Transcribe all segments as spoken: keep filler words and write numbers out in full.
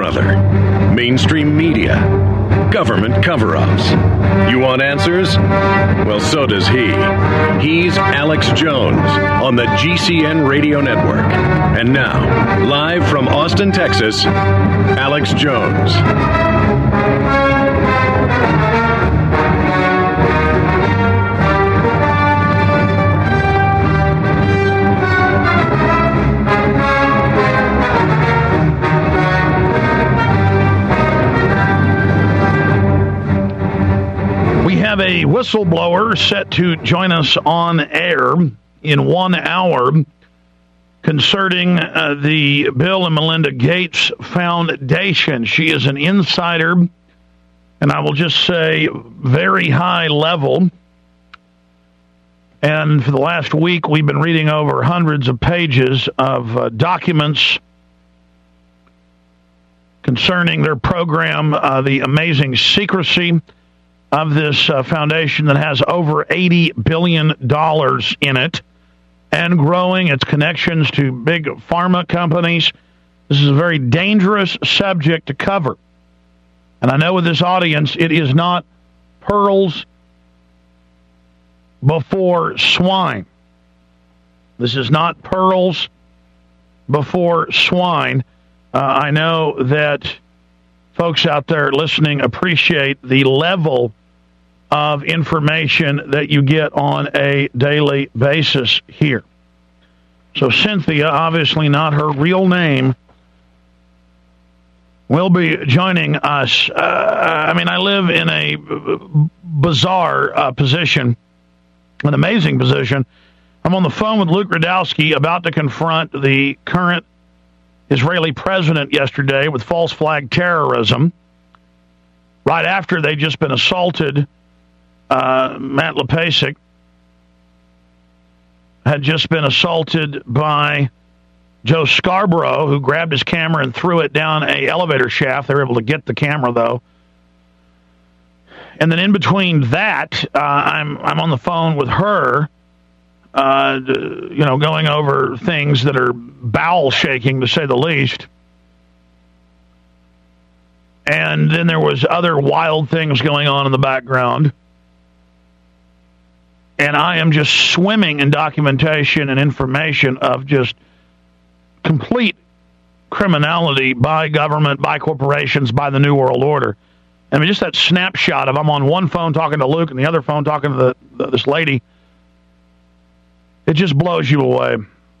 another. Mainstream media. Government cover-ups. You want answers? Well, so does he. He's Alex Jones on the G C N Radio Network. And now, live from Austin, Texas, Alex Jones. Have a whistleblower set to join us on air in one hour concerning uh, the Bill and Melinda Gates Foundation. She is an insider, and I will just say very high level. And for the last week, we've been reading over hundreds of pages of uh, documents concerning their program, uh, the amazing secrecy of this uh, foundation that has over eighty billion dollars in it and growing, its connections to big pharma companies. This is a very dangerous subject to cover. And I know with this audience, it is not pearls before swine. This is not pearls before swine. Uh, I know that folks out there listening appreciate the level of information that you get on a daily basis here. So Cynthia, obviously not her real name, will be joining us. Uh, I mean, I live in a bizarre uh, position, an amazing position. I'm on the phone with Luke Rudkowski, about to confront the current Israeli president yesterday with false flag terrorism, right after they'd just been assaulted. Uh, Matt Lepasic had just been assaulted by Joe Scarborough, who grabbed his camera and threw it down a elevator shaft. They were able to get the camera, though. And then in between that, uh, I'm I'm on the phone with her, uh, you know, going over things that are bowel shaking, to say the least. And then there was other wild things going on in the background. And I am just swimming in documentation and information of just complete criminality by government, by corporations, by the New World Order. I mean, just that snapshot of I'm on one phone talking to Luke and the other phone talking to the, the, this lady, it just blows you away.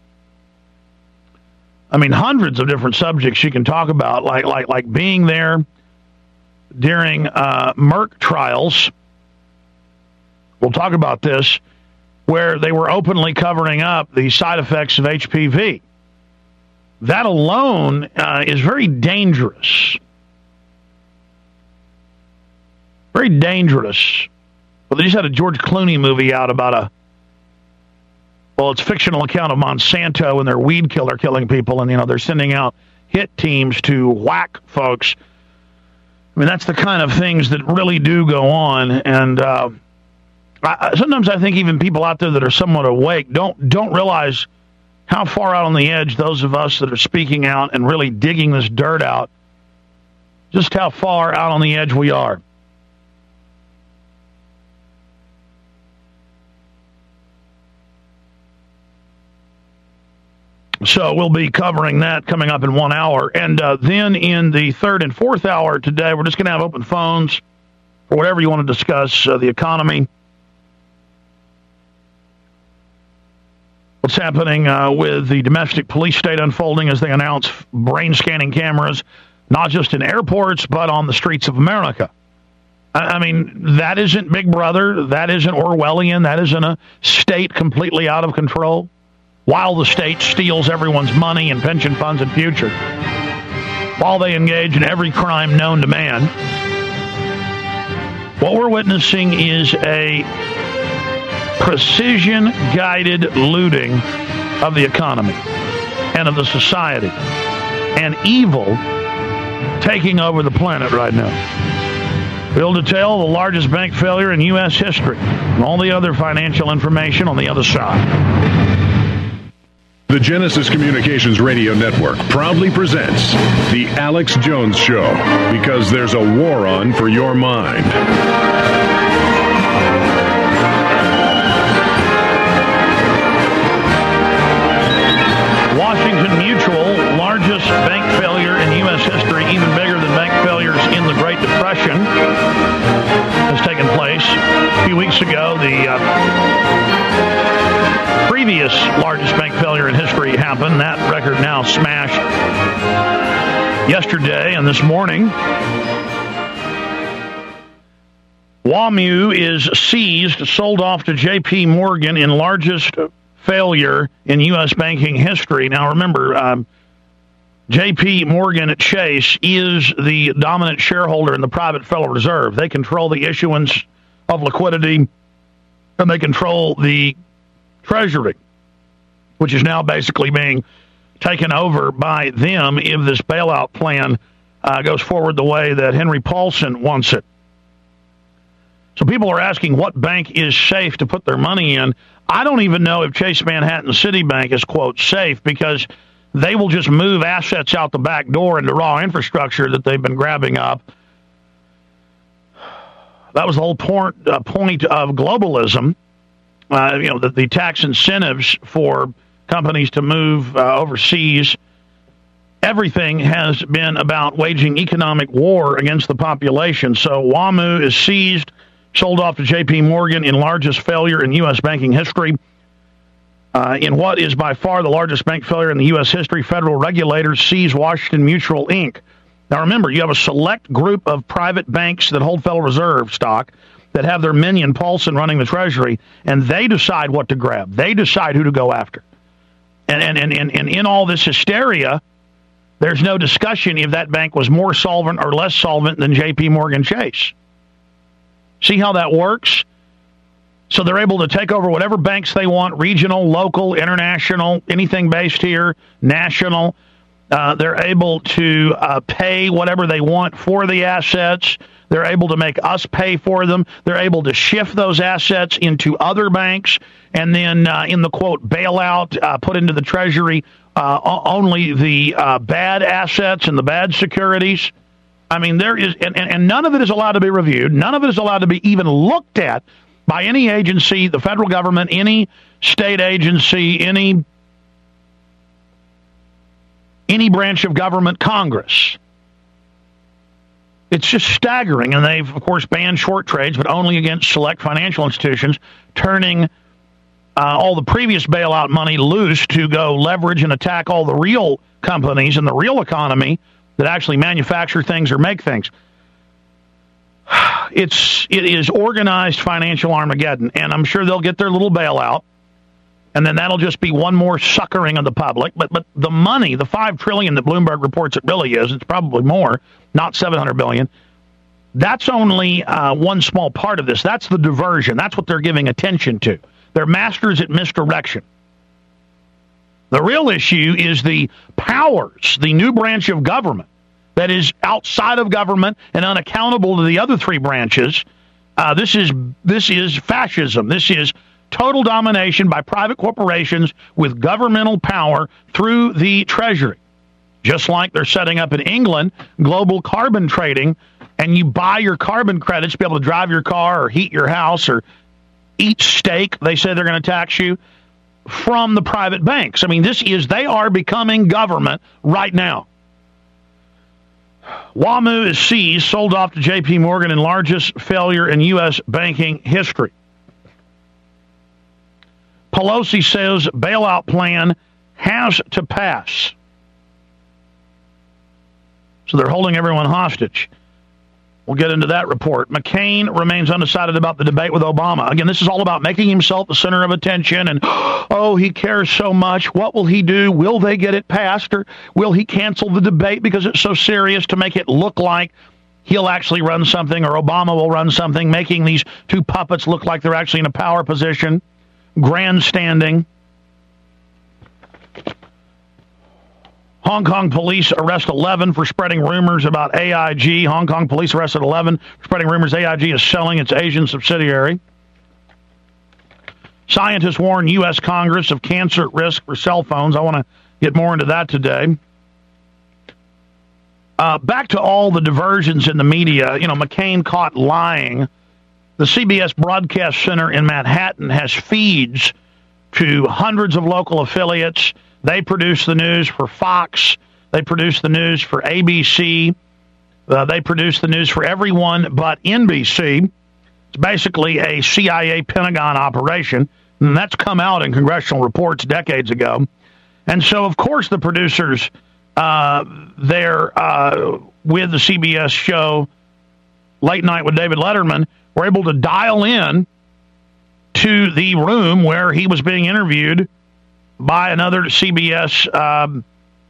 I mean, hundreds of different subjects you can talk about, like like like being there during uh, Merck trials. We'll talk about this, where they were openly covering up the side effects of H P V. That alone uh, is very dangerous. Very dangerous. Well, they just had a George Clooney movie out about a, well, it's a fictional account of Monsanto and their weed killer killing people, and, you know, they're sending out hit teams to whack folks. I mean, that's the kind of things that really do go on, and uh, I, sometimes I think even people out there that are somewhat awake don't don't realize how far out on the edge those of us that are speaking out and really digging this dirt out, just how far out on the edge we are. So we'll be covering that coming up in one hour. And uh, then in the third and fourth hour today, we're just going to have open phones for whatever you want to discuss, uh, the economy, what's happening uh, with the domestic police state unfolding as they announce brain scanning cameras, not just in airports, but on the streets of America. I, I mean, that isn't Big Brother. That isn't Orwellian. That isn't a state completely out of control, while the state steals everyone's money and pension funds and future, while they engage in every crime known to man. What we're witnessing is a precision-guided looting of the economy and of the society, and evil taking over the planet right now. We'll detail the largest bank failure in U S history and all the other financial information on the other side. The Genesis Communications Radio Network proudly presents The Alex Jones Show, because there's a war on for your mind. Washington Mutual, largest bank failure in U S history, even bigger than bank failures in the Great Depression, has taken place. A few weeks ago, the uh, previous largest bank failure in history happened. That record now smashed yesterday and this morning. WAMU is seized, sold off to J P Morgan in largest failure in U S banking history. Now remember, um, J P Morgan Chase is the dominant shareholder in the private Federal Reserve. They control the issuance of liquidity, and they control the Treasury, which is now basically being taken over by them if this bailout plan uh, goes forward the way that Henry Paulson wants it. So people are asking what bank is safe to put their money in. I don't even know if Chase Manhattan Citibank is, quote, safe, because they will just move assets out the back door into raw infrastructure that they've been grabbing up. That was the whole point, uh, point of globalism. Uh, you know, the, the tax incentives for companies to move uh, overseas. Everything has been about waging economic war against the population. So WAMU is seized, sold off to J P Morgan in largest failure in U S banking history. Uh, in what is by far the largest bank failure in the U S history, federal regulators seize Washington Mutual, Incorporated. Now remember, you have a select group of private banks that hold Federal Reserve stock that have their minion Paulson running the Treasury, and they decide what to grab. They decide who to go after. And and, and, and, and in all this hysteria, there's no discussion if that bank was more solvent or less solvent than J P Morgan Chase. See how that works? So they're able to take over whatever banks they want, regional, local, international, anything based here, national. Uh, they're able to uh, pay whatever they want for the assets. They're able to make us pay for them. They're able to shift those assets into other banks and then, uh, in the, quote, bailout, uh, put into the Treasury uh, only the uh, bad assets and the bad securities. I mean, there is, and, and none of it is allowed to be reviewed. None of it is allowed to be even looked at by any agency, the federal government, any state agency, any any branch of government, Congress. It's just staggering, and they've, of course, banned short trades, but only against select financial institutions, turning uh, all the previous bailout money loose to go leverage and attack all the real companies in the real economy that actually manufacture things or make things. It's it is organized financial Armageddon, and I'm sure they'll get their little bailout, and then that'll just be one more suckering of the public. But but the money, the five trillion that Bloomberg reports it really is, it's probably more, not seven hundred billion. That's only uh, one small part of this. That's the diversion. That's what they're giving attention to. They're masters at misdirection. The real issue is the powers, the new branch of government that is outside of government and unaccountable to the other three branches. Uh, this is this is fascism. This is total domination by private corporations with governmental power through the Treasury. Just like they're setting up in England global carbon trading, and you buy your carbon credits to be able to drive your car or heat your house or eat steak. They say they're going to tax you from the private banks. I mean, this is, they are becoming government right now. WAMU is seized, sold off to J P Morgan in largest failure in U S banking history. Pelosi says bailout plan has to pass. So they're holding everyone hostage. We'll get into that report. McCain remains undecided about the debate with Obama. Again, this is all about making himself the center of attention, and, oh, he cares so much. What will he do? Will they get it passed, or will he cancel the debate because it's so serious to make it look like he'll actually run something, or Obama will run something, making these two puppets look like they're actually in a power position, grandstanding. Hong Kong police arrest eleven for spreading rumors about A I G. Hong Kong police arrested eleven for spreading rumors A I G is selling its Asian subsidiary. Scientists warn U S Congress of cancer at risk for cell phones. I want to get more into that today. Uh, back to all the diversions in the media. You know, McCain caught lying. The C B S Broadcast Center in Manhattan has feeds to hundreds of local affiliates. They produce the news for Fox. They produce the news for A B C. Uh, they produce the news for everyone but N B C. It's basically a C I A Pentagon operation, and that's come out in congressional reports decades ago. And so, of course, the producers uh, there uh, with the C B S show Late Night with David Letterman were able to dial in to the room where he was being interviewed by another C B S um,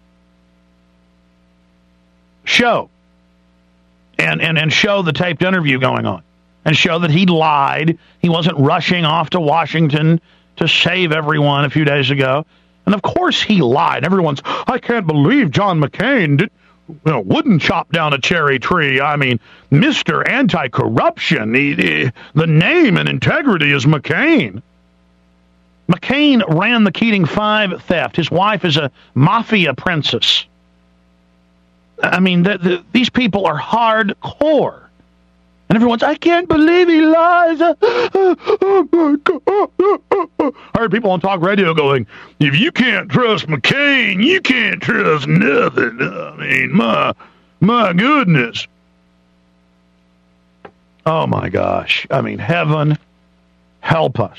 show and, and, and show the taped interview going on and show that he lied. He wasn't rushing off to Washington to save everyone a few days ago. And, of course, he lied. Everyone's, I can't believe John McCain did, you know, wouldn't chop down a cherry tree. I mean, Mister Anti-Corruption, he, he, the name and integrity is McCain. McCain ran the Keating Five theft. His wife is a mafia princess. I mean, the, the, these people are hardcore. And everyone's, I can't believe he lies. Oh, my God. I heard people on talk radio going, if you can't trust McCain, you can't trust nothing. I mean, my, my goodness. Oh, my gosh. I mean, heaven help us.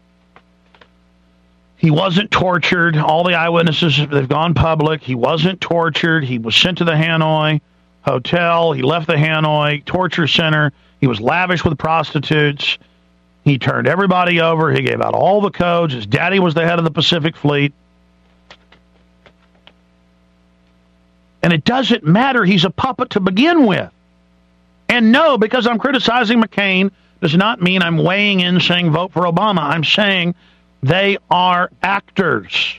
He wasn't tortured. All the eyewitnesses, they've gone public. He wasn't tortured. He was sent to the Hanoi hotel. He left the Hanoi torture center. He was lavish with prostitutes. He turned everybody over. He gave out all the codes. His daddy was the head of the Pacific Fleet. And it doesn't matter. He's a puppet to begin with. And no, because I'm criticizing McCain does not mean I'm weighing in saying vote for Obama. I'm saying they are actors.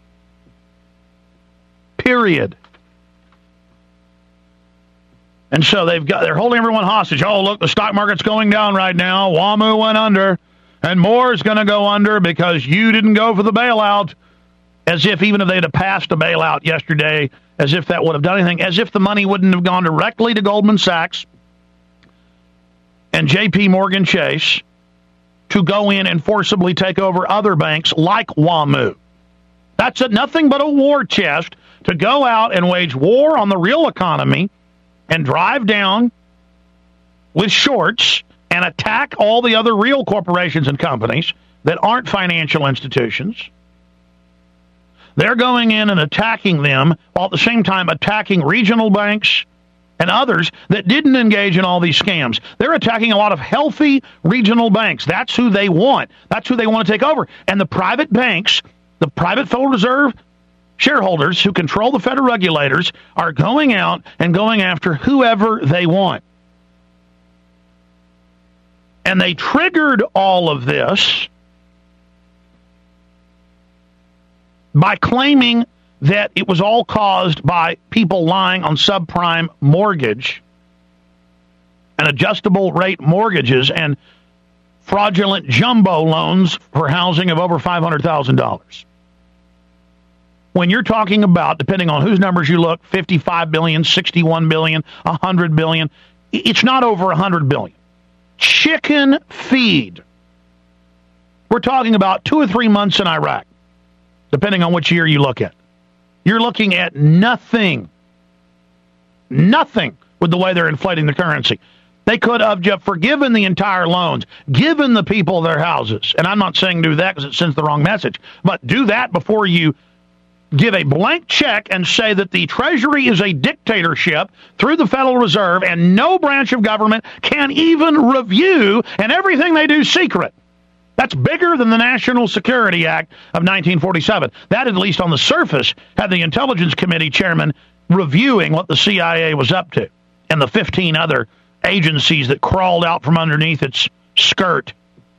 Period. And so they've got, they're holding everyone hostage. Oh, look, the stock market's going down right now. WAMU went under, and more is going to go under because you didn't go for the bailout. As if even if they'd have passed a bailout yesterday, as if that would have done anything, as if the money wouldn't have gone directly to Goldman Sachs and J P Morgan Chase to go in and forcibly take over other banks like WAMU. That's a, nothing but a war chest to go out and wage war on the real economy and drive down with shorts and attack all the other real corporations and companies that aren't financial institutions. They're going in and attacking them while at the same time attacking regional banks and others that didn't engage in all these scams. They're attacking a lot of healthy regional banks. That's who they want. That's who they want to take over. And the private banks, the private Federal Reserve shareholders who control the federal regulators are going out and going after whoever they want. And they triggered all of this by claiming that it was all caused by people lying on subprime mortgage and adjustable rate mortgages and fraudulent jumbo loans for housing of over five hundred thousand dollars. When you're talking about, depending on whose numbers you look, fifty-five billion dollars, sixty-one billion dollars, one hundred billion dollars, it's not over one hundred billion dollars. Chicken feed. We're talking about two or three months in Iraq, depending on which year you look at. You're looking at nothing. Nothing with the way they're inflating the currency. They could have just forgiven the entire loans, given the people their houses. And I'm not saying do that because it sends the wrong message. But do that before you give a blank check and say that the Treasury is a dictatorship through the Federal Reserve and no branch of government can even review, and everything they do secret. That's bigger than the National Security Act of nineteen forty-seven. That, at least on the surface, had the Intelligence Committee chairman reviewing what the C I A was up to and the fifteen other agencies that crawled out from underneath its skirt.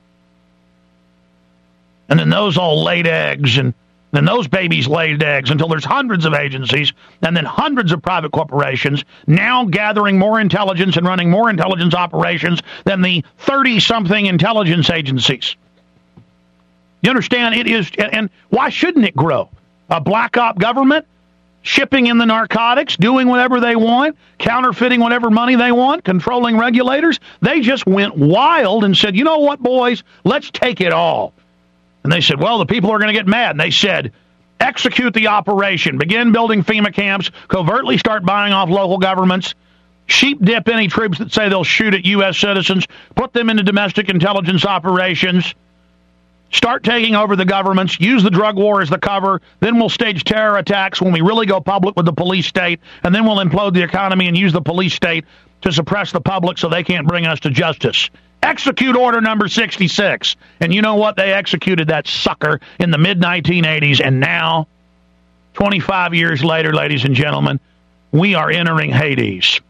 And then those all laid eggs, and then those babies laid eggs until there's hundreds of agencies and then hundreds of private corporations now gathering more intelligence and running more intelligence operations than the thirty-something intelligence agencies. You understand? It is, and, and why shouldn't it grow? A black op government shipping in the narcotics, doing whatever they want, counterfeiting whatever money they want, controlling regulators. They just went wild and said, you know what, boys, let's take it all. And they said, well, the people are going to get mad. And they said, execute the operation, begin building FEMA camps, covertly start buying off local governments, sheep dip any troops that say they'll shoot at U S citizens, put them into domestic intelligence operations, start taking over the governments, use the drug war as the cover, then we'll stage terror attacks when we really go public with the police state, and then we'll implode the economy and use the police state to suppress the public so they can't bring us to justice. Execute order number sixty-six. And you know what? They executed that sucker in the mid nineteen eighties, and now, twenty-five years later, ladies and gentlemen, we are entering Hades.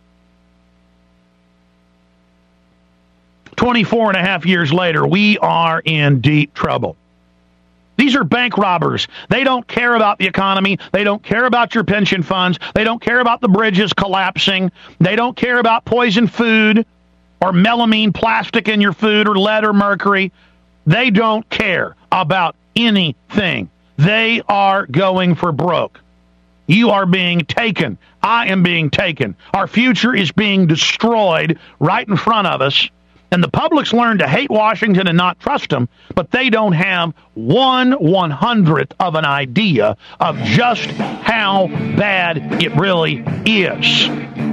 twenty-four and a half years later, we are in deep trouble. These are bank robbers. They don't care about the economy. They don't care about your pension funds. They don't care about the bridges collapsing. They don't care about poison food or melamine plastic in your food or lead or mercury. They don't care about anything. They are going for broke. You are being taken. I am being taken. Our future is being destroyed right in front of us. And the public's learned to hate Washington and not trust them, but they don't have one one hundredth of an idea of just how bad it really is.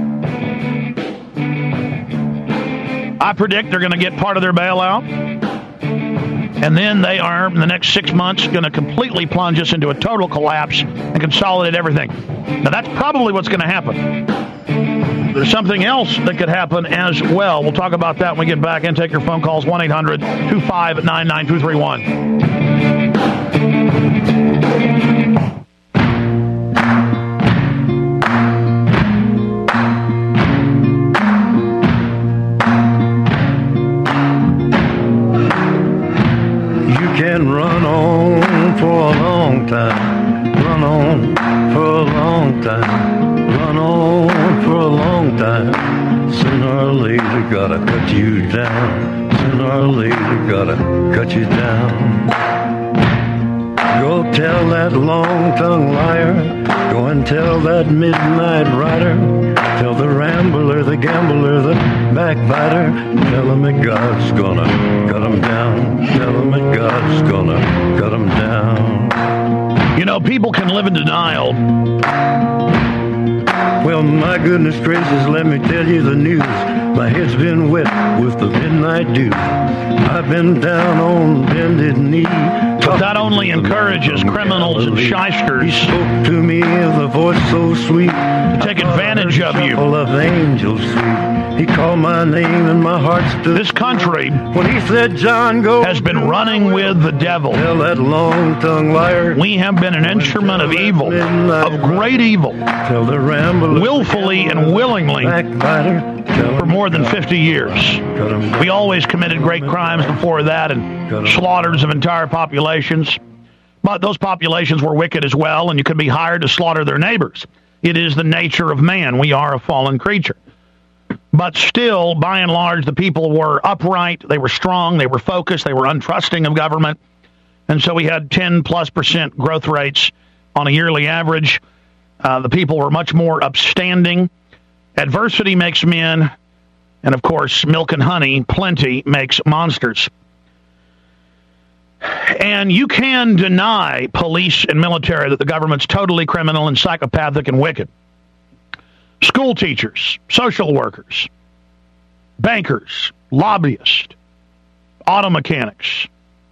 I predict they're going to get part of their bailout, and then they are, in the next six months, going to completely plunge us into a total collapse and consolidate everything. Now, that's probably what's going to happen. There's something else that could happen as well. We'll talk about that when we get back and take your phone calls, one eight hundred two five nine nine two three one. You can run on for a long time, run on for a long time, run on for a long time. Sooner or later, gotta cut you down. Sooner or later, gotta cut you down. Go tell that long-tongued liar. Go and tell that midnight rider. Tell the rambler, the gambler, the backbiter. Tell him that God's gonna cut him down. Tell him that God's gonna cut him down. You know, people can live in denial. Well, my goodness gracious, let me tell you the news. My head's been wet with the midnight dew. I've been down on bended knee. But that only encourages criminals and shysters. He spoke to me with a voice so sweet. To take advantage of you. Of angels sweet. He called my name and my heart stood. This country when he said, John, go has been running with the devil. Tell that long-tongued liar. We have been an instrument of evil, of great evil, tell the rambler, willfully and willingly for more than fifty years. We always committed great crimes before that and slaughters of entire populations. But those populations were wicked as well, and you could be hired to slaughter their neighbors. It is the nature of man. We are a fallen creature. But still, by and large, the people were upright, they were strong, they were focused, they were untrusting of government. And so we had ten plus percent growth rates on a yearly average. Uh, the people were much more upstanding. Adversity makes men, and of course, milk and honey, plenty, makes monsters. And you can deny police and military that the government's totally criminal and psychopathic and wicked. School teachers, social workers, bankers, lobbyists, auto mechanics,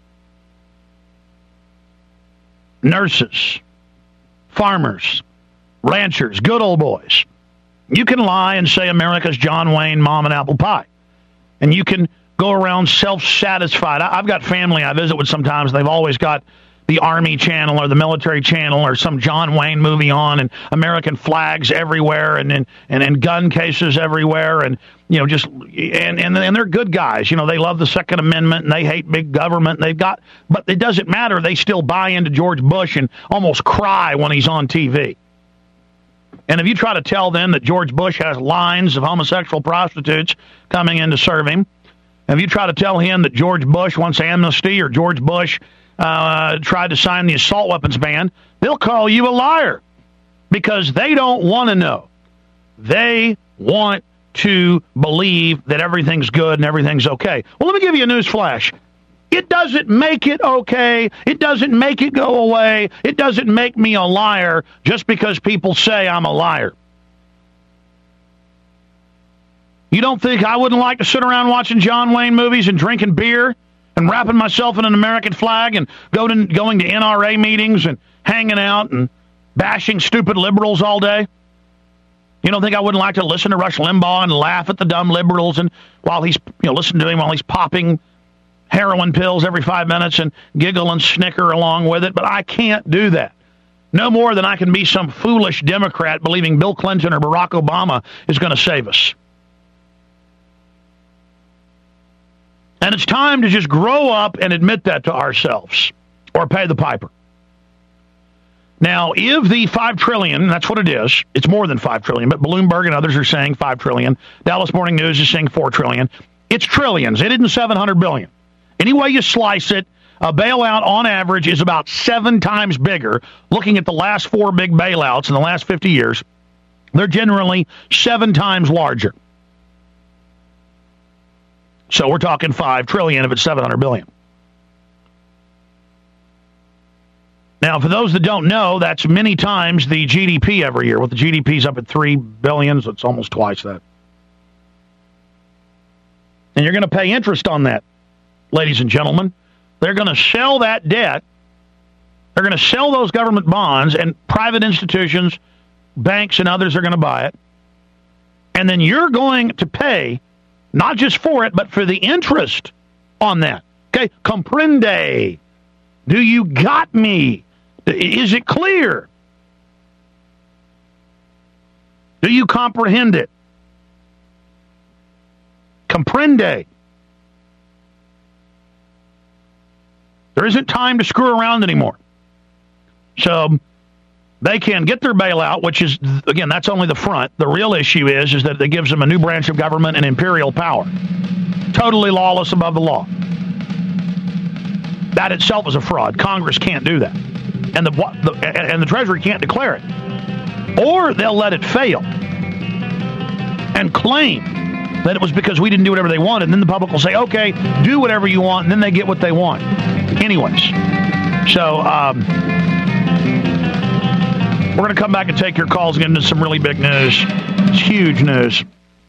nurses, farmers, ranchers, good old boys. You can lie and say America's John Wayne, mom, and apple pie. And you can go around self-satisfied. I've got family I visit with sometimes. They've always got the Army channel or the military channel or some John Wayne movie on, and American flags everywhere, and and, and, and gun cases everywhere, and you know just and, and and they're good guys. You know, they love the Second Amendment and they hate big government. And they've got, but it doesn't matter. They still buy into George Bush and almost cry when he's on T V. And if you try to tell them that George Bush has lines of homosexual prostitutes coming in to serve him, And if you try to tell him that George Bush wants amnesty or George Bush uh, tried to sign the assault weapons ban, they'll call you a liar because they don't want to know. They want to believe that everything's good and everything's okay. Well, let me give you a news flash. It doesn't make it okay. It doesn't make it go away. It doesn't make me a liar just because people say I'm a liar. You don't think I wouldn't like to sit around watching John Wayne movies and drinking beer and wrapping myself in an American flag and go to, going to N R A meetings and hanging out and bashing stupid liberals all day? You don't think I wouldn't like to listen to Rush Limbaugh and laugh at the dumb liberals and while he's, you know, listen to him while he's popping heroin pills every five minutes and giggle and snicker along with it? But I can't do that. No more than I can be some foolish Democrat believing Bill Clinton or Barack Obama is going to save us. And it's time to just grow up and admit that to ourselves or pay the piper. Now, if the five trillion dollars, that's what it is, it's more than five trillion dollars, but Bloomberg and others are saying five trillion dollars. Dallas Morning News is saying four trillion dollars. It's trillions. It isn't seven hundred billion dollars. Any way you slice it, a bailout on average is about seven times bigger. Looking at the last four big bailouts in the last fifty years, they're generally seven times larger. So we're talking five trillion dollars if it's seven hundred billion dollars. Now, for those that don't know, that's many times the G D P every year. With the G D P's up at three billion dollars, so it's almost twice that. And you're going to pay interest on that, ladies and gentlemen. They're going to sell that debt. They're going to sell those government bonds, and private institutions, banks, and others are going to buy it. And then you're going to pay not just for it, but for the interest on that. Okay? Comprende. Do you got me? Is it clear? Do you comprehend it? Comprende. There isn't time to screw around anymore. So they can get their bailout, which is, again, that's only the front. The real issue is, is that it gives them a new branch of government and imperial power. Totally lawless above the law. That itself is a fraud. Congress can't do that. And the, the and the Treasury can't declare it. Or they'll let it fail and claim that it was because we didn't do whatever they wanted. And then the public will say, okay, do whatever you want, and then they get what they want. Anyways, so um, we're going to come back and take your calls and get into some really big news. It's huge news.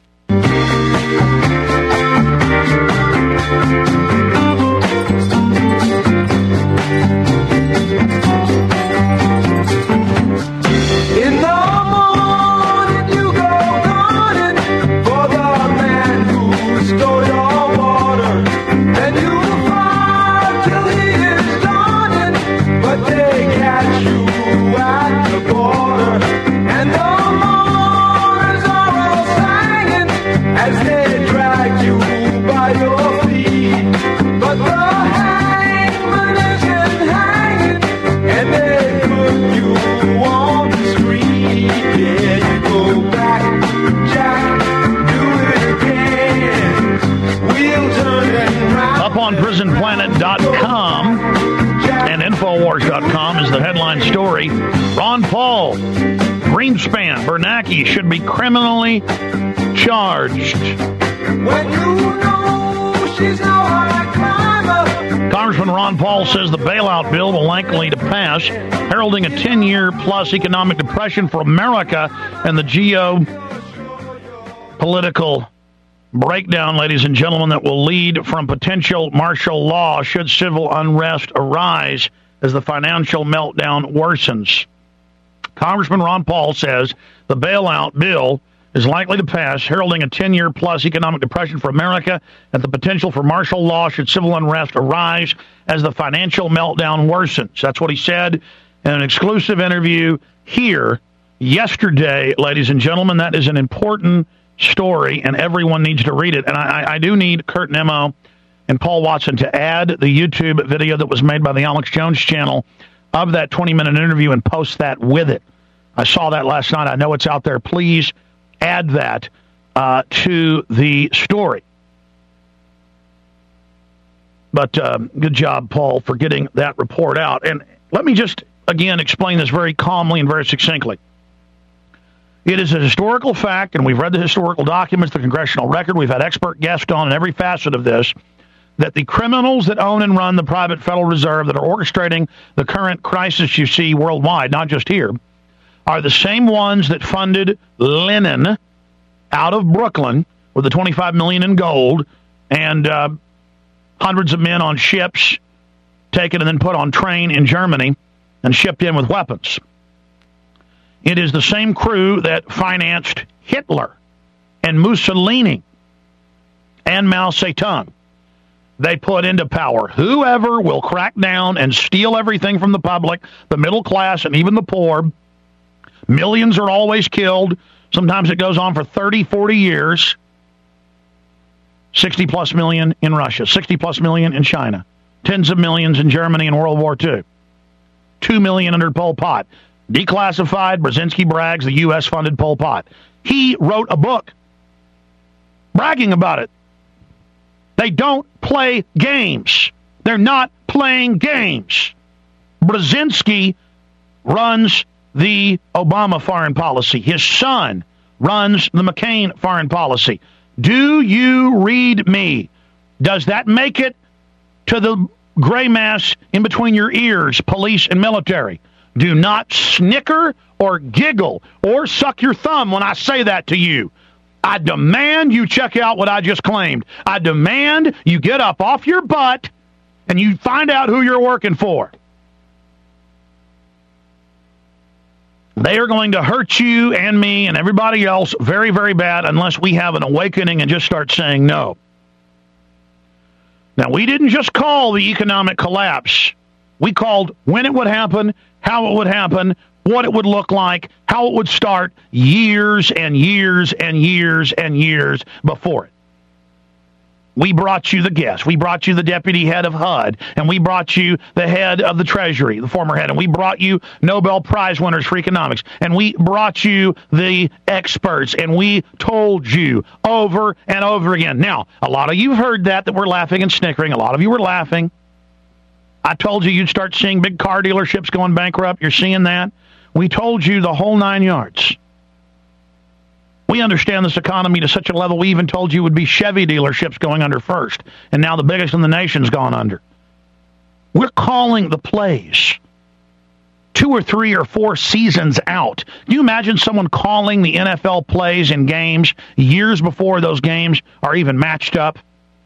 prison planet dot com and infowars dot com is the headline story. Ron Paul, Greenspan, Bernanke should be criminally charged. When you know she's no high climber. Congressman Ron Paul says the bailout bill will likely to pass, heralding a ten-year plus economic depression for America and the geopolitical breakdown, ladies and gentlemen, that will lead from potential martial law should civil unrest arise as the financial meltdown worsens. Congressman Ron Paul says the bailout bill is likely to pass, heralding a ten-year plus economic depression for America and the potential for martial law should civil unrest arise as the financial meltdown worsens. That's what he said in an exclusive interview here yesterday, ladies and gentlemen. That is an important story, and everyone needs to read it. And I, I do need Kurt Nemo and Paul Watson to add the YouTube video that was made by the Alex Jones channel of that twenty-minute interview and post that with it. I saw that last night. I know it's out there. Please add that uh, to the story. But uh, good job, Paul, for getting that report out. And let me just, again, explain this very calmly and very succinctly. It is a historical fact, and we've read the historical documents, the congressional record. We've had expert guests on in every facet of this, that the criminals that own and run the private Federal Reserve that are orchestrating the current crisis you see worldwide, not just here, are the same ones that funded Lenin out of Brooklyn with the twenty-five million dollars in gold and uh, hundreds of men on ships taken and then put on train in Germany and shipped in with weapons. It is the same crew that financed Hitler and Mussolini and Mao Zedong. They put into power whoever will crack down and steal everything from the public, the middle class, and even the poor. Millions are always killed. Sometimes it goes on for thirty, forty years. sixty plus million in Russia, sixty plus million in China, tens of millions in Germany in World War Two, two million under Pol Pot. Declassified, Brzezinski brags the U S funded Pol Pot. He wrote a book bragging about it. They don't play games. They're not playing games. Brzezinski runs the Obama foreign policy. His son runs the McCain foreign policy. Do you read me? Does that make it to the gray mass in between your ears, police and military? Do not snicker or giggle or suck your thumb when I say that to you. I demand you check out what I just claimed. I demand you get up off your butt and you find out who you're working for. They are going to hurt you and me and everybody else very, very bad unless we have an awakening and just start saying no. Now, we didn't just call the economic collapse. We called when it would happen, how it would happen, what it would look like, how it would start years and years and years and years before it. We brought you the guest. We brought you the deputy head of H U D, and we brought you the head of the Treasury, the former head, and we brought you Nobel Prize winners for economics, and we brought you the experts, and we told you over and over again. Now, a lot of you heard that, that we're laughing and snickering. A lot of you were laughing. I told you you'd start seeing big car dealerships going bankrupt. You're seeing that. We told you the whole nine yards. We understand this economy to such a level, we even told you it would be Chevy dealerships going under first, and now the biggest in the nation's gone under. We're calling the plays two or three or four seasons out. Can you imagine someone calling the N F L plays in games years before those games are even matched up?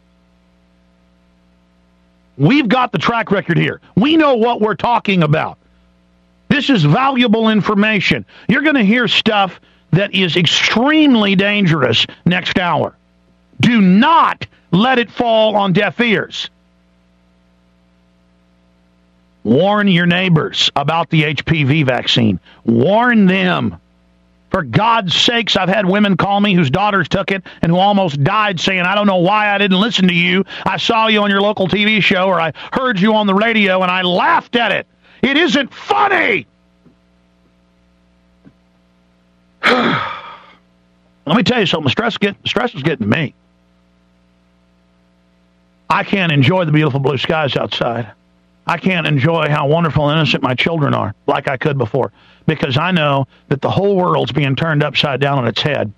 We've got the track record here. We know what we're talking about. This is valuable information. You're going to hear stuff that is extremely dangerous next hour. Do not let it fall on deaf ears. Warn your neighbors about the H P V vaccine. Warn them. For God's sakes, I've had women call me whose daughters took it and who almost died saying, I don't know why I didn't listen to you. I saw you on your local T V show or I heard you on the radio and I laughed at it. It isn't funny. Let me tell you something. Stress, get, stress is getting me. I can't enjoy the beautiful blue skies outside. I can't enjoy how wonderful and innocent my children are like I could before because I know that the whole world's being turned upside down on its head.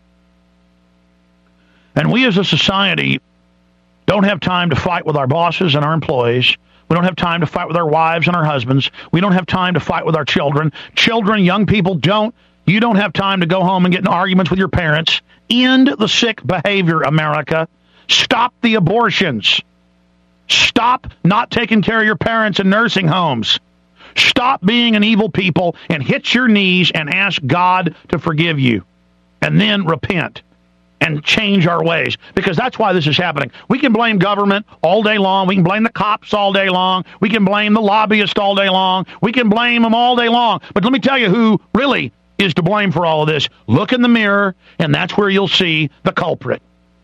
And we as a society don't have time to fight with our bosses and our employees. We don't have time to fight with our wives and our husbands. We don't have time to fight with our children. Children, young people, don't. You don't have time to go home and get in arguments with your parents. End the sick behavior, America. Stop the abortions. Stop not taking care of your parents in nursing homes. Stop being an evil people and hit your knees and ask God to forgive you. And then repent and change our ways. Because that's why this is happening. We can blame government all day long. We can blame the cops all day long. We can blame the lobbyists all day long. We can blame them all day long. But let me tell you who really is to blame for all of this. Look in the mirror, and that's where you'll see the culprit.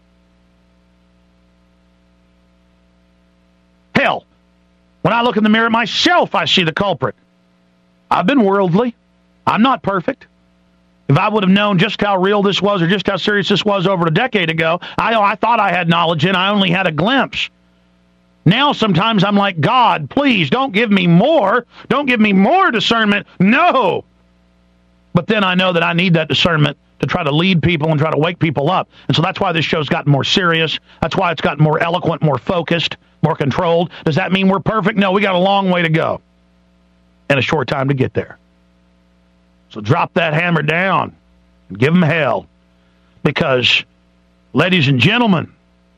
Hell, when I look in the mirror myself, I see the culprit. I've been worldly. I'm not perfect. If I would have known just how real this was or just how serious this was over a decade ago, I, I thought I had knowledge and I only had a glimpse. Now sometimes I'm like, God, please don't give me more. Don't give me more discernment. No. But then I know that I need that discernment to try to lead people and try to wake people up. And so that's why this show's gotten more serious. That's why it's gotten more eloquent, more focused, more controlled. Does that mean we're perfect? No, we got a long way to go and a short time to get there. So drop that hammer down and give them hell. Because, ladies and gentlemen,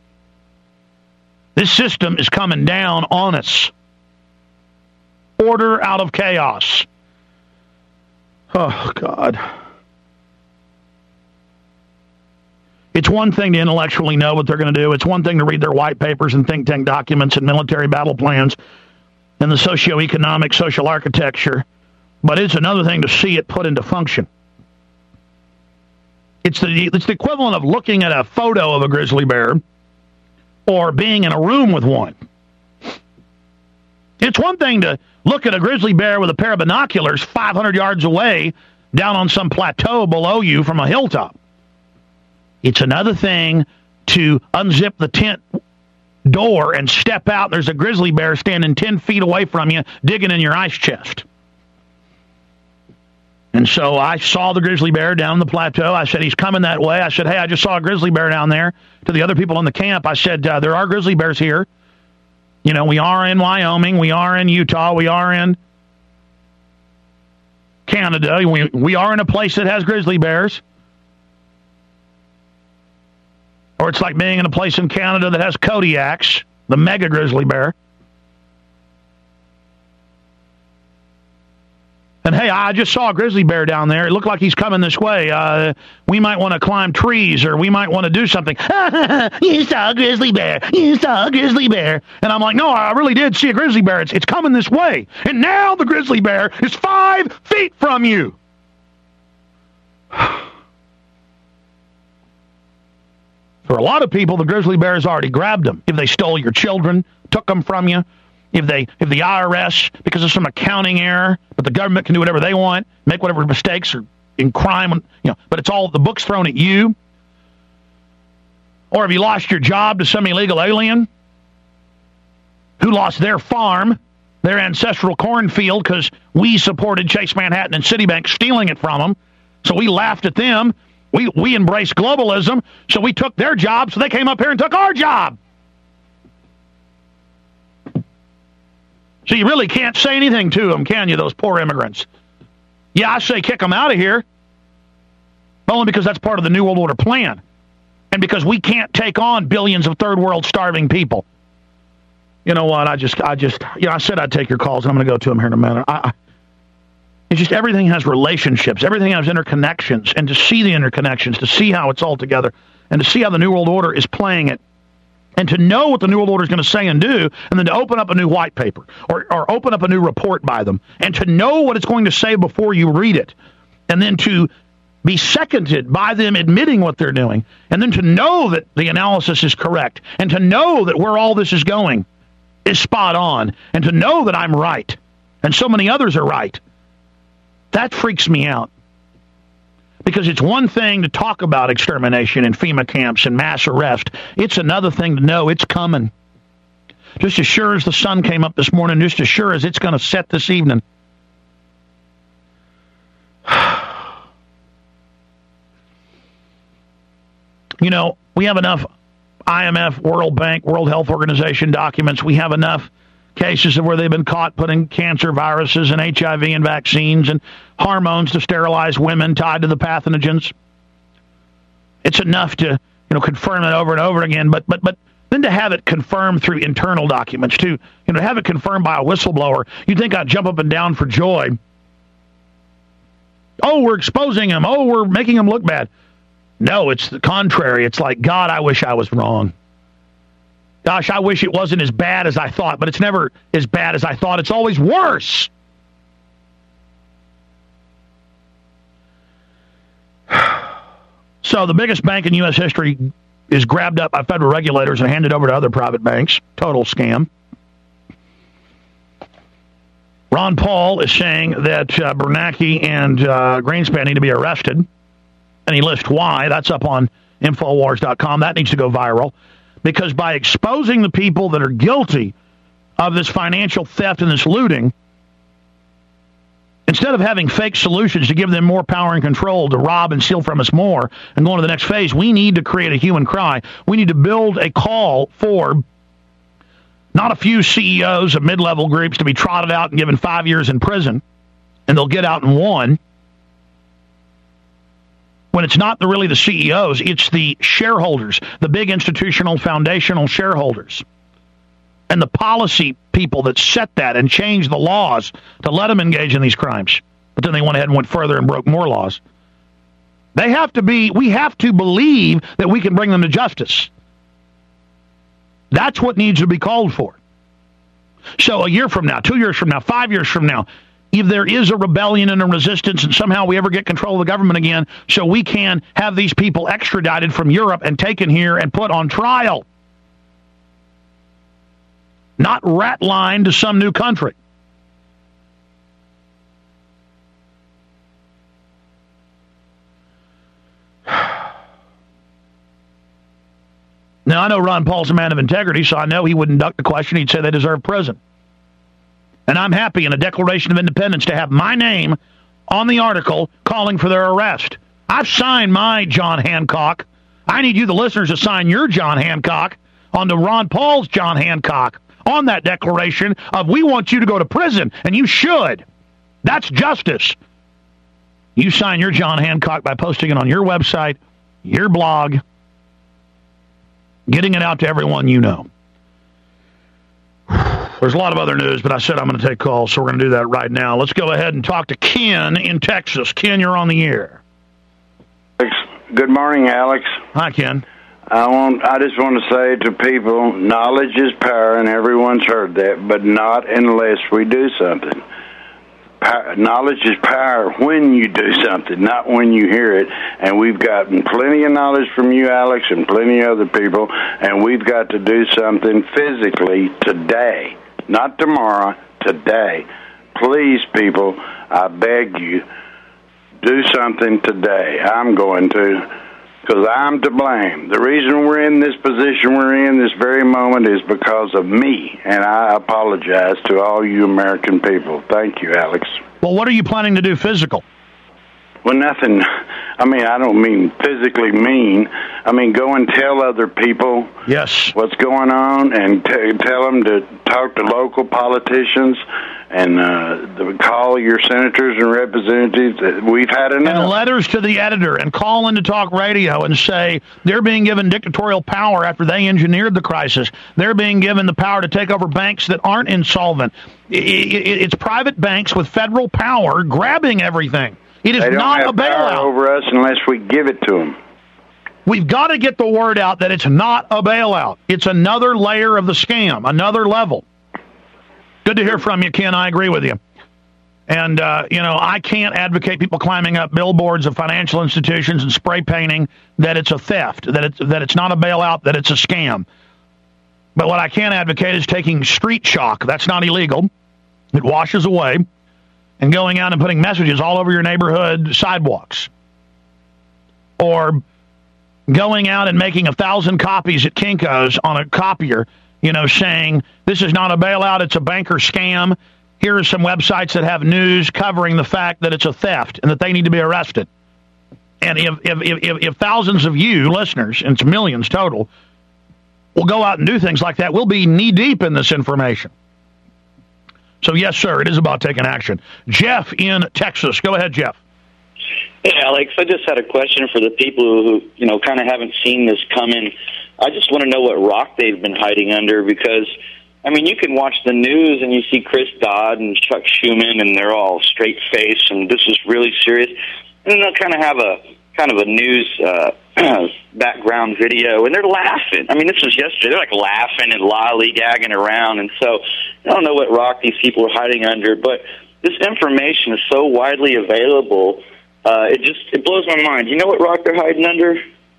this system is coming down on us. Order out of chaos. Oh, God. It's one thing to intellectually know what they're going to do. It's one thing to read their white papers and think tank documents and military battle plans and the socioeconomic, social architecture. But it's another thing to see it put into function. It's the, it's the equivalent of looking at a photo of a grizzly bear or being in a room with one. It's one thing to look at a grizzly bear with a pair of binoculars five hundred yards away down on some plateau below you from a hilltop. It's another thing to unzip the tent door and step out. There's a grizzly bear standing ten feet away from you, digging in your ice chest. And so I saw the grizzly bear down the plateau. I said, he's coming that way. I said, hey, I just saw a grizzly bear down there. To the other people in the camp, I said, uh, there are grizzly bears here. You know, we are in Wyoming. We are in Utah. We are in Canada. We, we are in a place that has grizzly bears. Or it's like being in a place in Canada that has Kodiaks, the mega grizzly bear. And, hey, I just saw a grizzly bear down there. It looked like he's coming this way. Uh, we might want to climb trees, or we might want to do something. You saw a grizzly bear. You saw a grizzly bear. And I'm like, no, I really did see a grizzly bear. It's, it's coming this way. And now the grizzly bear is five feet from you. For a lot of people, the grizzly bear has already grabbed them. If they stole your children, took them from you, if they, if the I R S, because of some accounting error, but the government can do whatever they want, make whatever mistakes or in crime, you know, but it's all the books thrown at you. Or if you lost your job to some illegal alien who lost their farm, their ancestral cornfield, because we supported Chase Manhattan and Citibank stealing it from them, so we laughed at them. We we embraced globalism, so we took their job, so they came up here and took our job. So you really can't say anything to them, can you, those poor immigrants? Yeah, I say kick them out of here, only because that's part of the New World Order plan, and because we can't take on billions of third world starving people. You know what? I just, I just, you know, I said I'd take your calls, and I'm going to go to them here in a minute. I, I, it's just everything has relationships, everything has interconnections, and to see the interconnections, to see how it's all together, and to see how the New World Order is playing it, and to know what the New World Order is going to say and do, and then to open up a new white paper, or, or open up a new report by them, and to know what it's going to say before you read it, and then to be seconded by them admitting what they're doing, and then to know that the analysis is correct, and to know that where all this is going is spot on, and to know that I'm right, and so many others are right. That freaks me out. Because it's one thing to talk about extermination in FEMA camps and mass arrest. It's another thing to know it's coming. Just as sure as the sun came up this morning, just as sure as it's going to set this evening. You know, we have enough I M F, World Bank, World Health Organization documents. We have enough cases of where they've been caught putting cancer viruses and H I V in vaccines and hormones to sterilize women tied to the pathogens. It's enough to, you know, confirm it over and over again, but but but then to have it confirmed through internal documents, to, you know, have it confirmed by a whistleblower, you'd think I'd jump up and down for joy. Oh, we're exposing him. Oh, we're making him look bad. No, it's the contrary. It's like, God, I wish I was wrong. Gosh, I wish it wasn't as bad as I thought, but it's never as bad as I thought. It's always worse. So the biggest bank in U S history is grabbed up by federal regulators and handed over to other private banks. Total scam. Ron Paul is saying that uh, Bernanke and uh, Greenspan need to be arrested, and he lists why. That's up on Infowars dot com. That needs to go viral. because by exposing the people that are guilty of this financial theft and this looting, instead of having fake solutions to give them more power and control to rob and steal from us more and go on to the next phase, we need to create a hue and cry. We need to build a call for not a few C E Os of mid-level groups to be trotted out and given five years in prison, and they'll get out in one. When it's not the, really the C E Os, it's the shareholders, the big institutional foundational shareholders, and the policy people that set that and changed the laws to let them engage in these crimes. But then they went ahead and went further and broke more laws. They have to be, we have to believe that we can bring them to justice. That's what needs to be called for. So a year from now, two years from now, five years from now, if there is a rebellion and a resistance and somehow we ever get control of the government again, so we can have these people extradited from Europe and taken here and put on trial. Not rat-lined to some new country. Now, I know Ron Paul's a man of integrity, so I know he wouldn't duck the question. He'd say they deserve prison. And I'm happy in a Declaration of Independence to have my name on the article calling for their arrest. I've signed my John Hancock. I need you, the listeners, to sign your John Hancock onto Ron Paul's John Hancock on that declaration of we want you to go to prison, and you should. That's justice. You sign your John Hancock by posting it on your website, your blog, getting it out to everyone you know. There's a lot of other news, but I said I'm going to take calls, so we're going to do that right now. Let's go ahead and talk to Ken in Texas. Ken, you're on the air. Good morning, Alex. Hi, Ken. I want. I just want to say to people, knowledge is power, and everyone's heard that, but not unless we do something. Power, knowledge is power when you do something, not when you hear it. And we've gotten plenty of knowledge from you, Alex, and plenty of other people, and we've got to do something physically today, not tomorrow, today. Please, people, I beg you, do something today. I'm going to, because I'm to blame. The reason we're in this position we're in this very moment is because of me, and I apologize to all you American people. Thank you, Alex. Well, what are you planning to do physical? Well, nothing. I mean, I don't mean physically mean. I mean, go and tell other people yes. what's going on, and t- tell them to talk to local politicians and uh, call your senators and representatives. We've had enough. And letters to the editor, and call into talk radio and say they're being given dictatorial power after they engineered the crisis. They're being given the power to take over banks that aren't insolvent. It's private banks with federal power grabbing everything. It is they don't not have a bailout power over us unless we give it to them. We've got to get the word out that it's not a bailout. It's another layer of the scam, another level. Good to hear from you, Ken. I agree with you. And, uh, you know, I can't advocate people climbing up billboards of financial institutions and spray painting that it's a theft, that it's, that it's not a bailout, that it's a scam. But what I can advocate is taking street chalk. That's not illegal. It washes away. And going out and putting messages all over your neighborhood sidewalks. Or going out and making a thousand copies at Kinko's on a copier, you know, saying, this is not a bailout, it's a banker scam. Here are some websites that have news covering the fact that it's a theft and that they need to be arrested. And if if if, if thousands of you listeners, and it's millions total, will go out and do things like that, we'll be knee-deep in this information. So, yes, sir, it is about taking action. Jeff in Texas. Go ahead, Jeff. Hey, Alex, I just had a question for the people who, you know, kind of haven't seen this coming. I just want to know what rock they've been hiding under because, I mean, you can watch the news and you see Chris Dodd and Chuck Schumer and they're all straight-faced and this is really serious. And then they'll kind of have a kind of a news uh, background video, and they're laughing. I mean, this was yesterday. They're like laughing and lollygagging around, and so I don't know what rock these people are hiding under, but this information is so widely available, uh, it just it blows my mind. You know what rock they're hiding under?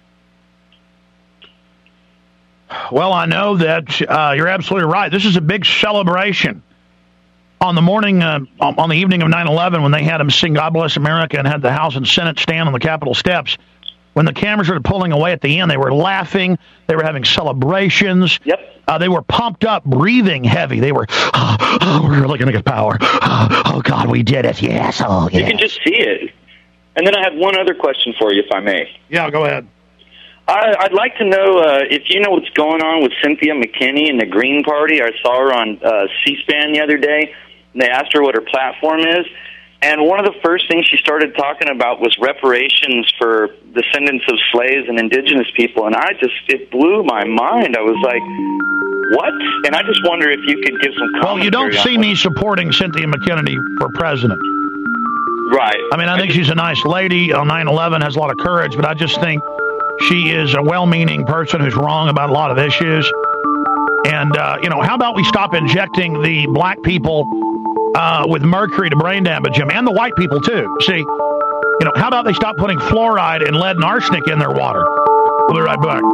Well, I know that uh, you're absolutely right. This is a big celebration. On the morning, uh, on the evening of nine eleven, when they had him sing God Bless America and had the House and Senate stand on the Capitol steps, when the cameras started pulling away at the end, they were laughing. They were having celebrations. Yep. Uh, they were pumped up, breathing heavy. They were, oh, oh we're really going to get power. Oh, oh, God, we did it. Yes. Oh, yes. You can just see it. And then I have one other question for you, if I may. Yeah, go ahead. I, I'd like to know uh, if you know what's going on with Cynthia McKinney and the Green Party. I saw her on uh, C-SPAN the other day, and they asked her what her platform is. And one of the first things she started talking about was reparations for descendants of slaves and indigenous people. And I just, it blew my mind. I was like, what? And I just wonder if you could give some commentary. Well, you don't see on me supporting Cynthia McKinney for president. Right. I mean, I, I think just, she's a nice lady on nine eleven, has a lot of courage, but I just think she is a well-meaning person who's wrong about a lot of issues. And, uh, you know, how about we stop injecting the black people uh, with mercury to brain damage them, and the white people, too? See, you know, how about they stop putting fluoride and lead and arsenic in their water? We'll be right back.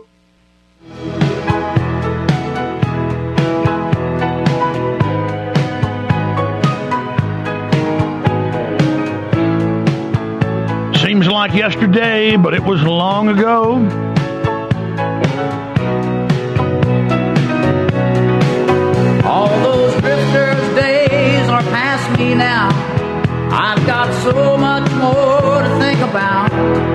Seems like yesterday, but it was long ago. All those drifters' days are past me now. I've got so much more to think about.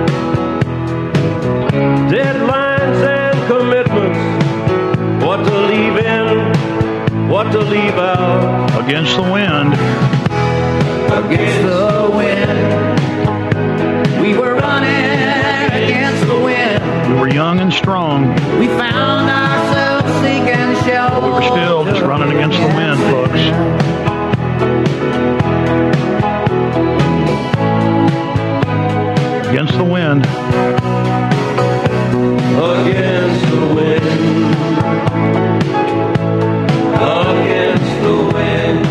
Deadlines and commitments, what to leave in, what to leave out. Against the wind. Against the wind. We were running against the wind. We were young and strong. We found ourselves seeking shelter. We were still just running against the wind, folks. Against the wind. Against the wind. Against the wind.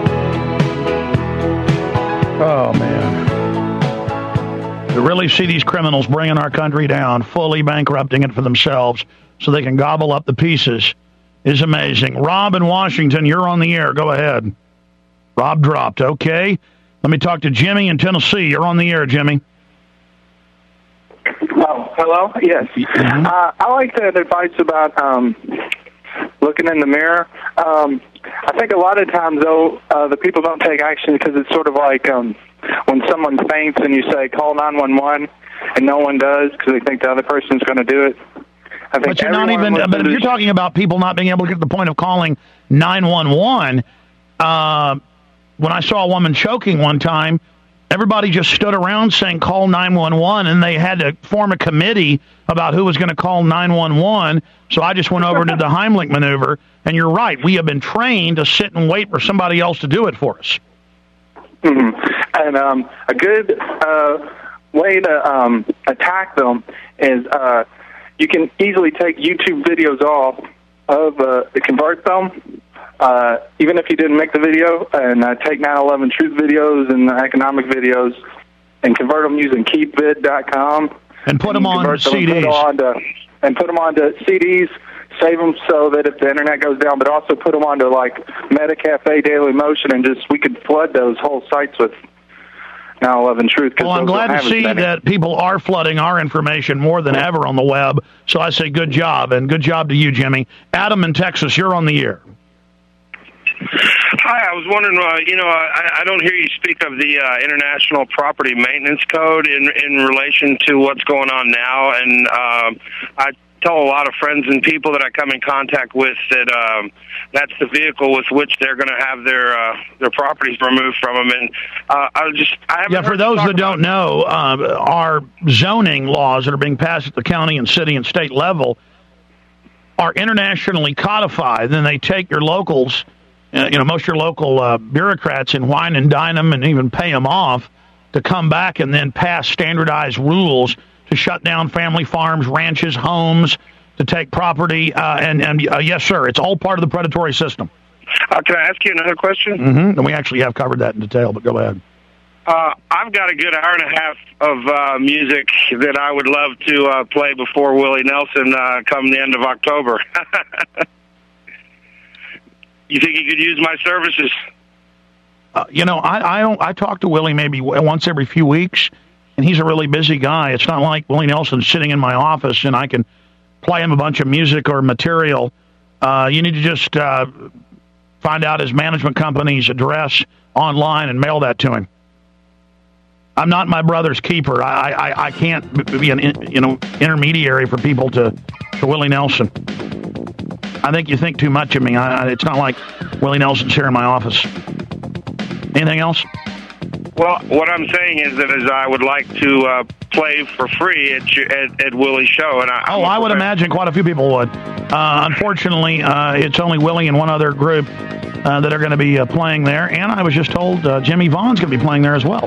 Oh, man. To really see these criminals bringing our country down, fully bankrupting it for themselves so they can gobble up the pieces is amazing. Rob in Washington, you're on the air. Go ahead. Rob dropped. Okay. Let me talk to Jimmy in Tennessee. You're on the air, Jimmy. Oh, hello? Yes. Mm-hmm. Uh, I like that advice about um, looking in the mirror. Um, I think a lot of times, though, uh, the people don't take action because it's sort of like um, when someone faints and you say, call nine one one, and no one does because they think the other person's going to do it. I think but you're not even, but if you're talking about people not being able to get to the point of calling nine one one, uh, when I saw a woman choking one time, everybody just stood around saying, call nine one one, and they had to form a committee about who was going to call nine one one, so I just went over to the Heimlich maneuver, and you're right, we have been trained to sit and wait for somebody else to do it for us. Mm-hmm. And um, a good uh, way to um, attack them is uh, you can easily take YouTube videos off of uh, convert them, uh, even if you didn't make the video, and uh, take nine eleven truth videos and economic videos and convert them using keep vid dot com. And put them on C Ds. And put, onto, and put them onto C Ds, save them so that if the internet goes down, but also put them onto, like, MetaCafe, Daily Motion, and just, we could flood those whole sites with nine eleven truth. Well, I'm glad to see that people are flooding our information more than ever on the web, so I say good job, and good job to you, Jimmy. Adam in Texas, you're on the air. Hi, I was wondering, uh, you know, I, I don't hear you speak of the uh, International Property Maintenance Code in in relation to what's going on now, and um, I tell a lot of friends and people that I come in contact with that um, that's the vehicle with which they're going to have their uh, their properties removed from them. And uh, I just I haven't yeah, for those that don't know, uh, our zoning laws that are being passed at the county and city and state level are internationally codified. Then they take your locals, uh, you know, most of your local uh, bureaucrats and wine and dine them and even pay them off to come back and then pass standardized rules to shut down family farms, ranches, homes, to take property. Uh, and, and uh, yes, sir, it's all part of the predatory system. Uh, can I ask you another question? Mm-hmm. And we actually have covered that in detail, but go ahead. Uh, I've got a good hour and a half of uh, music that I would love to uh, play before Willie Nelson uh, come the end of October. You think you could use my services? Uh, you know, I, I don't. I talk to Willie maybe once every few weeks, and he's a really busy guy. It's not like Willie Nelson sitting in my office and I can play him a bunch of music or material. Uh, you need to just uh, find out his management company's address online and mail that to him. I'm not my brother's keeper. I I, I can't be an you know intermediary for people to, to Willie Nelson. I think you think too much of me. I, it's not like Willie Nelson's here in my office. Anything else? Well, what I'm saying is that as I would like to uh, play for free at, your, at at Willie's show, and I, oh, I would imagine quite a few people would. Uh, unfortunately, uh, it's only Willie and one other group uh, that are going to be uh, playing there, and I was just told uh, Jimmy Vaughn's going to be playing there as well.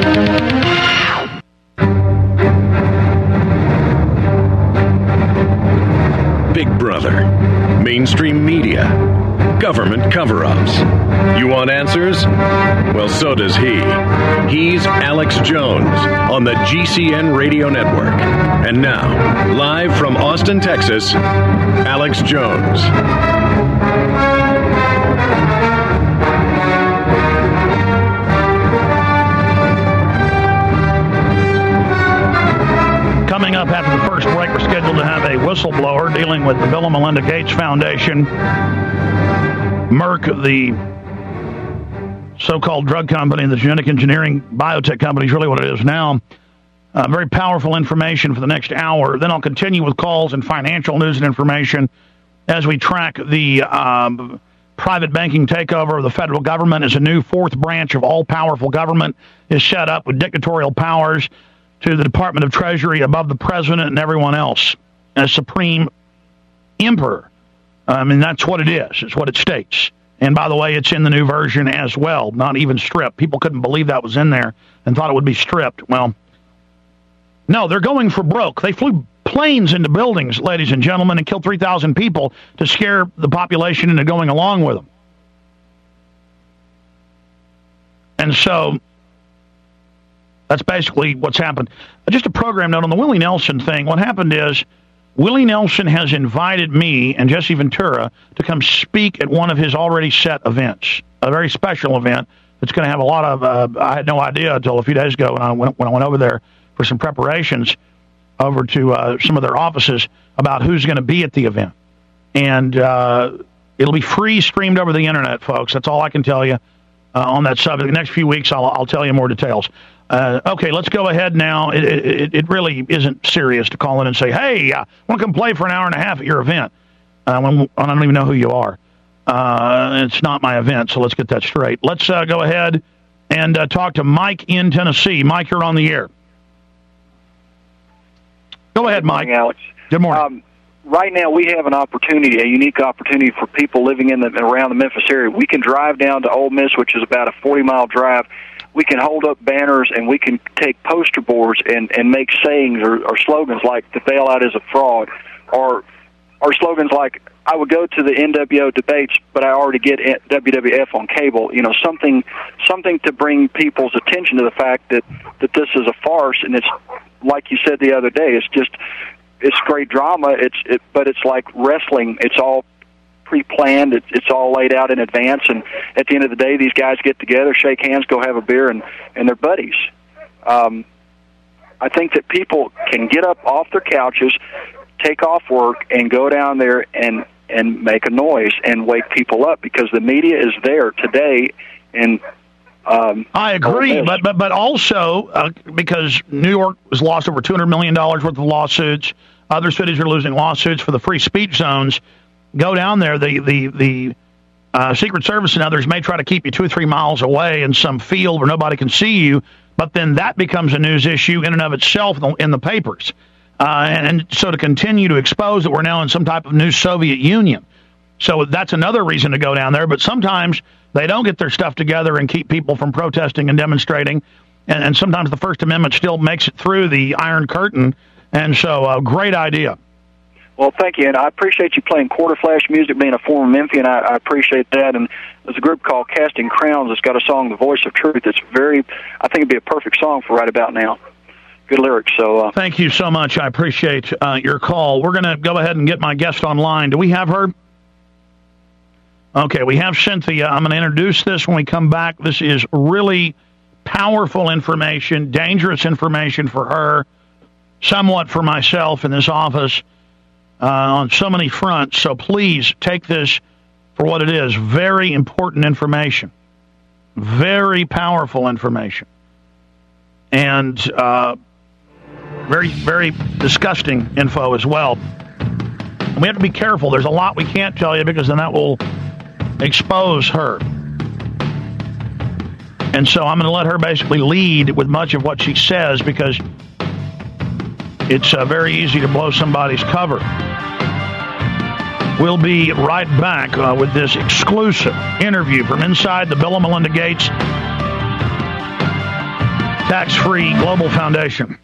Big Brother, mainstream media, government cover-ups. You want answers? Well, so does he. He's Alex Jones on the G C N Radio Network. And now, live from Austin, Texas, Alex Jones. Coming up after the first break, we're scheduled to have a whistleblower dealing with the Bill and Melinda Gates Foundation. Merck, the so-called drug company, the genetic engineering biotech company is really what it is now. Uh, very powerful information for the next hour. Then I'll continue with calls and financial news and information as we track the um, private banking takeover of the federal government as a new fourth branch of all-powerful government is set up with dictatorial powers to the Department of Treasury above the president and everyone else as supreme emperor. I mean, that's what it is. It's what it states. And by the way, it's in the new version as well, not even stripped. People couldn't believe that was in there and thought it would be stripped. Well, no, they're going for broke. They flew planes into buildings, ladies and gentlemen, and killed three thousand people to scare the population into going along with them. And so that's basically what's happened. Just a program note on the Willie Nelson thing. What happened is Willie Nelson has invited me and Jesse Ventura to come speak at one of his already set events, a very special event that's going to have a lot of, uh, I had no idea until a few days ago when I went, when I went over there for some preparations over to uh, some of their offices about who's going to be at the event. And uh, it'll be free streamed over the internet, folks. That's all I can tell you uh, on that subject. The next few weeks, I'll, I'll tell you more details. Uh, okay, let's go ahead now. It, it, it really isn't serious to call in and say, hey, I want to come play for an hour and a half at your event. Uh, when, I don't even know who you are. Uh, it's not my event, so let's get that straight. Let's uh, go ahead and uh, talk to Mike in Tennessee. Mike, you're on the air. Go ahead, Mike. Good morning, Alex. Good morning. Um, right now, we have an opportunity, a unique opportunity for people living in the around the Memphis area. We can drive down to Ole Miss, which is about a forty-mile drive. We can hold up banners and we can take poster boards and, and make sayings or, or slogans like "the bailout is a fraud," or or slogans like "I would go to the N W O debates, but I already get W W F on cable." You know, something something to bring people's attention to the fact that, that this is a farce, and it's like you said the other day. It's just it's great drama. It's it, but it's like wrestling. It's all pre-planned. It's, it's all laid out in advance, and at the end of the day, these guys get together, shake hands, go have a beer, and, and they're buddies. Um, I think that people can get up off their couches, take off work, and go down there and, and make a noise and wake people up, because the media is there today. And um, I agree, but, but but also uh, because New York has lost over two hundred million dollars worth of lawsuits, other cities are losing lawsuits for the free speech zones. Go down there. The the the uh, Secret Service and others may try to keep you two or three miles away in some field where nobody can see you, but then that becomes a news issue in and of itself in the, in the papers. Uh, and, and so to continue to expose that we're now in some type of new Soviet Union. So that's another reason to go down there. But sometimes they don't get their stuff together and keep people from protesting and demonstrating. And, and sometimes the First Amendment still makes it through the Iron Curtain. And so a uh, great idea. Well, thank you, and I appreciate you playing Quarter Flash music, being a former Memphian. I, I appreciate that, and there's a group called Casting Crowns that's got a song, The Voice of Truth. It's very, I think it'd be a perfect song for right about now. Good lyrics. So uh, thank you so much. I appreciate uh, your call. We're going to go ahead and get my guest online. Do we have her? Okay, we have Cynthia. I'm going to introduce this when we come back. This is really powerful information, dangerous information for her, somewhat for myself in this office uh, on so many fronts. So please take this for what it is. Very important information. Very powerful information. And uh, very, very disgusting info as well. And we have to be careful. There's a lot we can't tell you because then that will expose her. And so I'm going to let her basically lead with much of what she says because it's uh, very easy to blow somebody's cover. We'll be right back uh, with this exclusive interview from inside the Bill and Melinda Gates Tax-Free Global Foundation.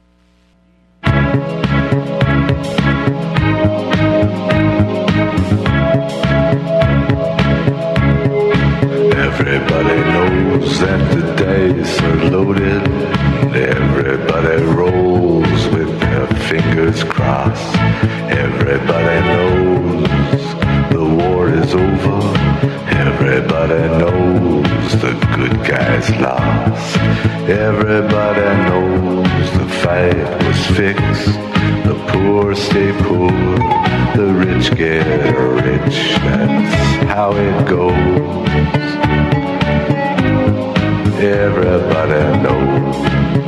Everybody knows that the dice are loaded. Everybody rolls with their fingers crossed. Everybody knows the war is over. Everybody knows the good guys lost. Everybody knows the fight was fixed. The poor stay poor, the rich get rich. That's how it goes. Everybody knows.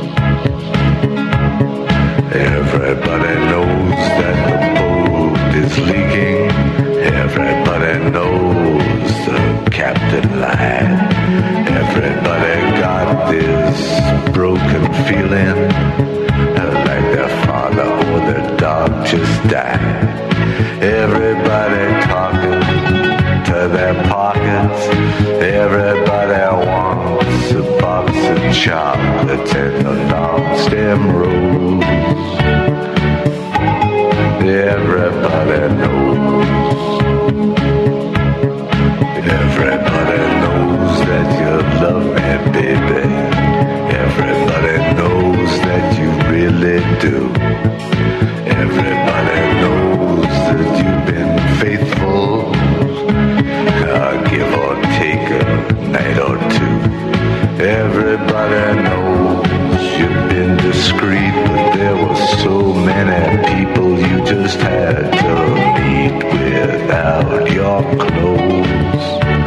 Everybody knows that the boat is leaking. Everybody knows the captain lied. Everybody got this broken feeling like their father or their dog just died. Everybody talking to their pockets. Everybody wants a box of chocolates and a long stem rose. Everybody knows. Everybody knows that you love me, baby. Everybody knows that you really do. Everybody knows that you've been faithful. Uh, give or take a night or two. Everybody knows you've been discreet, but there were so many people you just had to meet without your clothes.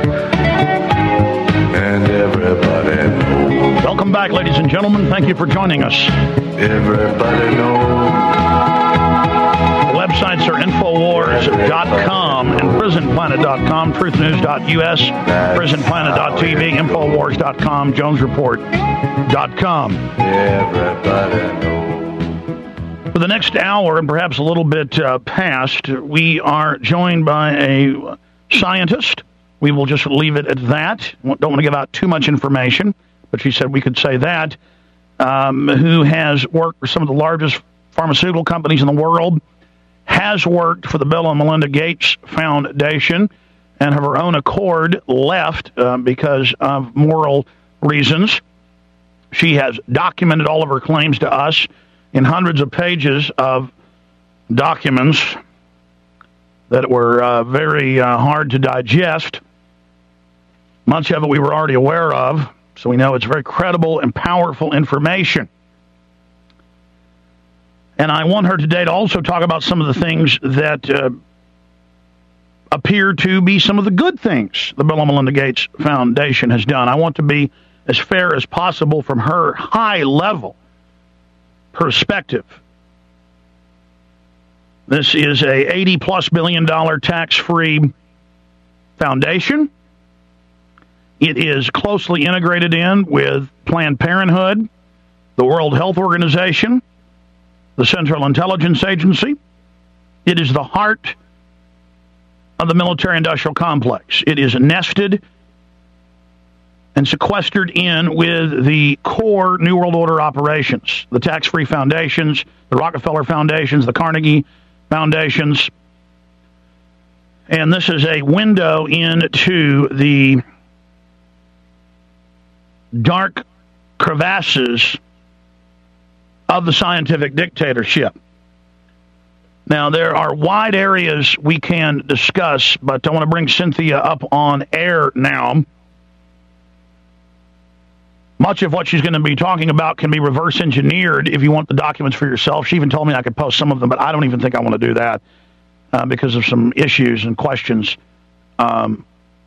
And everybody knows. Welcome back, ladies and gentlemen. Thank you for joining us. Everybody knows. The websites are Infowars dot com and Prison Planet dot com, Truth News dot U S, Prison Planet dot T V, Infowars dot com, Jones Report dot com. Everybody knows. For the next hour, and perhaps a little bit uh, past, we are joined by a scientist. We will just leave it at that. Don't want to give out too much information, but she said we could say that, um, who has worked for some of the largest pharmaceutical companies in the world, has worked for the Bill and Melinda Gates Foundation, and of her own accord left uh, because of moral reasons. She has documented all of her claims to us in hundreds of pages of documents that were uh, very uh, hard to digest. Much of it we were already aware of, so we know it's very credible and powerful information. And I want her today to also talk about some of the things that uh, appear to be some of the good things the Bill and Melinda Gates Foundation has done. I want to be as fair as possible from her high-level perspective. This is a eighty plus billion dollar tax-free foundation. It is closely integrated in with Planned Parenthood, the World Health Organization, the Central Intelligence Agency. It is the heart of the military-industrial complex. It is nested and sequestered in with the core New World Order operations, the tax-free foundations, the Rockefeller Foundations, the Carnegie Foundations. And this is a window into the dark crevasses of the scientific dictatorship. Now, there are wide areas we can discuss, but I want to bring Cynthia up on air now. Much of what she's going to be talking about can be reverse engineered if you want the documents for yourself. She even told me I could post some of them, but I don't even think I want to do that uh, because of some issues and questions. Um,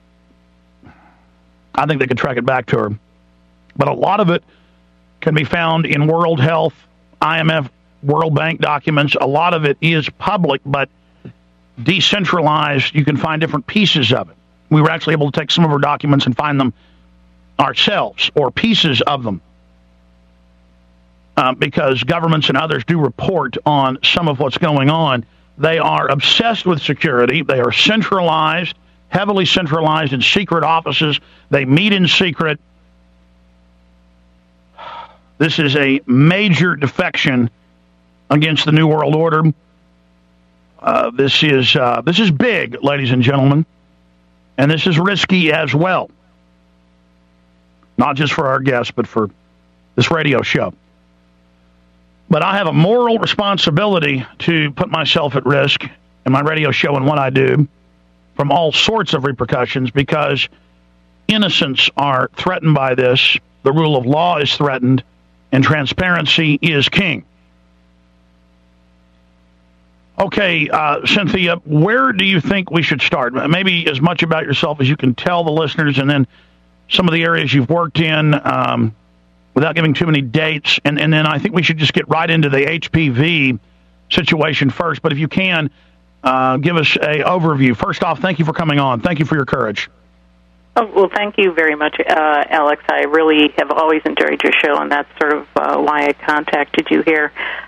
I think they could track it back to her. But a lot of it can be found in World Health, I M F, World Bank documents. A lot of it is public, but decentralized. You can find different pieces of it. We were actually able to take some of her documents and find them ourselves, or pieces of them, uh, because governments and others do report on some of what's going on. They are obsessed with security. They are centralized, heavily centralized in secret offices. They meet in secret. This is a major defection against the New World Order. Uh, this is uh, this is big, ladies and gentlemen, and this is risky as well. Not just for our guests, but for this radio show. But I have a moral responsibility to put myself at risk in my radio show and what I do from all sorts of repercussions, because innocents are threatened by this, the rule of law is threatened, and transparency is king. Okay, uh, Cynthia, where do you think we should start? Maybe as much about yourself as you can tell the listeners, and then some of the areas you've worked in, um, without giving too many dates. And, and then I think we should just get right into the H P V situation first. But if you can, uh, give us a overview. First off, thank you for coming on. Thank you for your courage. Oh, well, thank you very much, uh, Alex. I really have always enjoyed your show, and that's sort of uh, why I contacted you here.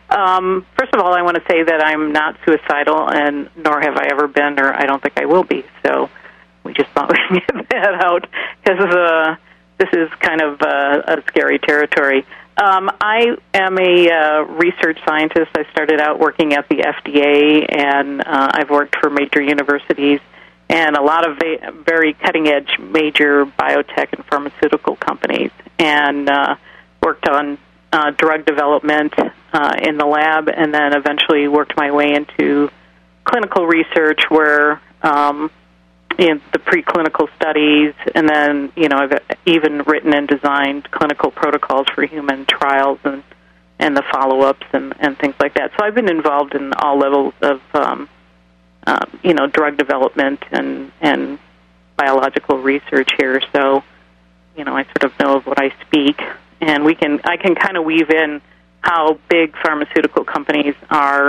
Um, first of all, I want to say that I'm not suicidal, and nor have I ever been, or I don't think I will be. So we just thought we'd get that out, because uh, this is kind of uh, a scary territory. Um, I am a uh, research scientist. I started out working at the F D A, and uh, I've worked for major universities and a lot of va- very cutting-edge major biotech and pharmaceutical companies, and uh, worked on uh, drug development uh, in the lab, and then eventually worked my way into clinical research where um, in the preclinical studies, and then, you know, I've even written and designed clinical protocols for human trials and, and the follow-ups and, and things like that. So I've been involved in all levels of um, Uh, you know, drug development and, and biological research here. So, you know, I sort of know of what I speak, and we can I can kind of weave in how big pharmaceutical companies are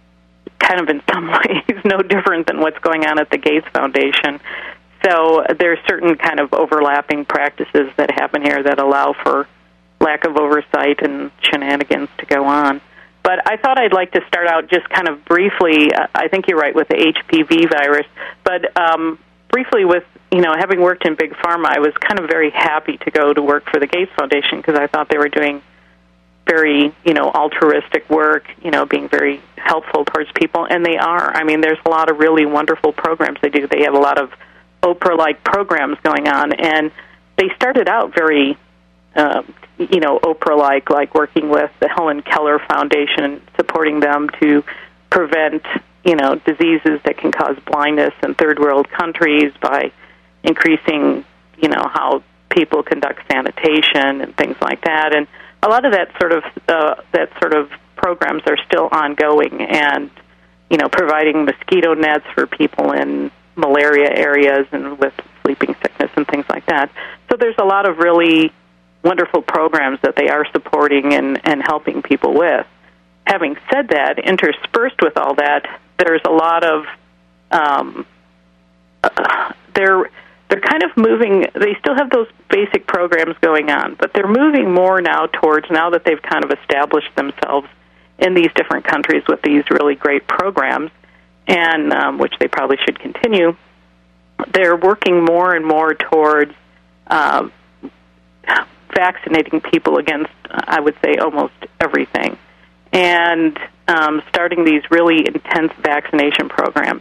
kind of in some ways no different than what's going on at the Gates Foundation. So there's certain kind of overlapping practices that happen here that allow for lack of oversight and shenanigans to go on. But I thought I'd like to start out just kind of briefly, uh, I think you're right with the H P V virus, but um, briefly with, you know, having worked in Big Pharma, I was kind of very happy to go to work for the Gates Foundation because I thought they were doing very, you know, altruistic work, you know, being very helpful towards people, and they are. I mean, there's a lot of really wonderful programs they do. They have a lot of Oprah-like programs going on, and they started out very Uh, you know, Oprah-like, like working with the Helen Keller Foundation, supporting them to prevent, you know, diseases that can cause blindness in third world countries by increasing, you know, how people conduct sanitation and things like that. And a lot of that sort of uh, that sort of programs are still ongoing, and, you know, providing mosquito nets for people in malaria areas and with sleeping sickness and things like that. So there's a lot of really wonderful programs that they are supporting and, and helping people with. Having said that, interspersed with all that, there's a lot of um, uh, they're they're kind of moving. They still have those basic programs going on, but they're moving more now towards, now that they've kind of established themselves in these different countries with these really great programs, and um, which they probably should continue. They're working more and more towards Uh, vaccinating people against, I would say, almost everything, and um, starting these really intense vaccination programs,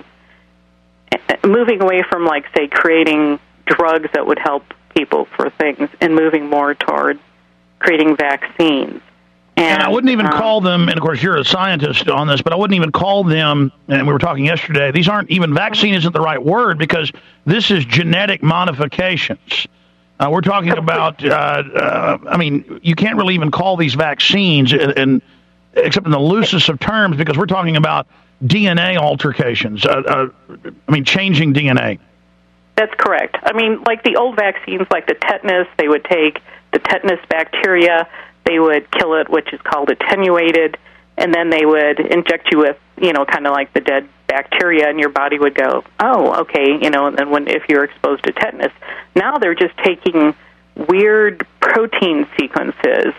moving away from, like, say, creating drugs that would help people for things, and moving more toward creating vaccines. And, and I wouldn't even um, call them, and of course you're a scientist on this, but I wouldn't even call them, and we were talking yesterday, these aren't even, vaccine isn't the right word, because this is genetic modifications. Uh, we're talking about, uh, uh, I mean, you can't really even call these vaccines, in, in, except in the loosest of terms, because we're talking about D N A altercations. Uh, uh, I mean, changing D N A. That's correct. I mean, like the old vaccines, like the tetanus, they would take the tetanus bacteria, they would kill it, which is called attenuated, and then they would inject you with, you know, kind of like the dead bacteria, and your body would go, oh, okay, you know, and then when if you're exposed to tetanus. Now they're just taking weird protein sequences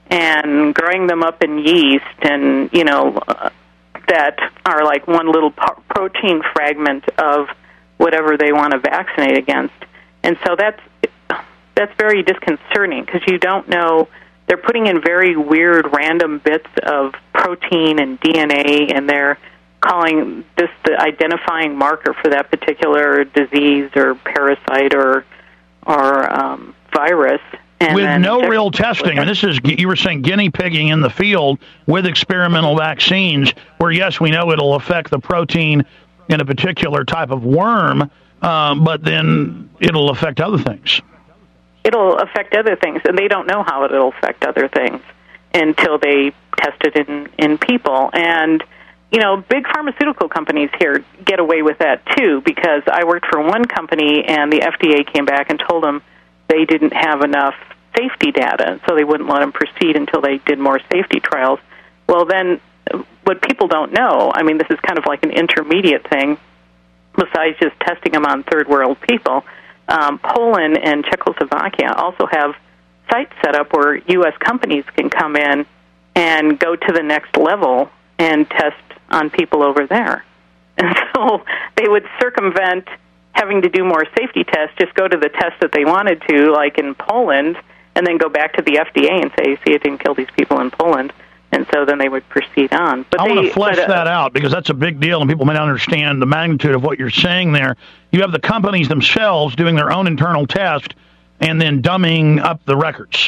and growing them up in yeast and, you know, uh, that are like one little po- protein fragment of whatever they want to vaccinate against. And so that's that's very disconcerting because you don't know. They're putting in very weird random bits of protein and D N A, and they're calling this the identifying marker for that particular disease or parasite or or um, virus. And with no real with testing. And this is, you were saying, guinea pigging in the field with experimental vaccines, where, yes, we know it'll affect the protein in a particular type of worm, um, but then it'll affect other things. It'll affect other things, and they don't know how it'll affect other things until they test it in, in people. And, you know, big pharmaceutical companies here get away with that, too, because I worked for one company, and the F D A came back and told them they didn't have enough safety data, so they wouldn't let them proceed until they did more safety trials. Well, then, what people don't know, I mean, this is kind of like an intermediate thing, besides just testing them on third-world people. Um, Poland and Czechoslovakia also have sites set up where U S companies can come in and go to the next level and test on people over there. And so they would circumvent having to do more safety tests, just go to the test that they wanted to, like in Poland, and then go back to the F D A and say, see, it didn't kill these people in Poland. And so then they would proceed on. But I they, want to flesh but, uh, that out because that's a big deal, and people may not understand the magnitude of what you're saying there. You have the companies themselves doing their own internal test and then dumbing up the records.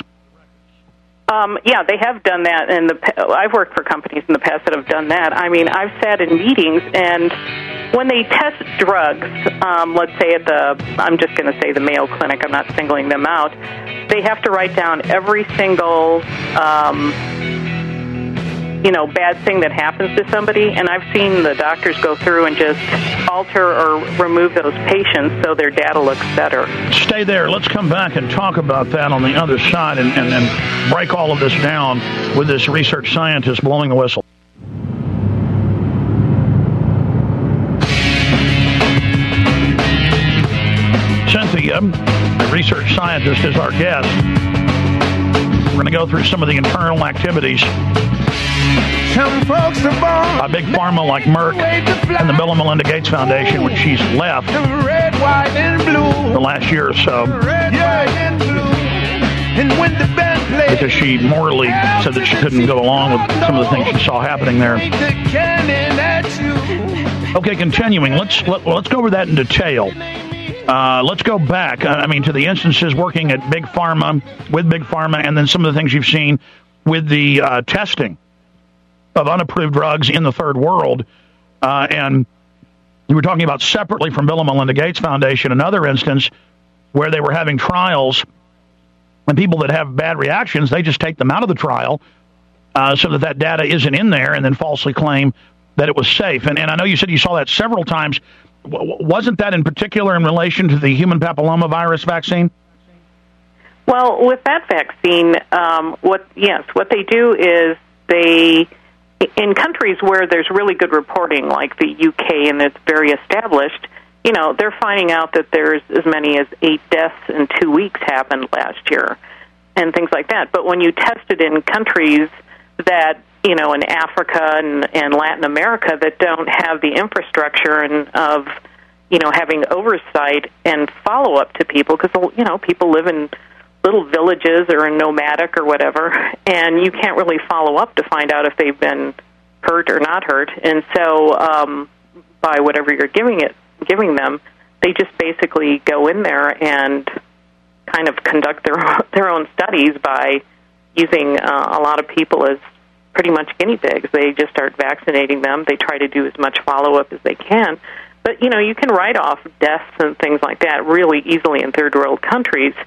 Um, yeah, they have done that, and the, I've worked for companies in the past that have done that. I mean, I've sat in meetings, and when they test drugs, um, let's say at the, I'm just going to say the Mayo Clinic, I'm not singling them out, they have to write down every single, um, you know, bad thing that happens to somebody, and I've seen the doctors go through and just alter or remove those patients so their data looks better. Stay there. Let's come back and talk about that on the other side and, and, and break all of this down with this research scientist blowing the whistle. Cynthia, a research scientist, is our guest. We're going to go through some of the internal activities Some folks are born by big pharma like Merck and the Bill and Melinda Gates Foundation, which she's left red, white, and blue. the last year or so Red, white, and blue. And when the band plays, because she morally said that she couldn't go along with some of the things she saw happening there. Okay, continuing. Let's let, let's go over that in detail. Uh, let's go back, I mean, to the instances working at Big Pharma, with Big Pharma, and then some of the things you've seen with the uh, testing of unapproved drugs in the third world. Uh, and you were talking about separately from Bill and Melinda Gates Foundation, another instance where they were having trials, and people that have bad reactions, they just take them out of the trial uh, so that that data isn't in there and then falsely claim that it was safe. And, and I know you said you saw that several times. Wasn't that in particular in relation to the human papillomavirus vaccine? Well, with that vaccine, um, what yes, what they do is they, in countries where there's really good reporting, like the U K, and it's very established, you know, they're finding out that there's as many as eight deaths in two weeks happened last year, and things like that. But when you test it in countries that, you know, in Africa and, and Latin America that don't have the infrastructure and of, you know, having oversight and follow-up to people, because, you know, people live in little villages or nomadic or whatever, and you can't really follow up to find out if they've been hurt or not hurt. And so um, by whatever you're giving it, giving them, they just basically go in there and kind of conduct their their own studies by using uh, a lot of people as pretty much guinea pigs. They just start vaccinating them. They try to do as much follow-up as they can. But, you know, you can write off deaths and things like that really easily in third world countries.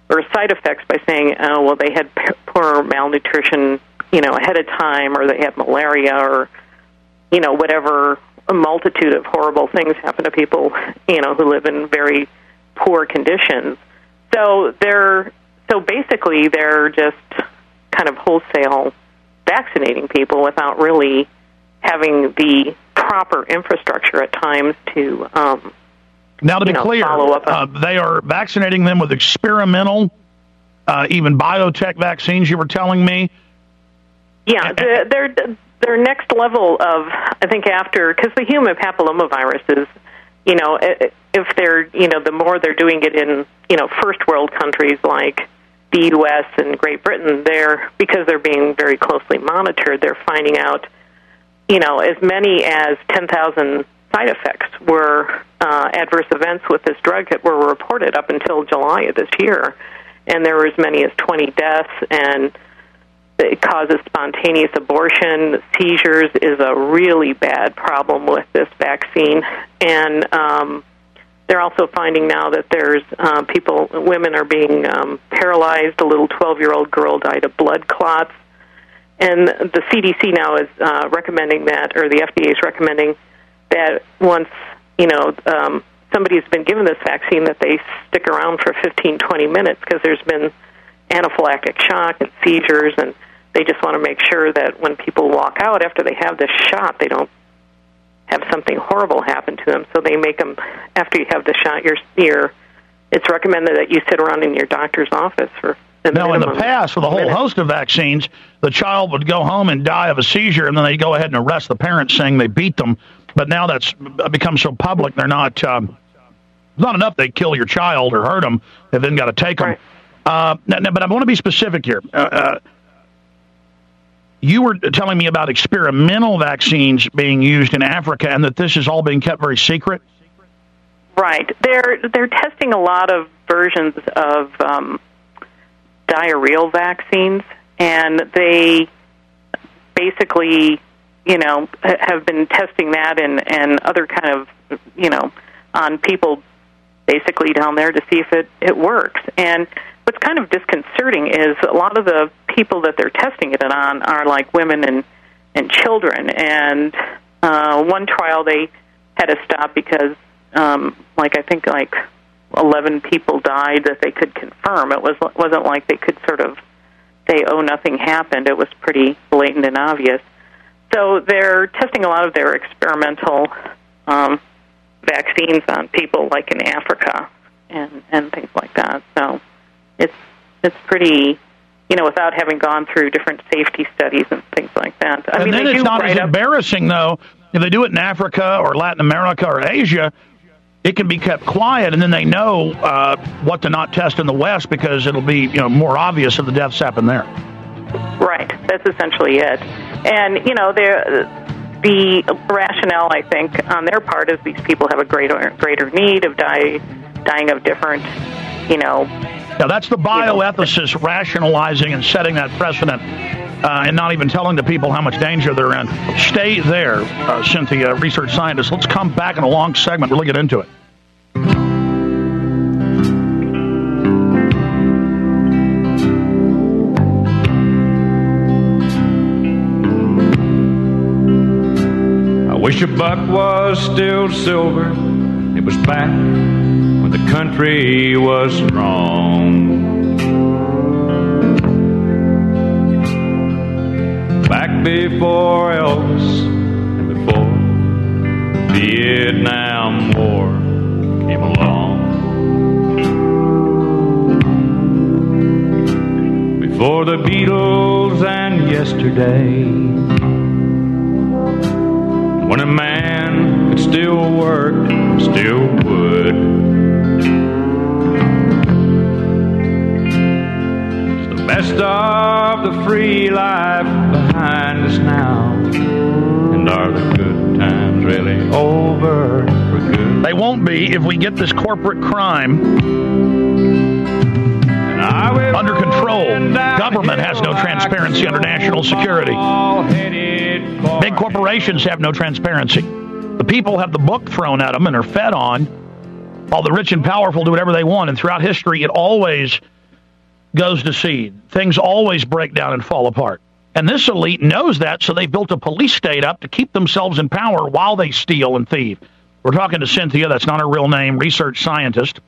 or side effects by saying, oh, well, they had poor malnutrition, you know, ahead of time, or they had malaria, or, you know, whatever, a multitude of horrible things happen to people, you know, who live in very poor conditions. So they're, so basically they're just kind of wholesale vaccinating people without really having the proper infrastructure at times to, um, now to be you know, clear, follow up uh, they are vaccinating them with experimental, uh, even biotech vaccines, you were telling me? Yeah, the, their their next level of, I think after, because the human papillomavirus is, you know, if they're, you know, the more they're doing it in, you know, first world countries like the U S and Great Britain, they're, because they're being very closely monitored, they're finding out, you know, as many as ten thousand side effects were uh, adverse events with this drug that were reported up until July of this year. And there were as many as twenty deaths, and it causes spontaneous abortion. Seizures is a really bad problem with this vaccine. And um, they're also finding now that there's uh, people, women are being um, paralyzed. A little twelve-year-old girl died of blood clots. And the C D C now is uh, recommending that, or the F D A is recommending that once, you know, um, somebody's been given this vaccine, that they stick around for fifteen, twenty minutes, because there's been anaphylactic shock and seizures, and they just want to make sure that when people walk out after they have this shot, they don't have something horrible happen to them. So they make them, after you have the shot, you're, you're, it's recommended that you sit around in your doctor's office for the Now, in the past, with a whole minutes. host of vaccines, the child would go home and die of a seizure, and then they go ahead and arrest the parents, saying they beat them. But now that's become so public, they're not, um, it's not enough they kill your child or hurt them, they've then got to take them. Right. Uh, now, now, but I want to be specific here. Uh, uh, you were telling me about experimental vaccines being used in Africa, and that this is all being kept very secret? Right. They're they're testing a lot of versions of um, diarrheal vaccines, and they basically, you know, have been testing that and, and other kind of, you know, on people basically down there to see if it, it works. And what's kind of disconcerting is a lot of the people that they're testing it on are like women and, and children. And uh, one trial they had to stop because, um, like, I think like eleven people died that they could confirm. It was, wasn't like they could sort of say, oh, nothing happened. It was pretty blatant and obvious. So they're testing a lot of their experimental um, vaccines on people like in Africa and, and things like that. So it's it's pretty, you know, without having gone through different safety studies and things like that. I and mean, then they it's do not as write up- embarrassing, though, if they do it in Africa or Latin America or Asia, it can be kept quiet, and then they know uh, what to not test in the West, because it'll be, you know, more obvious if the deaths happen there. Right, that's essentially it. And, you know, the rationale, I think, on their part is these people have a greater greater need of die, dying of different, you know... Now, that's the bioethicists you know, rationalizing and setting that precedent, uh, and not even telling the people how much danger they're in. Stay there, uh, Cynthia, research scientist. Let's come back in a long segment, really get into it. Wish a buck was still silver. It was back when the country was strong. Back before Elvis and before the Vietnam War came along. Before the Beatles and yesterday. When a man could still work, still would. It's the best of the free life behind us now. And are the good times really over for good? They won't be if we get this corporate crime under control. Government has no transparency under national security. Big corporations have no transparency. The people have the book thrown at them and are fed on, while the rich and powerful do whatever they want. And throughout history, it always goes to seed. Things always break down and fall apart. And this elite knows that, so they built a police state up to keep themselves in power while they steal and thieve. We're talking to Cynthia, that's not her real name, research scientist.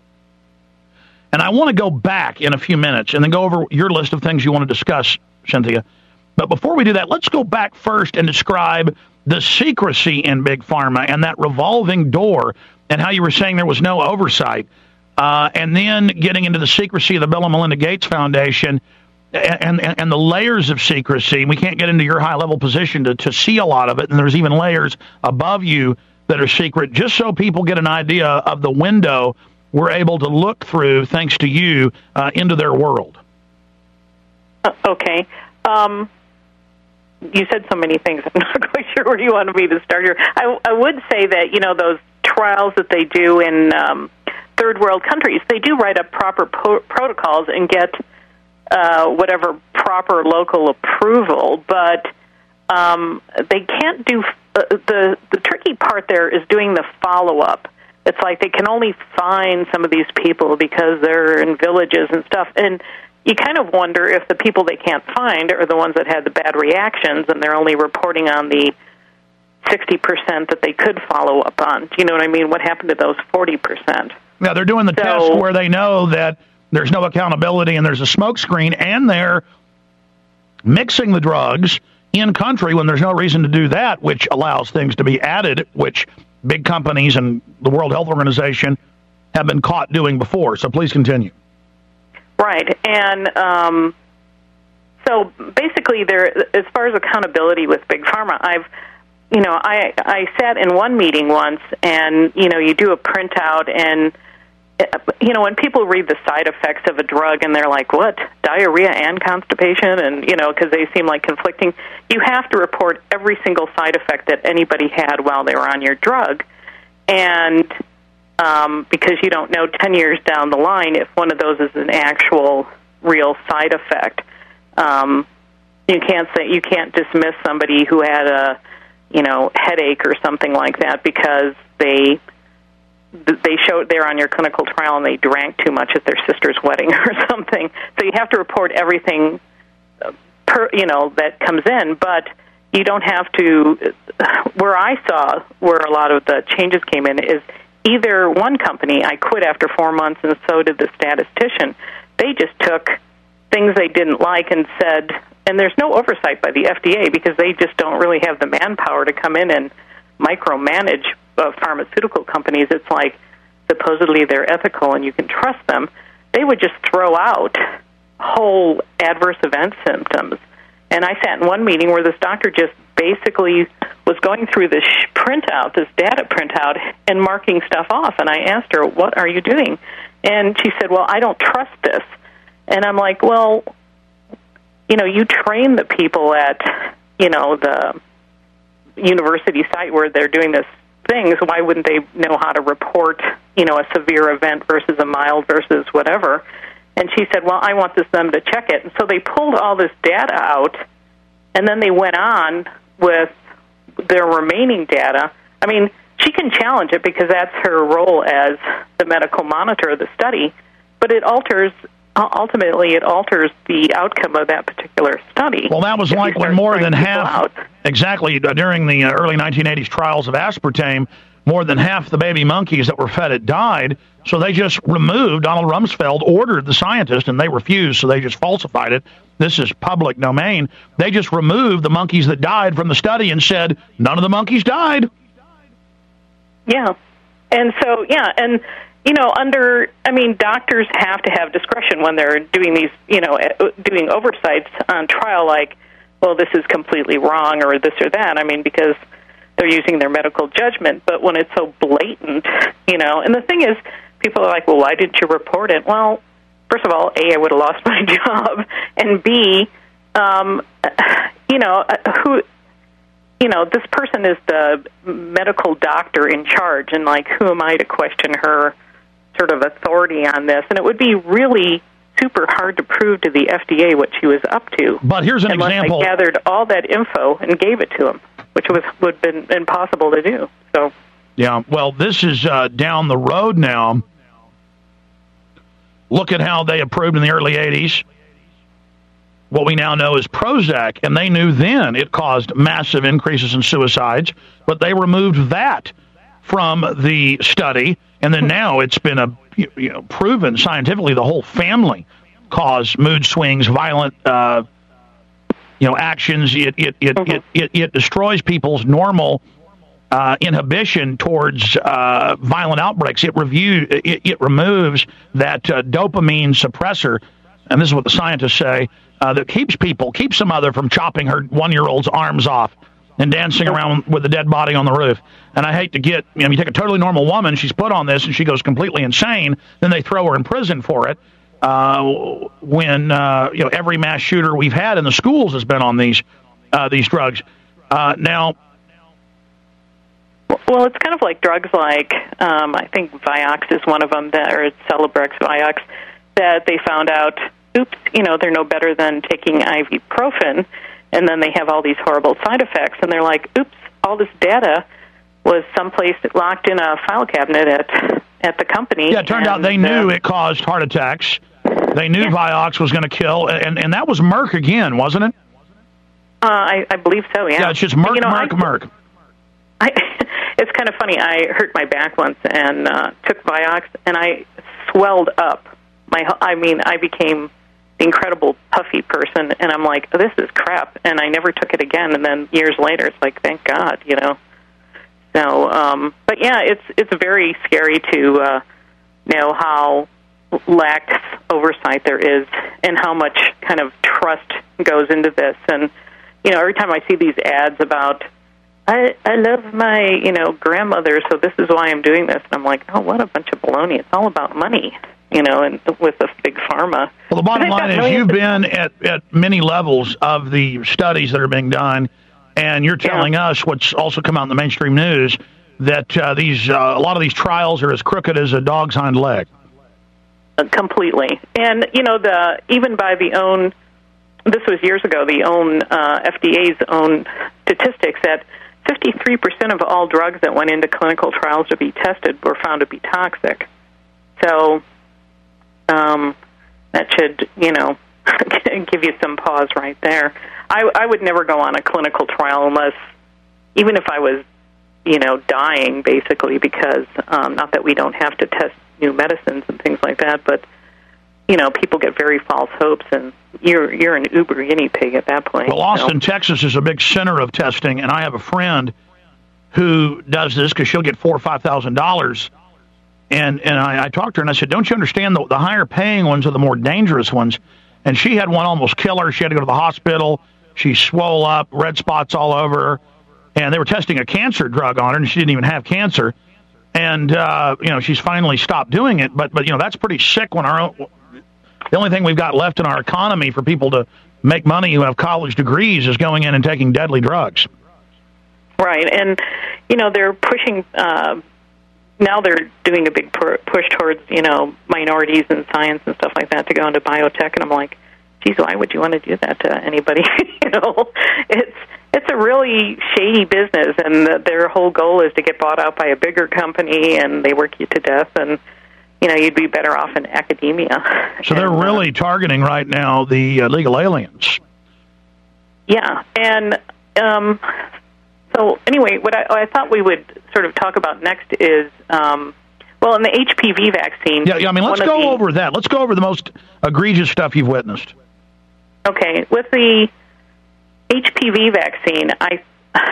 And I want to go back in a few minutes and then go over your list of things you want to discuss, Cynthia. But before we do that, let's go back first and describe the secrecy in Big Pharma and that revolving door and how you were saying there was no oversight. Uh, and then getting into the secrecy of the Bill and Melinda Gates Foundation and, and, and the layers of secrecy. We can't get into your high-level position to, to see a lot of it, and there's even layers above you that are secret, just so people get an idea of the window we're able to look through, thanks to you, uh, into their world. Uh, okay. Um, you said so many things. I'm not quite sure where you wanted me to start here. I, I would say that, you know, those trials that they do in um, third world countries, they do write up proper po- protocols and get uh, whatever proper local approval, but um, they can't do uh, the the tricky part there is doing the follow up. It's like they can only find some of these people because they're in villages and stuff, and you kind of wonder if the people they can't find are the ones that had the bad reactions, and they're only reporting on the sixty percent that they could follow up on. Do you know what I mean? What happened to those forty percent? Yeah, they're doing the so, test where they know that there's no accountability and there's a smokescreen, and they're mixing the drugs in country when there's no reason to do that, which allows things to be added, which big companies and the World Health Organization have been caught doing before. So please continue. Right, and um, so basically, there, as far as accountability with Big Pharma, I've, you know, I I sat in one meeting once, and you know, you do a printout, and you know, when people read the side effects of a drug, and they're like, "What? Diarrhea and constipation?" and you know, because they seem like conflicting. You have to report every single side effect that anybody had while they were on your drug, and Um, because you don't know ten years down the line if one of those is an actual real side effect. Um, you can't say you can't dismiss somebody who had a, you know, headache or something like that because they they showed they're on your clinical trial and they drank too much at their sister's wedding or something. So you have to report everything, per, you know, that comes in, but you don't have to. Where I saw where a lot of the changes came in is. Either one company, I quit after four months, and so did the statistician. They just took things they didn't like and said, and there's no oversight by the F D A because they just don't really have the manpower to come in and micromanage uh, pharmaceutical companies. It's like supposedly they're ethical and you can trust them. They would just throw out whole adverse event symptoms. And I sat in one meeting where this doctor just basically was going through this printout, this data printout, and marking stuff off. And I asked her, what are you doing? And she said, well, I don't trust this. And I'm like, well, you know, you train the people at, you know, the university site where they're doing this things. Why wouldn't they know how to report, you know, a severe event versus a mild versus whatever? And she said, well, I want this them to check it. And so they pulled all this data out, and then they went on with their remaining data. I mean, she can challenge it because that's her role as the medical monitor of the study, but it alters, ultimately it alters the outcome of that particular study. Well, that was like when more than half, out. exactly, during the early nineteen eighties trials of aspartame, more than half the baby monkeys that were fed it died, so they just removed, Donald Rumsfeld ordered the scientists, and they refused, so they just falsified it. This is public domain. They just removed the monkeys that died from the study and said, none of the monkeys died. Yeah. And so, yeah, and, you know, under, I mean, doctors have to have discretion when they're doing these, you know, doing oversights on trial, like, well, this is completely wrong or this or that. I mean, because they're using their medical judgment, but when it's so blatant, you know, and the thing is, people are like, well, why didn't you report it? Well, first of all, A, I would have lost my job, and B, um, you know, who, you know, this person is the medical doctor in charge, and, like, who am I to question her sort of authority on this? And it would be really super hard to prove to the F D A what she was up to. But here's an unless example. I gathered all that info and gave it to them, which was would have been impossible to do. So. Yeah, well, this is uh, down the road now. Look at how they approved in the early eighties what we now know is Prozac, and they knew then it caused massive increases in suicides, but they removed that from the study, and then now it's been a you know proven scientifically the whole family cause mood swings, violent uh, you know actions. It it it, mm-hmm. it it it destroys people's normal uh, inhibition towards uh, violent outbreaks. It review it, it removes that uh, dopamine suppressor, and this is what the scientists say uh, that keeps people keeps some mother from chopping her one-year-old's arms off and dancing around with a dead body on the roof. And I hate to get, you know, you take a totally normal woman, she's put on this, and she goes completely insane, then they throw her in prison for it, uh, when, uh, you know, every mass shooter we've had in the schools has been on these uh, these drugs. Uh, now... Well, it's kind of like drugs like, um, I think Vioxx is one of them, that, or Celebrex Vioxx, that they found out, oops, you know, they're no better than taking ibuprofen, and then they have all these horrible side effects, and they're like, oops, all this data was someplace locked in a file cabinet at at the company. Yeah, it turned out they knew uh, it caused heart attacks. They knew yeah. Vioxx was going to kill, and, and that was Merck again, wasn't it? Uh, I, I believe so, yeah. Yeah, it's just Merck, you know, Merck, I, Merck. I, it's kind of funny. I hurt my back once and uh, took Vioxx, and I swelled up. My, I mean, I became incredible puffy person, and I'm like, oh, this is crap, and I never took it again. And then years later, it's like, thank God, you know. So, um, but yeah, it's it's very scary to uh, know how lax oversight there is, and how much kind of trust goes into this. And you know, every time I see these ads about, I I love my you know grandmother, so this is why I'm doing this, and I'm like, oh, what a bunch of baloney! It's all about money. You know, and with a big pharma. Well, the bottom line is you've been at, at many levels of the studies that are being done, and you're telling yeah. us what's also come out in the mainstream news, that uh, these uh, a lot of these trials are as crooked as a dog's hind leg. Uh, completely. And, you know, the even by the own, this was years ago, the own uh, F D A's own statistics that fifty-three percent of all drugs that went into clinical trials to be tested were found to be toxic. So... Um, that should, you know, give you some pause right there. I, I would never go on a clinical trial unless, even if I was, you know, dying, basically, because um, not that we don't have to test new medicines and things like that, but, you know, people get very false hopes, and you're you're an uber guinea pig at that point. Well, Austin, so. Texas is a big center of testing, and I have a friend who does this because she'll get four or five thousand dollars. And and I, I talked to her, and I said, don't you understand the, the higher-paying ones are the more dangerous ones? And she had one almost kill her. She had to go to the hospital. She swole up, red spots all over her. And they were testing a cancer drug on her, and she didn't even have cancer. And, uh, you know, she's finally stopped doing it. But, but you know, that's pretty sick when our own, the only thing we've got left in our economy for people to make money who have college degrees is going in and taking deadly drugs. Right. And, you know, they're pushing... Uh, Now they're doing a big push towards, you know, minorities in science and stuff like that to go into biotech, and I'm like, geez, why would you want to do that to anybody? you know, it's it's a really shady business, and the, their whole goal is to get bought out by a bigger company, and they work you to death, and you know, you'd be better off in academia. So they're and, really uh, targeting right now the uh, legal aliens. Yeah, and um, so anyway, what I, what I thought we would sort of talk about next is, um, well, in the H P V vaccine. Yeah, yeah I mean, let's go the, over that. Let's go over the most egregious stuff you've witnessed. Okay, with the H P V vaccine, I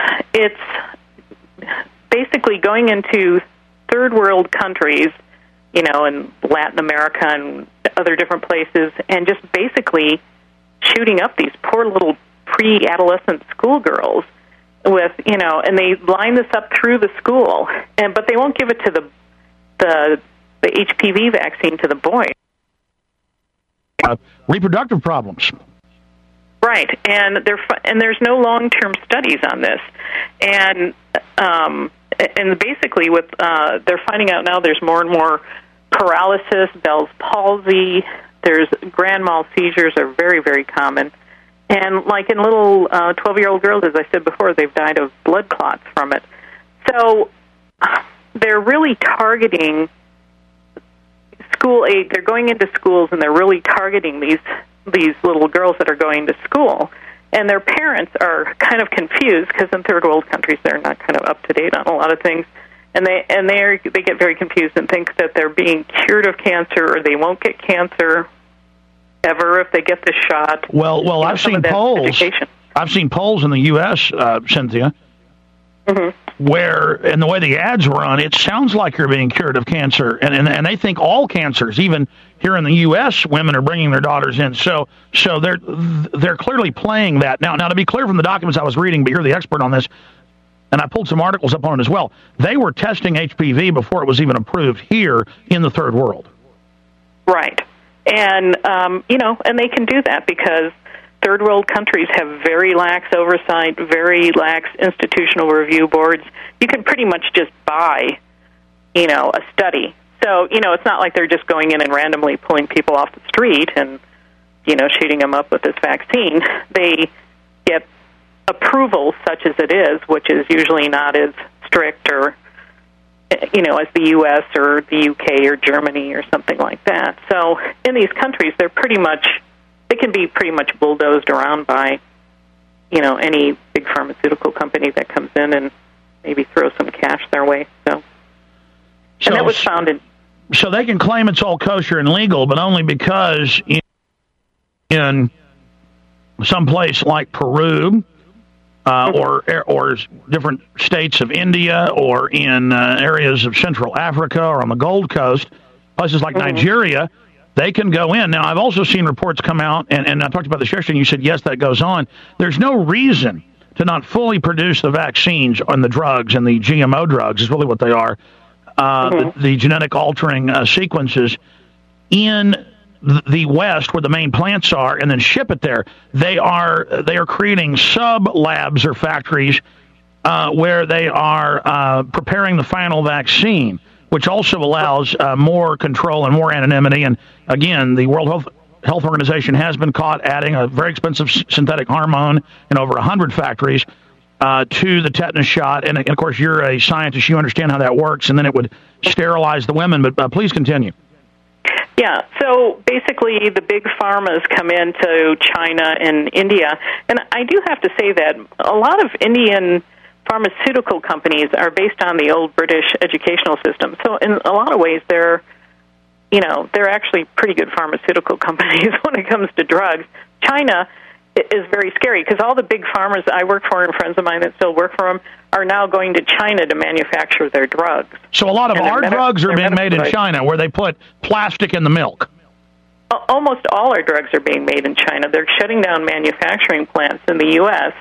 it's basically going into third world countries, you know, in Latin America and other different places, and just basically shooting up these poor little pre-adolescent schoolgirls with, you know, and they line this up through the school, and but they won't give it to the the the H P V vaccine to the boy. Uh, reproductive problems. Right, and there and there's no long-term studies on this, and um, and basically with uh, they're finding out now there's more and more paralysis, Bell's palsy. There's grand mal seizures are very very common. And like in little uh, twelve-year-old girls, as I said before, they've died of blood clots from it. So they're really targeting school aid. They're going into schools, and they're really targeting these these little girls that are going to school, and their parents are kind of confused because in third world countries they're not kind of up to date on a lot of things, and they and they they get very confused and think that they're being cured of cancer or they won't get cancer ever if they get the shot. Well, well, you know, I've seen polls. Education. I've seen polls in the U S, uh, Cynthia, mm-hmm. where, and the way the ads run, it sounds like you're being cured of cancer, and, and and they think all cancers, even here in the U S, women are bringing their daughters in. So so they're they're clearly playing that. Now, now to be clear from the documents I was reading, but you're the expert on this, and I pulled some articles up on it as well, they were testing H P V before it was even approved here in the third world. Right. And, um, you know, and they can do that because third world countries have very lax oversight, very lax institutional review boards. You can pretty much just buy, you know, a study. So, you know, it's not like they're just going in and randomly pulling people off the street and, you know, shooting them up with this vaccine. They get approval such as it is, which is usually not as strict or, you know, as the U S or the U K or Germany or something like that. So in these countries, they're pretty much, they can be pretty much bulldozed around by, you know, any big pharmaceutical company that comes in and maybe throws some cash their way. So, so and that was found in... So they can claim it's all kosher and legal, but only because in, in some place like Peru, Uh, or or different states of India, or in uh, areas of Central Africa, or on the Gold Coast, places like mm-hmm. Nigeria, they can go in. Now, I've also seen reports come out, and, and I talked about this yesterday, and you said, yes, that goes on. There's no reason to not fully produce the vaccines and the drugs, and the G M O drugs is really what they are, uh, mm-hmm. the, the genetic altering uh, sequences, in the West, where the main plants are, and then ship it there. They are they are creating sub labs or factories uh, where they are uh, preparing the final vaccine, which also allows uh, more control and more anonymity. And again, the World Health Health Organization has been caught adding a very expensive synthetic hormone in over a hundred factories uh, to the tetanus shot. And, and of course, you're a scientist; you understand how that works. And then it would sterilize the women. But uh, please continue. Yeah, so basically the big pharmas come into China and India, and I do have to say that a lot of Indian pharmaceutical companies are based on the old British educational system. So in a lot of ways they're, you know, they're actually pretty good pharmaceutical companies when it comes to drugs. China is very scary because all the big pharmas I work for and friends of mine that still work for them are now going to China to manufacture their drugs. So a lot of our drugs are being made in China, where they put plastic in the milk. Almost all our drugs are being made in China. They're shutting down manufacturing plants in the U S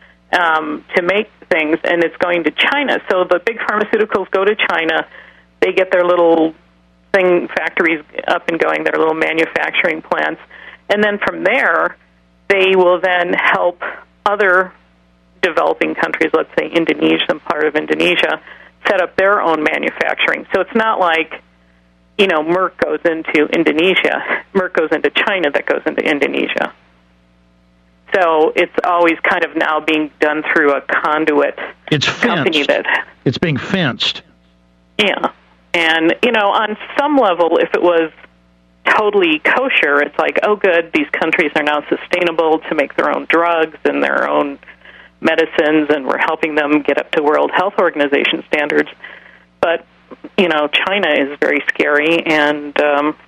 um, to make things, and it's going to China. So the big pharmaceuticals go to China. They get their little thing factories up and going, their little manufacturing plants, and then from there, they will then help other developing countries, let's say Indonesia, some part of Indonesia, set up their own manufacturing. So it's not like, you know, Merck goes into Indonesia. Merck goes into China, that goes into Indonesia. So it's always kind of now being done through a conduit it's company that... It's being fenced. Yeah. And, you know, on some level, if it was totally kosher, it's like, oh, good, these countries are now sustainable to make their own drugs and their own medicines, and we're helping them get up to World Health Organization standards. But, you know, China is very scary, and, um,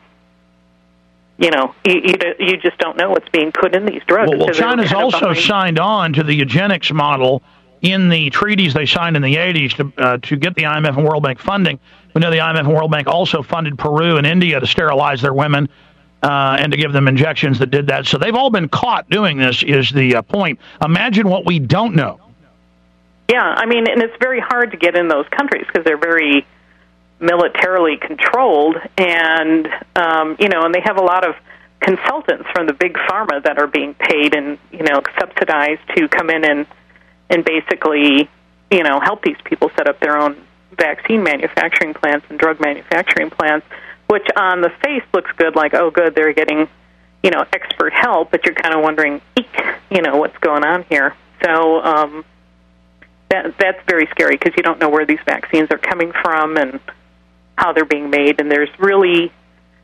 you know, you, you, you just don't know what's being put in these drugs. Well, well China's also signed on to the eugenics model in the treaties they signed in the eighties to uh, to get the I M F and World Bank funding. We know the I M F and World Bank also funded Peru and India to sterilize their women uh, and to give them injections that did that. So they've all been caught doing this, is the uh, point. Imagine what we don't know. Yeah, I mean, and it's very hard to get in those countries because they're very militarily controlled, and, um, you know, and they have a lot of consultants from the big pharma that are being paid and, you know, subsidized to come in and, and basically, you know, help these people set up their own vaccine manufacturing plants and drug manufacturing plants, which on the face looks good, like, oh, good, they're getting, you know, expert help, but you're kind of wondering, eek, you know, what's going on here. So um, that that's very scary because you don't know where these vaccines are coming from and how they're being made, and there's really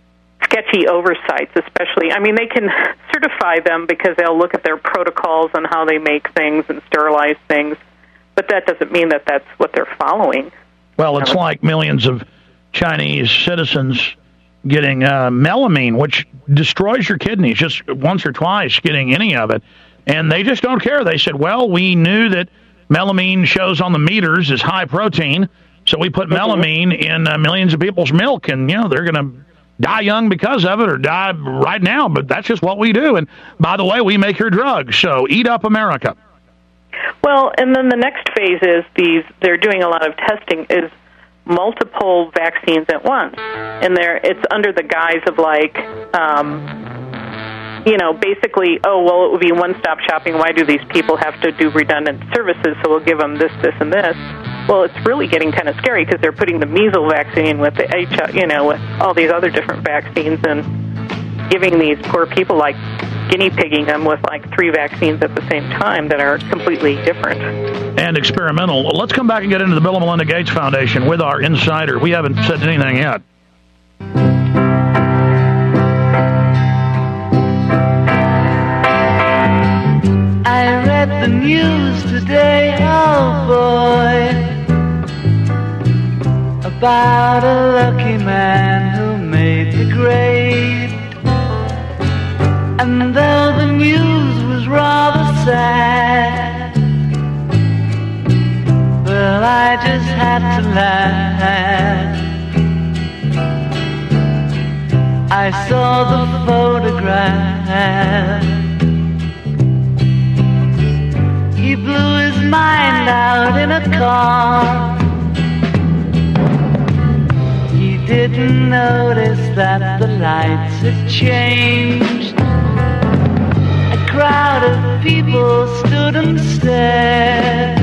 sketchy oversights, especially. I mean, they can certify them because they'll look at their protocols on how they make things and sterilize things, but that doesn't mean that that's what they're following. Well, it's like millions of Chinese citizens getting uh, melamine, which destroys your kidneys just once or twice, getting any of it. And they just don't care. They said, well, we knew that melamine shows on the meters is high protein, so we put melamine in uh, millions of people's milk, and, you know, they're going to die young because of it or die right now, but that's just what we do. And, by the way, we make your drugs, so eat up America. Well, and then the next phase is these, they're doing a lot of testing, is multiple vaccines at once. And they're, it's under the guise of, like, um, you know, basically, oh, well, it would be one-stop shopping. Why do these people have to do redundant services? So we'll give them this, this, and this. Well, it's really getting kind of scary because they're putting the measles vaccine with the H, you know, with all these other different vaccines and giving these poor people, like, guinea pigging them with like three vaccines at the same time that are completely different. And experimental. Let's come back and get into the Bill and Melinda Gates Foundation with our insider. We haven't said anything yet. I read the news today, oh boy, about a lucky man who made the grade. And though the news was rather sad, well, I just had to laugh. I saw the photograph. He blew his mind out in a car. He didn't notice that the lights had changed. A crowd of people stood and stared.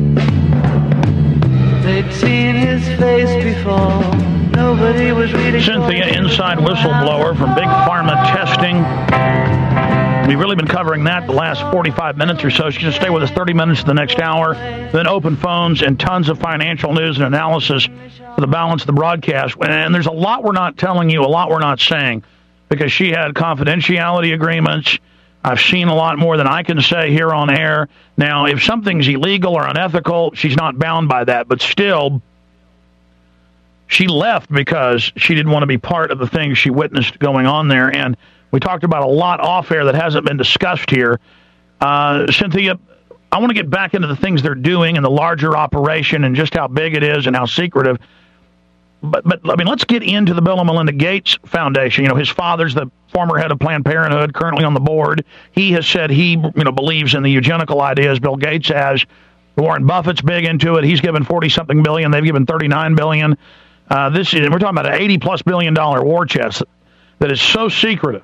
They'd seen his face before. Nobody was really. Cynthia, inside whistleblower from Big Pharma testing. We've really been covering that the last forty-five minutes or so. She's going to stay with us thirty minutes to the next hour. Then open phones and tons of financial news and analysis for the balance of the broadcast. And there's a lot we're not telling you, a lot we're not saying, because she had confidentiality agreements. I've seen a lot more than I can say here on air. Now, if something's illegal or unethical, she's not bound by that. But still, she left because she didn't want to be part of the things she witnessed going on there. And we talked about a lot off air that hasn't been discussed here. Uh, Cynthia, I want to get back into the things they're doing and the larger operation and just how big it is and how secretive. But, but I mean, let's get into the Bill and Melinda Gates Foundation. You know, his father's the former head of Planned Parenthood, currently on the board. He has said he, you know, believes in the eugenical ideas. Bill Gates has. Warren Buffett's big into it. He's given forty-something billion. They've given thirty-nine billion. Uh, this is, we're talking about an eighty-plus billion dollar war chest that is so secretive.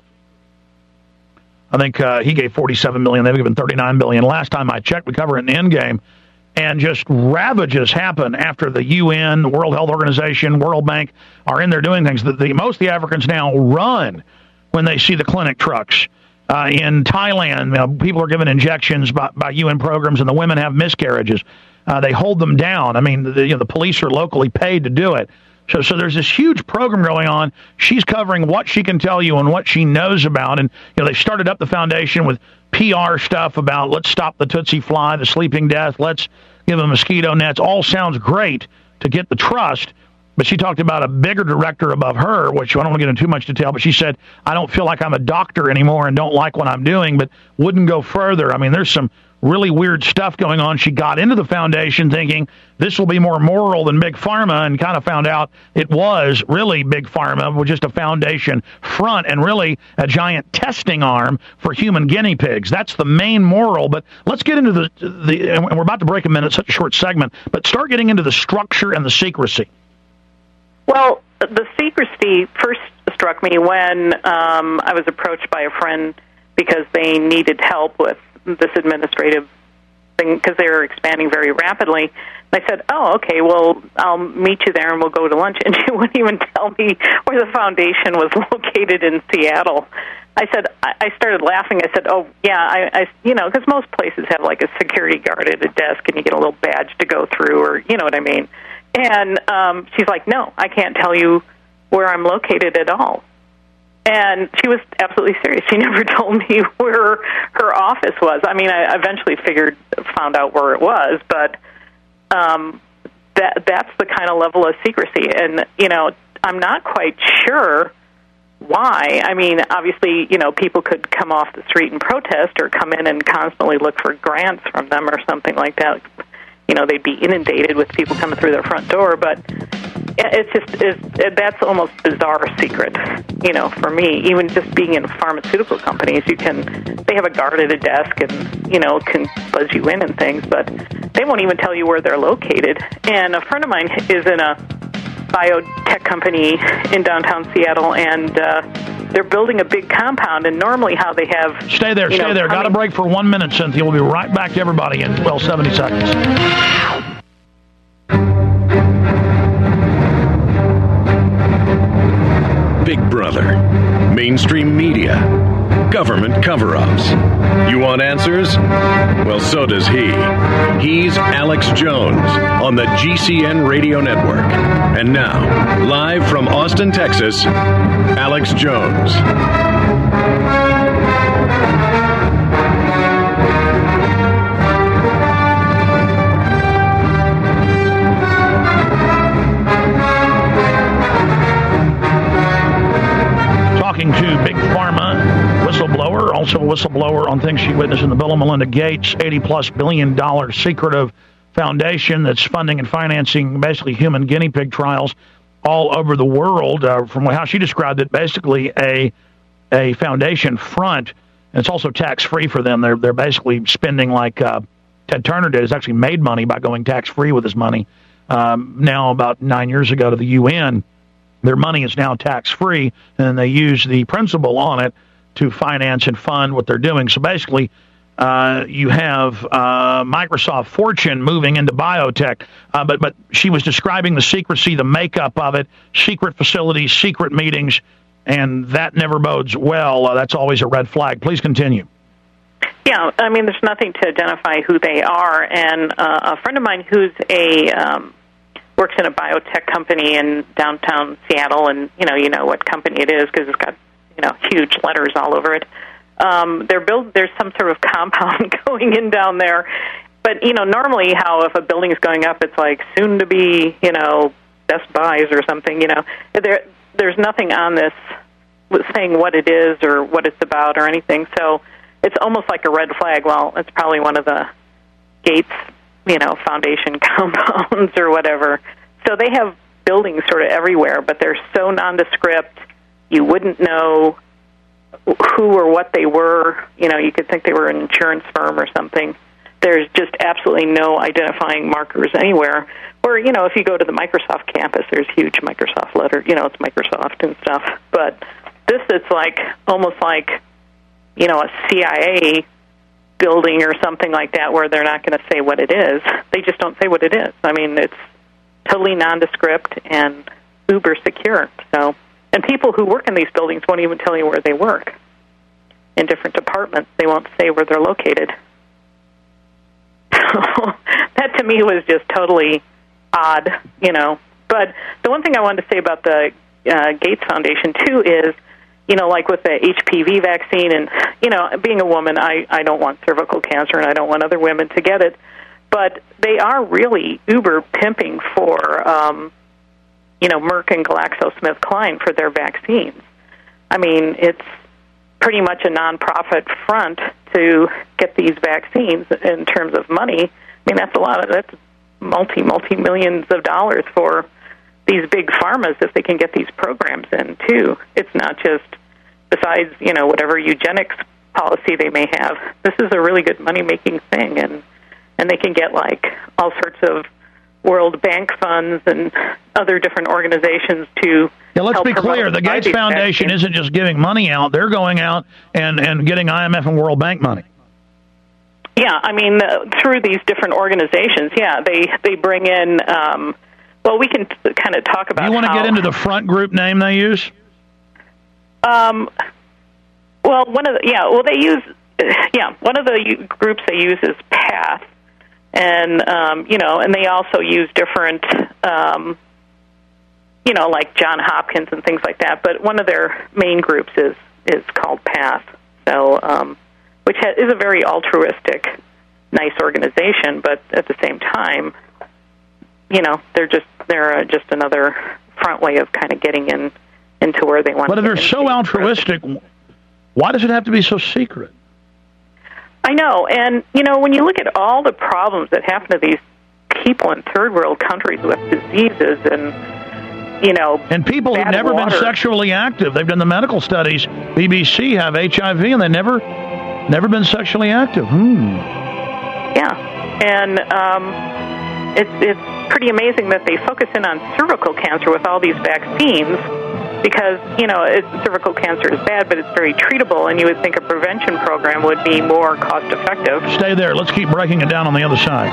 I think uh, he gave forty-seven million. They've given thirty-nine billion. Last time I checked, we covered it in the end game. And just ravages happen after the U N, the World Health Organization, World Bank are in there doing things. The, the most of the Africans now run when they see the clinic trucks. Uh, in Thailand, you know, people are given injections by, by U N programs, and the women have miscarriages. Uh, they hold them down. I mean, the, you know, the police are locally paid to do it. So, so there's this huge program going on. She's covering what she can tell you and what she knows about. And, you know, they started up the foundation with P R stuff about let's stop the Tootsie Fly, the sleeping death, let's give them mosquito nets. All sounds great to get the trust. But she talked about a bigger director above her, which I don't want to get into too much detail, but she said, I don't feel like I'm a doctor anymore and don't like what I'm doing, but wouldn't go further. I mean, there's some really weird stuff going on. She got into the foundation thinking this will be more moral than Big Pharma, and kind of found out it was really Big Pharma with just a foundation front and really a giant testing arm for human guinea pigs. That's the main moral. But let's get into the, the and we're about to break a minute, such a short segment, but start getting into the structure and the secrecy. Well, the secrecy first struck me when um, I was approached by a friend because they needed help with this administrative thing because they were expanding very rapidly. I said, oh, okay, well, I'll meet you there and we'll go to lunch. And she wouldn't even tell me where the foundation was located in Seattle. I said, I started laughing. I said, oh, yeah, I, I you know, because most places have like a security guard at a desk and you get a little badge to go through, or you know what I mean. And um, she's like, no, I can't tell you where I'm located at all. And she was absolutely serious. She never told me where her office was. I mean, I eventually figured, found out where it was, but um, that that's the kind of level of secrecy. And, you know, I'm not quite sure why. I mean, obviously, you know, people could come off the street and protest or come in and constantly look for grants from them or something like that. You know, they'd be inundated with people coming through their front door, but it's just, it's, that's almost bizarre secret, you know, for me. Even just being in pharmaceutical companies, you can, they have a guard at a desk and, you know, can buzz you in and things, but they won't even tell you where they're located. And a friend of mine is in a biotech company in downtown Seattle, and uh, they're building a big compound, and normally how they have... Stay there, stay know, there. Got a break for one minute, Cynthia. We'll be right back to everybody in, well, seventy seconds. Big Brother, mainstream media, government cover-ups. You want answers? Well, so does he. He's Alex Jones on the G C N Radio Network. And now, live from Austin, Texas, Alex Jones. Talking to Big Pharma whistleblower, also a whistleblower on things she witnessed in the Bill and Melinda Gates eighty-plus billion dollar secretive foundation that's funding and financing basically human guinea pig trials all over the world. Uh, from how she described it, basically a a foundation front, and it's also tax-free for them. They're they're basically spending like uh, Ted Turner did. Has actually made money by going tax-free with his money. Um, now, about nine years ago to the U N, their money is now tax-free, and they use the principal on it to finance and fund what they're doing. So basically, uh, you have uh, Microsoft Fortune moving into biotech, uh, but but she was describing the secrecy, the makeup of it, secret facilities, secret meetings, and that never bodes well. Uh, that's always a red flag. Please continue. Yeah, I mean, there's nothing to identify who they are, and uh, a friend of mine who's a um, works in a biotech company in downtown Seattle, and you know, you know what company it is because it's got, you know, huge letters all over it. Um, they're build, there's some sort of compound going in down there, but you know, normally how if a building is going up, it's like soon to be, you know, Best Buys or something. You know, there there's nothing on this saying what it is or what it's about or anything. So it's almost like a red flag. Well, it's probably one of the Gates, you know, Foundation compounds or whatever. So they have buildings sort of everywhere, but they're so nondescript, you wouldn't know who or what they were. You know, you could think they were an insurance firm or something. There's just absolutely no identifying markers anywhere. Or, you know, if you go to the Microsoft campus, there's huge Microsoft letter, you know, it's Microsoft and stuff. But this is like, almost like, you know, a C I A building or something like that where they're not going to say what it is. They just don't say what it is. I mean, it's totally nondescript and uber secure. So, and people who work in these buildings won't even tell you where they work. In different departments, they won't say where they're located. So that to me was just totally odd, you know. But the one thing I wanted to say about the uh, Gates Foundation, too, is, you know, like with the H P V vaccine, and, you know, being a woman, I, I don't want cervical cancer, and I don't want other women to get it. But they are really uber pimping for, um, you know, Merck and GlaxoSmithKline for their vaccines. I mean, it's pretty much a nonprofit front to get these vaccines in terms of money. I mean, that's a lot of, that's multi, multi-millions of dollars for these big pharmas if they can get these programs in, too. It's not just, besides, you know, whatever eugenics policy they may have, this is a really good money-making thing, and and they can get, like, all sorts of World Bank funds and other different organizations to Yeah, let's help be clear. The Gates Foundation vaccines. isn't just giving money out. They're going out and, and getting I M F and World Bank money. Yeah, I mean, uh, through these different organizations, yeah, they, they bring in, um, well, we can t- kind of talk about You want to how, get into the front group name they use? Um, well, one of the, yeah, well, they use, yeah, one of the u- groups they use is PATH, and, um, you know, and they also use different, um, you know, like John Hopkins and things like that. But one of their main groups is is called PATH, so um, which ha- is a very altruistic, nice organization. But at the same time, you know, they're just they're uh, just another front way of kind of getting in into where they want. But to if they're so altruistic, why does it have to be so secret? I know, and you know, when you look at all the problems that happen to these people in third world countries with diseases and, you know, and people who've never water. been sexually active, they've done the medical studies. B B C have H I V, and they never, never been sexually active. Hmm. Yeah, and um, it's it's pretty amazing that they focus in on cervical cancer with all these vaccines. Because, you know, it, cervical cancer is bad, but it's very treatable, and you would think a prevention program would be more cost-effective. Stay there. Let's keep breaking it down on the other side.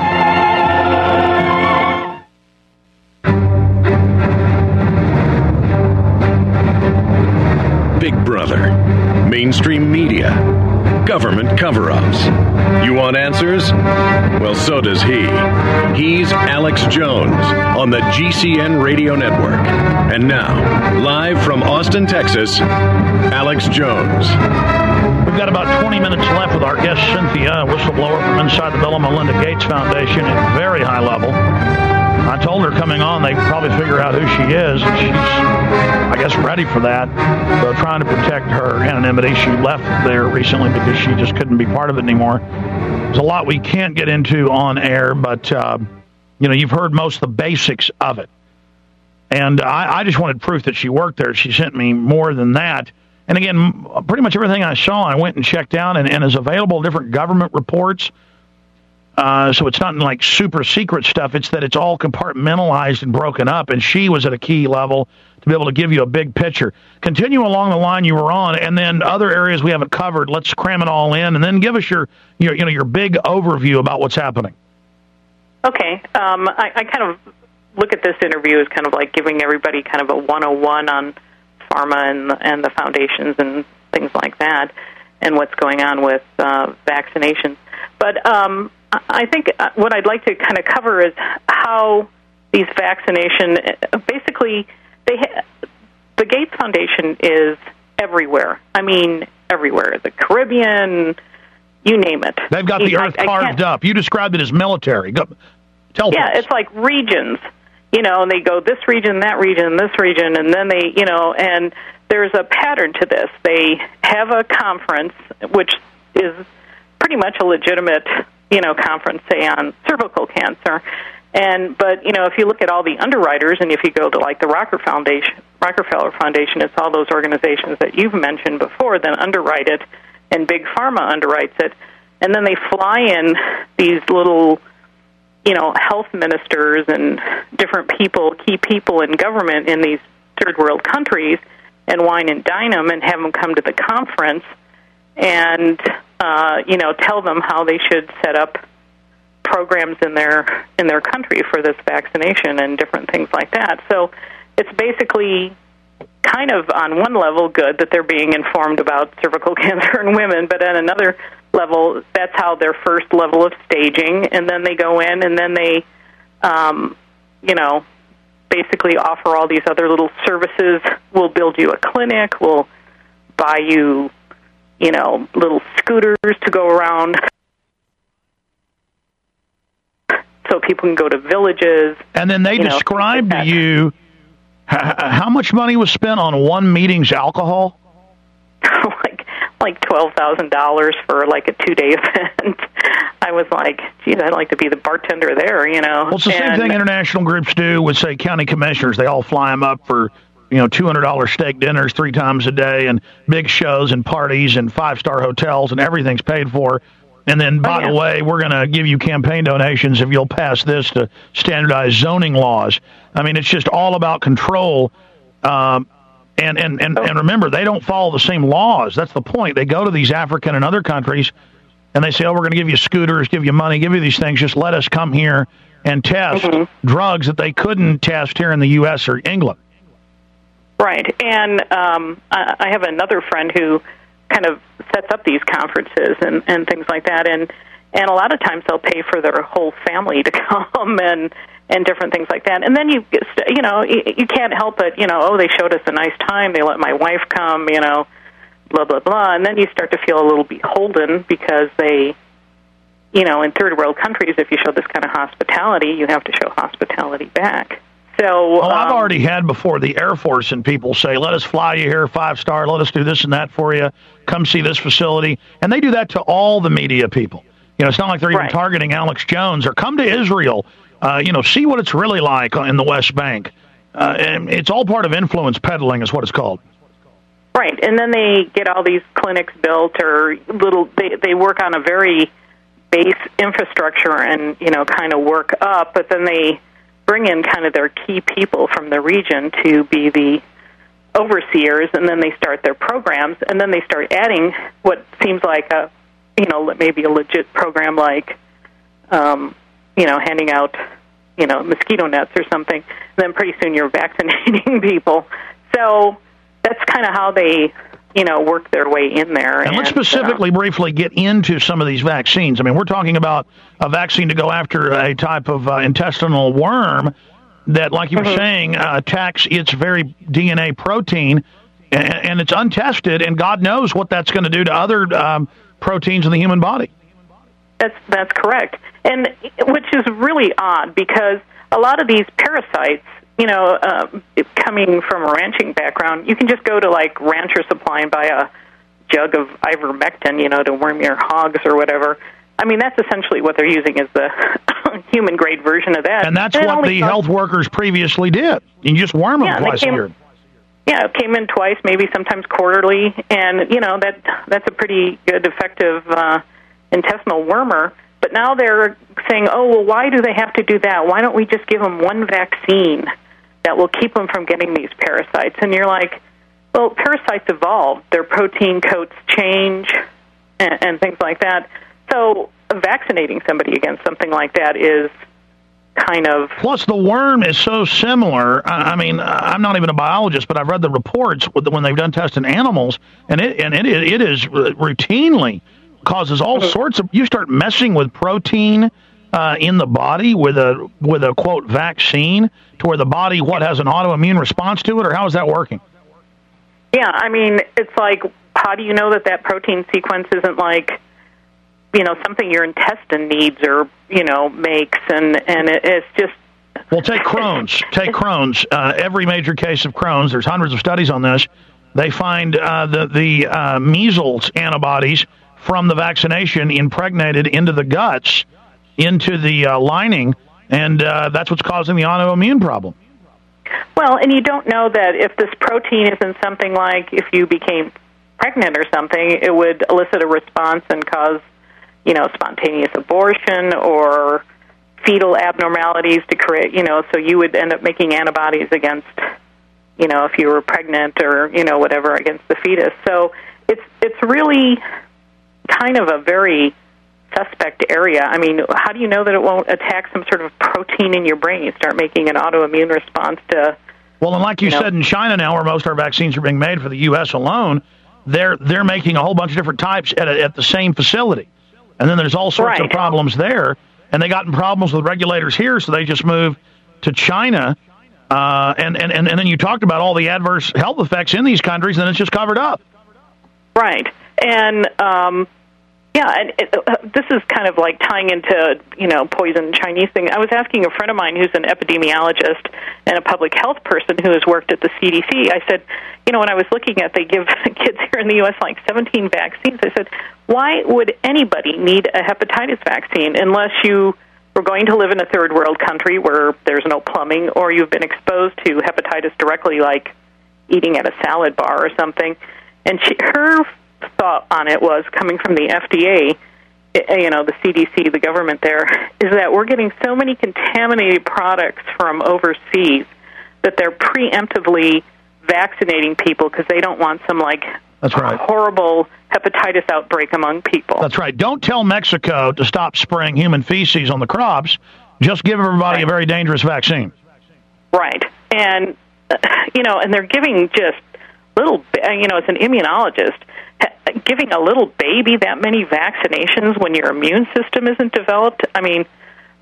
Big Brother, mainstream media, government cover-ups. You want answers? Well, so does he. He's Alex Jones on the G C N Radio Network. And now, live from Austin, Texas, Alex Jones. We've got about twenty minutes left with our guest, Cynthia, a whistleblower from inside the Bill and Melinda Gates Foundation at very high level. I told her coming on they'd probably figure out who she is, and she's, I guess, ready for that. So trying to protect her anonymity. She left there recently because she just couldn't be part of it anymore. There's a lot we can't get into on air, but, uh, you know, you've heard most of the basics of it. And I, I just wanted proof that she worked there. She sent me more than that. And again, pretty much everything I saw, I went and checked out and, and is available in different government reports. Uh, so it's not like super secret stuff. It's that it's all compartmentalized and broken up. And she was at a key level to be able to give you a big picture. Continue along the line you were on, and then other areas we haven't covered. Let's cram it all in, and then give us your, your you know, your big overview about what's happening. Okay. Um, I, I kind of look at this interview as kind of like giving everybody kind of a one oh one on pharma and, and the foundations and things like that, and what's going on with uh, vaccinations. But um, I think what I'd like to kind of cover is how these vaccination, basically, they ha- the Gates Foundation is everywhere. I mean, everywhere. The Caribbean, you name it. They've got the earth I, carved I up. You described it as military. Go, tell Yeah, folks. It's like regions, you know, and they go this region, that region, this region, and then they, you know, and there's a pattern to this. They have a conference, which is pretty much a legitimate, you know, conference, say, on cervical cancer. And but, you know, if you look at all the underwriters, and if you go to, like, the Rockefeller Foundation, Rockefeller Foundation, it's all those organizations that you've mentioned before that underwrite it, and Big Pharma underwrites it. And then they fly in these little, you know, health ministers and different people, key people in government in these third world countries, and wine and dine them and have them come to the conference and, uh, you know, tell them how they should set up programs in their in their country for this vaccination and different things like that. So it's basically kind of on one level good that they're being informed about cervical cancer in women, but at another level, that's how their first level of staging, and then they go in and then they, um, you know, basically offer all these other little services. We'll build you a clinic. We'll buy you, you know, little scooters to go around so people can go to villages. And then they you describe know, to you h- how much money was spent on one meeting's alcohol? like like twelve thousand dollars for like a two-day event. I was like, geez, I'd like to be the bartender there, you know. Well, it's the same and, thing international groups do with, say, county commissioners. They all fly them up for, you know, two hundred dollars steak dinners three times a day and big shows and parties and five-star hotels, and everything's paid for. And then, by oh, yeah. the way, we're going to give you campaign donations if you'll pass this to standardize zoning laws. I mean, it's just all about control. Um, and, and, and, and remember, they don't follow the same laws. That's the point. They go to these African and other countries, and they say, oh, we're going to give you scooters, give you money, give you these things. Just let us come here and test mm-hmm. drugs that they couldn't test here in the U S or England. Right. And um, I have another friend who kind of sets up these conferences and, and things like that. And, and a lot of times they'll pay for their whole family to come and, and different things like that. And then you, you know, you can't help it, you know, oh, they showed us a nice time, they let my wife come, you know, blah, blah, blah. And then you start to feel a little beholden because they, you know, in third world countries, if you show this kind of hospitality, you have to show hospitality back. So, well, I've um, already had before the Air Force and people say, let us fly you here, five star, let us do this and that for you, come see this facility. And they do that to all the media people. You know, it's not like they're even right. targeting Alex Jones, or come to Israel, uh, you know, see what it's really like in the West Bank. Uh, and it's all part of influence peddling is what it's called. Right. And then they get all these clinics built, or little, they, they work on a very base infrastructure and, you know, kind of work up, but then they bring in kind of their key people from the region to be the overseers, and then they start their programs, and then they start adding what seems like a, you know, maybe a legit program like, um, you know, handing out, you know, mosquito nets or something. And then pretty soon you're vaccinating people. So that's kind of how they, you know, work their way in there. And, and let's specifically, uh, briefly get into some of these vaccines. I mean, we're talking about a vaccine to go after a type of uh, intestinal worm that, like you were mm-hmm. saying, uh, attacks its very D N A protein, and, and it's untested, and God knows what that's going to do to other um, proteins in the human body. That's that's correct, and which is really odd because a lot of these parasites, you know, uh, coming from a ranching background, you can just go to, like, Rancher Supply and buy a jug of ivermectin, you know, to worm your hogs or whatever. I mean, that's essentially what they're using as the human-grade version of that. And that's and what the costs, health workers previously did. You just worm them yeah, twice came, a year. Yeah, it came in twice, maybe sometimes quarterly, and, you know, that that's a pretty good, effective uh, intestinal wormer. But now they're saying, oh, well, why do they have to do that? Why don't we just give them one vaccine that will keep them from getting these parasites? And you're like, well, parasites evolve. Their protein coats change and, and things like that. So vaccinating somebody against something like that is kind of... Plus, the worm is so similar. I mean, I'm not even a biologist, but I've read the reports when they've done tests in animals, and it and it, it is routinely causes all mm-hmm. sorts of... You start messing with protein uh, in the body with a, with a, quote, vaccine, to where the body, what, has an autoimmune response to it, or how is that working? Yeah, I mean, it's like, how do you know that that protein sequence isn't like, you know, something your intestine needs or, you know, makes, and, and it, it's just... Well, take Crohn's. Take Crohn's. Uh, every major case of Crohn's, there's hundreds of studies on this, they find uh, the, the uh, measles antibodies from the vaccination impregnated into the guts, into the uh, lining, and uh, that's what's causing the autoimmune problem. Well, and you don't know that if this protein isn't something like if you became pregnant or something, it would elicit a response and cause, you know, spontaneous abortion or fetal abnormalities to create, you know, so you would end up making antibodies against, you know, if you were pregnant or, you know, whatever, against the fetus. So it's it's really kind of a very suspect area. I mean, how do you know that it won't attack some sort of protein in your brain? You start making an autoimmune response to... Well, and like you, you know, said, in China now, where most of our vaccines are being made for the U S alone, they're they're making a whole bunch of different types at, a, at the same facility. And then there's all sorts right. of problems there. And they got in problems with regulators here, so they just moved to China. Uh, and, and, and then you talked about all the adverse health effects in these countries, and then it's just covered up. Right. And... Um, Yeah, and it, uh, this is kind of like tying into, you know, poison Chinese thing. I was asking a friend of mine who's an epidemiologist and a public health person who has worked at the C D C. I said, you know, when I was looking at, they give kids here in the U S like seventeen vaccines. I said, why would anybody need a hepatitis vaccine unless you were going to live in a third world country where there's no plumbing, or you've been exposed to hepatitis directly, like eating at a salad bar or something? And she, her thought on it was, coming from the F D A, you know, the C D C, the government there, is that we're getting so many contaminated products from overseas that they're preemptively vaccinating people because they don't want some, like, That's right. horrible hepatitis outbreak among people. That's right. Don't tell Mexico to stop spraying human feces on the crops. Just give everybody right. a very dangerous vaccine. Right. And, uh, you know, and they're giving just little, you know, as an immunologist, giving a little baby that many vaccinations when your immune system isn't developed. I mean,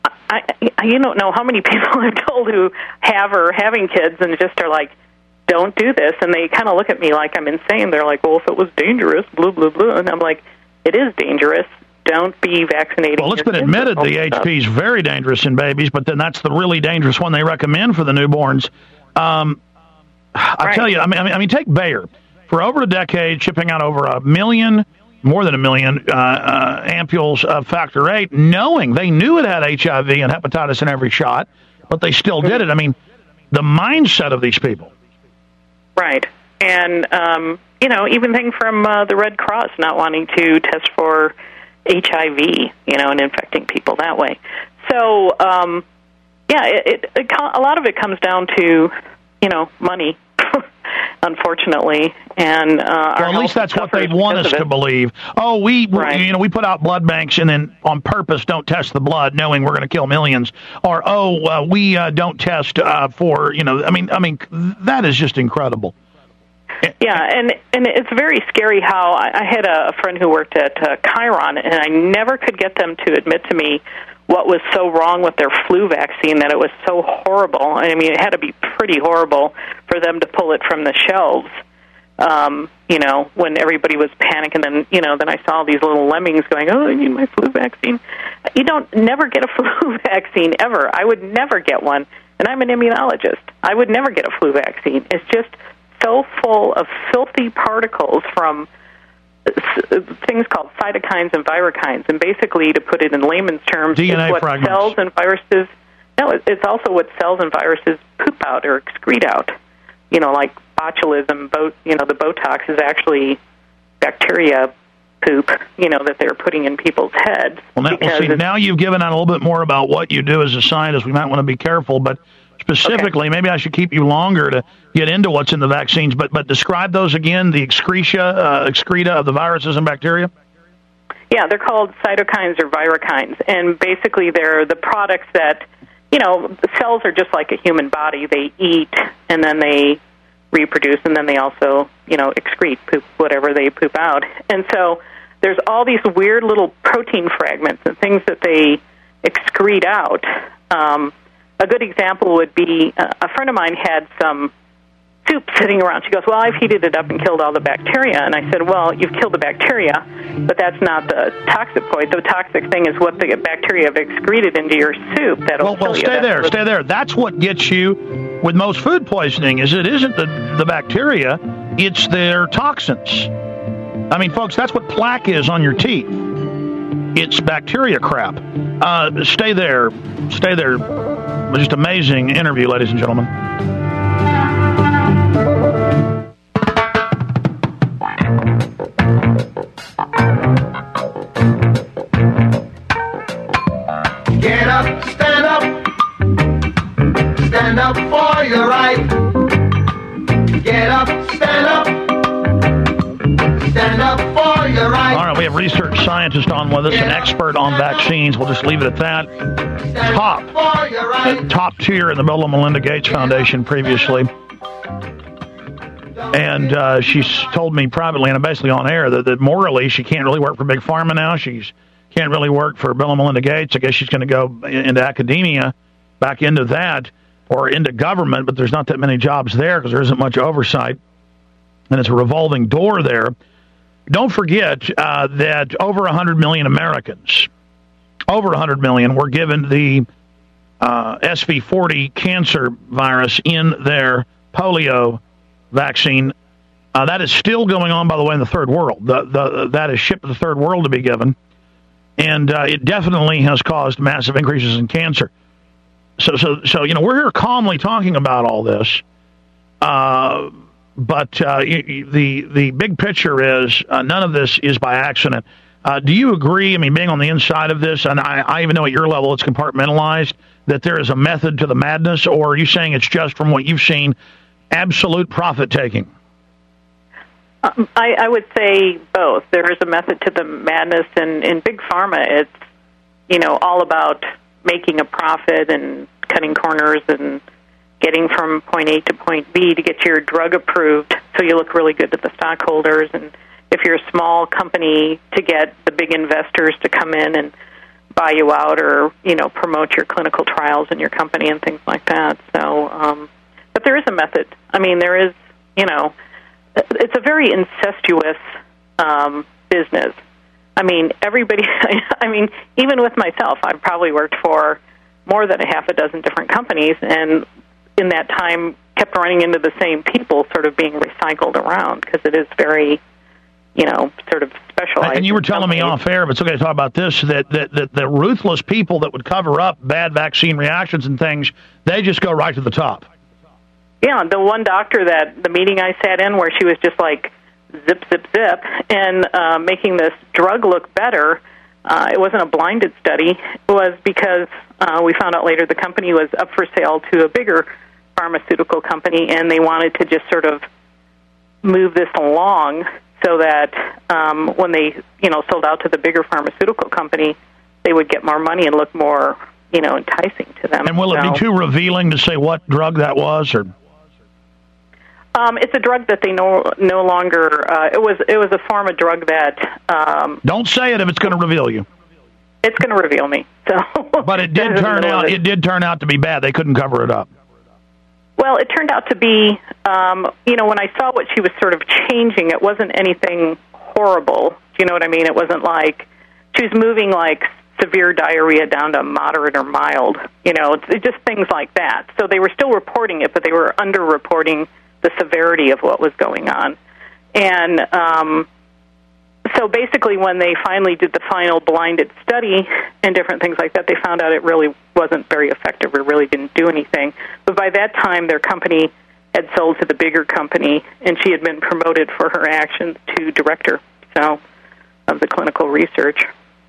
I, I, you don't know how many people I've told who have or having kids and just are like, don't do this. And they kind of look at me like I'm insane. They're like, well, if it was dangerous, blah, blah, blah. And I'm like, it is dangerous. Don't be vaccinating. Well, it's been admitted the H P V is very dangerous in babies, but then that's the really dangerous one they recommend for the newborns. Um, I right. tell you, I mean, I mean, take Bayer. For over a decade, shipping out over a million, more than a million uh, uh, ampules of factor eight, knowing they knew it had H I V and hepatitis in every shot, but they still did it. I mean, the mindset of these people. Right. And, um, you know, even thing from uh, the Red Cross not wanting to test for H I V, you know, and infecting people that way. So, um, yeah, it, it, it, a lot of it comes down to, you know, money. Unfortunately, and uh, well, at least that's what they want us to believe. Oh, we, right. we, you know, we put out blood banks and then on purpose don't test the blood, knowing we're going to kill millions. Or oh, uh, we uh, don't test uh, for, you know, I mean, I mean, that is just incredible. Yeah, and and it's very scary how I, I had a friend who worked at uh, Chiron, and I never could get them to admit to me what was so wrong with their flu vaccine, that it was so horrible. I mean, it had to be pretty horrible for them to pull it from the shelves, um, you know, when everybody was panicking. Then, you know, then I saw these little lemmings going, oh, I need my flu vaccine. You don't never get a flu vaccine, ever. I would never get one, and I'm an immunologist. I would never get a flu vaccine. It's just so full of filthy particles from things called cytokines and virokines, and basically, to put it in layman's terms, D N A it's what fragments. cells and viruses. No, it's also what cells and viruses poop out or excrete out. You know, like botulism. Bo- you know, the Botox is actually bacteria poop. You know, that they're putting in people's heads. Well, now, well, see, now you've given out a little bit more about what you do as a scientist. We might want to be careful, but specifically, okay. Maybe I should keep you longer to get into what's in the vaccines, but but describe those again, the excretia, uh, excreta of the viruses and bacteria? Yeah, they're called cytokines or virokines, and basically they're the products that, you know, cells are just like a human body. They eat, and then they reproduce, and then they also, you know, excrete, poop, whatever they poop out. And so there's all these weird little protein fragments and things that they excrete out. Um A good example would be uh, a friend of mine had some soup sitting around. She goes, well, I've heated it up and killed all the bacteria. And I said, well, you've killed the bacteria, but that's not the toxic point. The toxic thing is what the bacteria have excreted into your soup. That'll well, kill well, you. stay That's there, what... stay there. That's what gets you with most food poisoning, is it isn't the, the bacteria, it's their toxins. I mean, folks, that's what plaque is on your teeth. It's bacteria crap. Uh, stay there. Stay there. Just amazing interview, ladies and gentlemen. Get up, stand up. Stand up for your right. Get up, stand up. Stand up for your right. All right, we have research scientist on with us, an expert on vaccines. We'll just leave it at that. Top, uh, top tier in the Bill and Melinda Gates Foundation previously. And uh, she's told me privately, and basically on air, that, that morally she can't really work for Big Pharma now. She can't really work for Bill and Melinda Gates. I guess she's going to go into academia, back into that, or into government, but there's not that many jobs there because there isn't much oversight. And it's a revolving door there. Don't forget uh, that over one hundred million Americans, over one hundred million, were given the uh, S V forty cancer virus in their polio vaccine. Uh, that is still going on, by the way, in the third world. The, the, that is shipped to the third world to be given. And uh, it definitely has caused massive increases in cancer. So, so, so you know, we're here calmly talking about all this. Uh But uh, the the big picture is uh, none of this is by accident. Uh, do you agree? I mean, being on the inside of this, and I, I even know at your level it's compartmentalized, that there is a method to the madness, or are you saying it's just from what you've seen, absolute profit taking? Um, I, I would say both. There is a method to the madness, and in Big Pharma, it's, you know, all about making a profit and cutting corners and getting from point A to point B to get your drug approved so you look really good to the stockholders. And if you're a small company, to get the big investors to come in and buy you out or, you know, promote your clinical trials in your company and things like that. So, um, but there is a method. I mean, there is, you know, it's a very incestuous um, business. I mean, everybody, I mean, even with myself, I've probably worked for more than a half a dozen different companies, and in that time kept running into the same people sort of being recycled around because it is very, you know, sort of specialized. And you were telling me off air, but it's okay to talk about this, that, that, that the ruthless people that would cover up bad vaccine reactions and things, they just go right to the top. Yeah, the one doctor that the meeting I sat in where she was just like zip, zip, zip, and uh, making this drug look better, uh, it wasn't a blinded study, it was because uh, we found out later the company was up for sale to a bigger pharmaceutical company, and they wanted to just sort of move this along so that um, when they, you know, sold out to the bigger pharmaceutical company, they would get more money and look more, you know, enticing to them. And will it so, be too revealing to say what drug that was, or? Um, it's a drug that they no no longer. Uh, it was it was a form of drug that. Um, Don't say it if it's going to reveal you. It's going to reveal me. So. But it did turn out. It. it did turn out to be bad. They couldn't cover it up. Well, it turned out to be, um, you know, when I saw what she was sort of changing, it wasn't anything horrible. Do you know what I mean? It wasn't like she was moving like severe diarrhea down to moderate or mild. You know, it's, it's just things like that. So they were still reporting it, but they were under-reporting the severity of what was going on. And um, so basically when they finally did the final blinded study and different things like that, they found out it really wasn't very effective or really didn't do anything. But by that time, their company had sold to the bigger company, and she had been promoted for her actions to director so of the clinical research.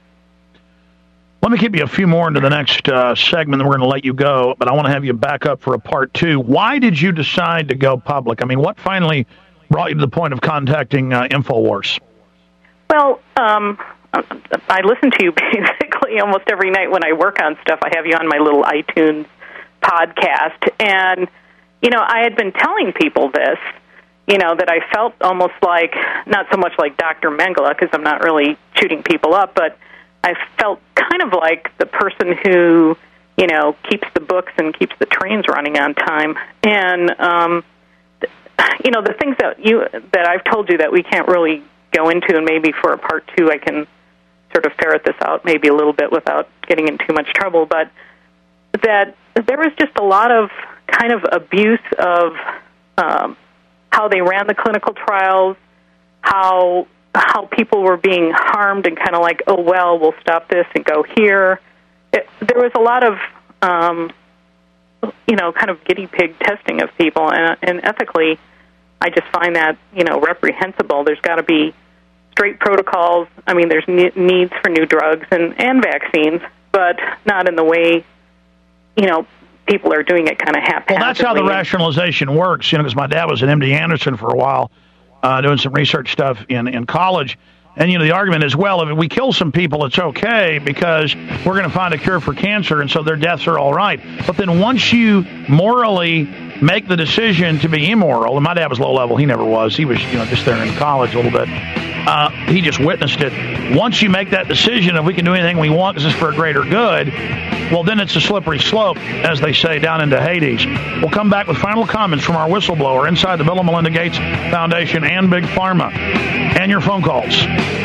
Let me keep you a few more into the next uh, segment, then we're going to let you go, but I want to have you back up for a part two. Why did you decide to go public? I mean, what finally brought you to the point of contacting uh, InfoWars? Well, um, I listen to you basically almost every night when I work on stuff. I have you on my little iTunes podcast, and, you know, I had been telling people this, you know, that I felt almost like, not so much like Doctor Mengele, because I'm not really shooting people up, but I felt kind of like the person who, you know, keeps the books and keeps the trains running on time. And, um, you know, the things that you that I've told you that we can't really go into, and maybe for a part two I can sort of ferret this out maybe a little bit without getting in too much trouble, but that there was just a lot of kind of abuse of um, how they ran the clinical trials, how how people were being harmed and kind of like, oh, well, we'll stop this and go here. It, there was a lot of, um, you know, kind of guinea pig testing of people, and, and ethically, I just find that, you know, reprehensible. There's got to be straight protocols. I mean, there's ne- needs for new drugs and, and vaccines, but not in the way, you know, people are doing it kind of haphazardly. Well, that's how the rationalization works, you know, because my dad was at M D Anderson for a while, Uh, doing some research stuff in, in college. And, you know, the argument is, well, if we kill some people, it's okay because we're going to find a cure for cancer, and so their deaths are all right. But then once you morally make the decision to be immoral, and my dad was low level, he never was. He was, you know, just there in college a little bit. Uh, he just witnessed it. Once you make that decision, if we can do anything we want, this is for a greater good, well, then it's a slippery slope, as they say, down into Hades. We'll come back with final comments from our whistleblower inside the Bill and Melinda Gates Foundation and Big Pharma, and your phone calls.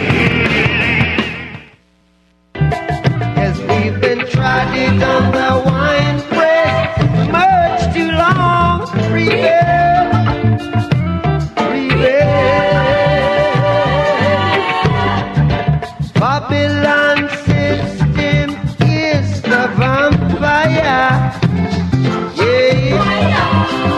Yes, we've been trotting on the wine press much too long. Rebel, rebel. Babylon system is the vampire. Yeah.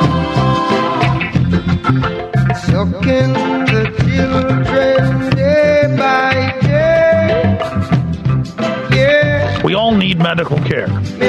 Sucking the children day by day. Yeah. We all need medical care.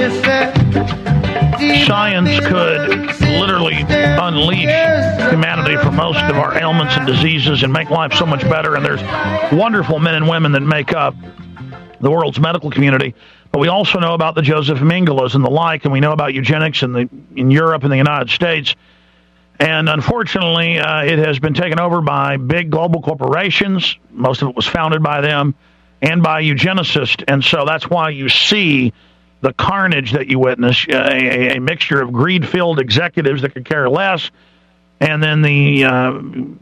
Science could literally unleash humanity from most of our ailments and diseases and make life so much better. And there's wonderful men and women that make up the world's medical community. But we also know about the Joseph Mengeles and the like, and we know about eugenics in the in Europe and the United States. And unfortunately, uh, it has been taken over by big global corporations. Most of it was founded by them. and by eugenicists. And so that's why you see the carnage that you witness, uh, a, a mixture of greed-filled executives that could care less, and then the uh,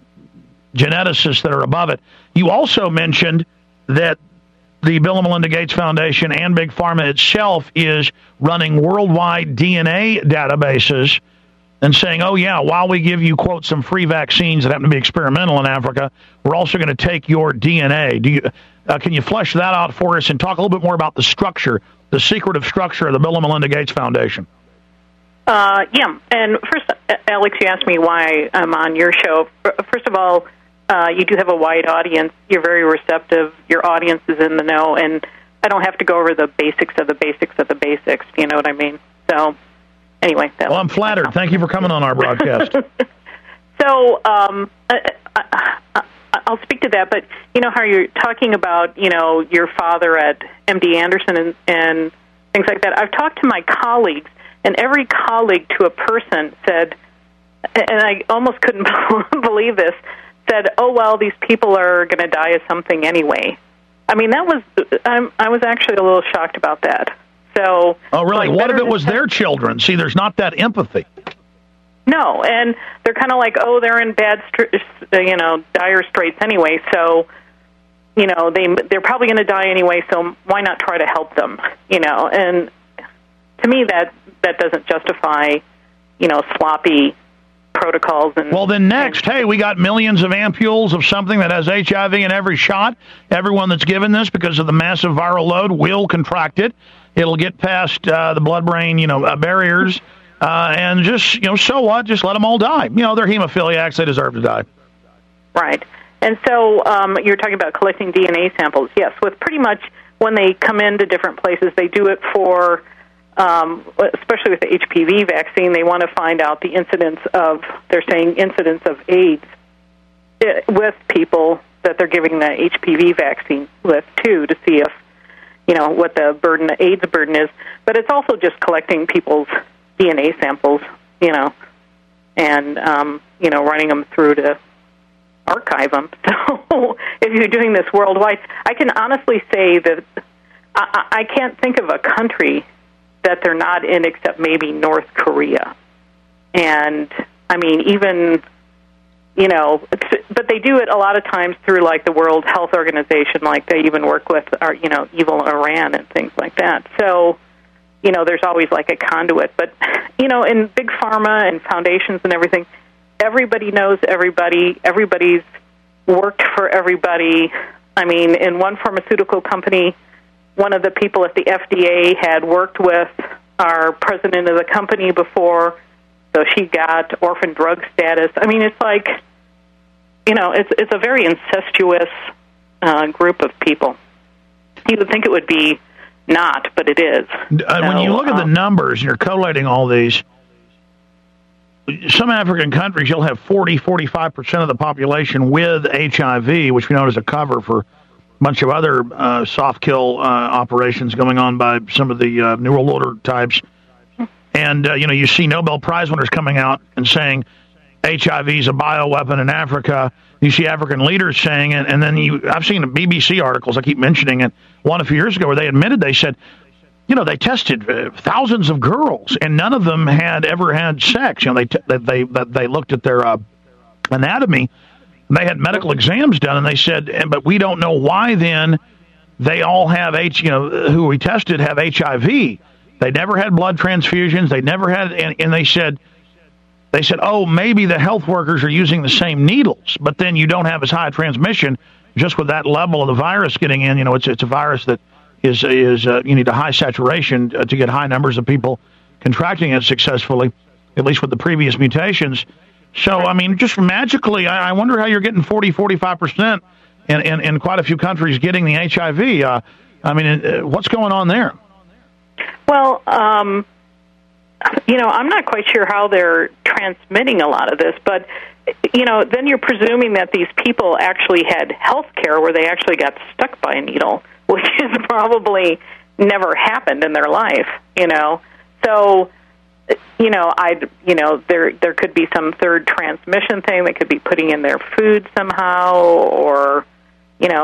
geneticists that are above it. You also mentioned that the Bill and Melinda Gates Foundation and Big Pharma itself is running worldwide D N A databases and saying, oh, yeah, while we give you, quote, some free vaccines that happen to be experimental in Africa, we're also going to take your D N A. Do you, uh, can you flesh that out for us and talk a little bit more about the structure, the secretive structure of the Bill and Melinda Gates Foundation? Uh, yeah, and first, Alex, you asked me why I'm on your show. First of all, uh, you do have a wide audience. You're very receptive. Your audience is in the know, and I don't have to go over the basics of the basics of the basics. Do you know what I mean? So, anyway. That well, I'm flattered. Thank you for coming on our broadcast. so, um, I, I, I'll speak to that, but you know how you're talking about, you know, your father at M D Anderson and, and things like that. I've talked to my colleagues, and every colleague to a person said, and I almost couldn't believe this, said, oh, well, these people are going to die of something anyway. I mean, that was, I'm, I was actually a little shocked about that. So, oh, really? Like, what if it was their children? See, there's not that empathy. No, and they're kind of like, oh, they're in bad, you know, dire straits anyway, so, you know, they, they're probably going to die anyway, so why not try to help them, you know? And to me, that, that doesn't justify, you know, sloppy protocols. And well, then next, and, hey, we got millions of ampules of something that has H I V in every shot. Everyone that's given this, because of the massive viral load, will contract it. It'll get past uh, the blood-brain, you know, uh, barriers, uh, and just, you know, so what? Just let them all die. You know, they're hemophiliacs. They deserve to die. Right. And so um, you're talking about collecting D N A samples. Yes, with pretty much when they come into different places, they do it for, um, especially with the H P V vaccine, they want to find out the incidence of, they're saying incidence of AIDS with people that they're giving the H P V vaccine with, too, to see if, you know, what the burden, the AIDS burden is. But it's also just collecting people's D N A samples, you know, and, um, you know, running them through to archive them. So if you're doing this worldwide, I can honestly say that I, I can't think of a country that they're not in except maybe North Korea. And, I mean, even, you know, but they do it a lot of times through, like, the World Health Organization, like they even work with, our, you know, evil Iran and things like that. So, you know, there's always, like, a conduit. But, you know, in big pharma and foundations and everything, everybody knows everybody. Everybody's worked for everybody. I mean, in one pharmaceutical company, one of the people at the F D A had worked with our president of the company before, so she got orphan drug status. I mean, it's like, you know, it's it's a very incestuous uh, group of people. You would think it would be not, but it is. Uh, when so, you look at um, the numbers, and you're collating all these, some African countries, you'll have forty, forty-five percent of the population with H I V, which we know is a cover for a bunch of other uh, soft kill uh, operations going on by some of the uh, New World Order types. And, uh, you know, you see Nobel Prize winners coming out and saying H I V is a bioweapon in Africa. You see African leaders saying it. And then you, I've seen the B B C articles, I keep mentioning it, one a few years ago where they admitted, they said, you know, they tested uh, thousands of girls, and none of them had ever had sex. You know, they t- they they, they looked at their uh, anatomy. They had medical exams done, and they said, but we don't know why then they all have H, you know, who we tested have H I V. They never had blood transfusions. They never had, and, and they said, they said, oh, maybe the health workers are using the same needles, but then you don't have as high a transmission just with that level of the virus getting in. You know, it's it's a virus that is is uh, you need a high saturation uh, to get high numbers of people contracting it successfully, at least with the previous mutations. So, I mean, just magically, I, I wonder how you're getting forty, forty-five percent in, in, in quite a few countries getting the H I V. Uh, I mean, uh, what's going on there? Well, um, you know, I'm not quite sure how they're transmitting a lot of this, but, you know, then you're presuming that these people actually had health care where they actually got stuck by a needle, which has probably never happened in their life, you know. So, you know, I, you know, there there could be some third transmission thing they could be putting in their food somehow, or, you know,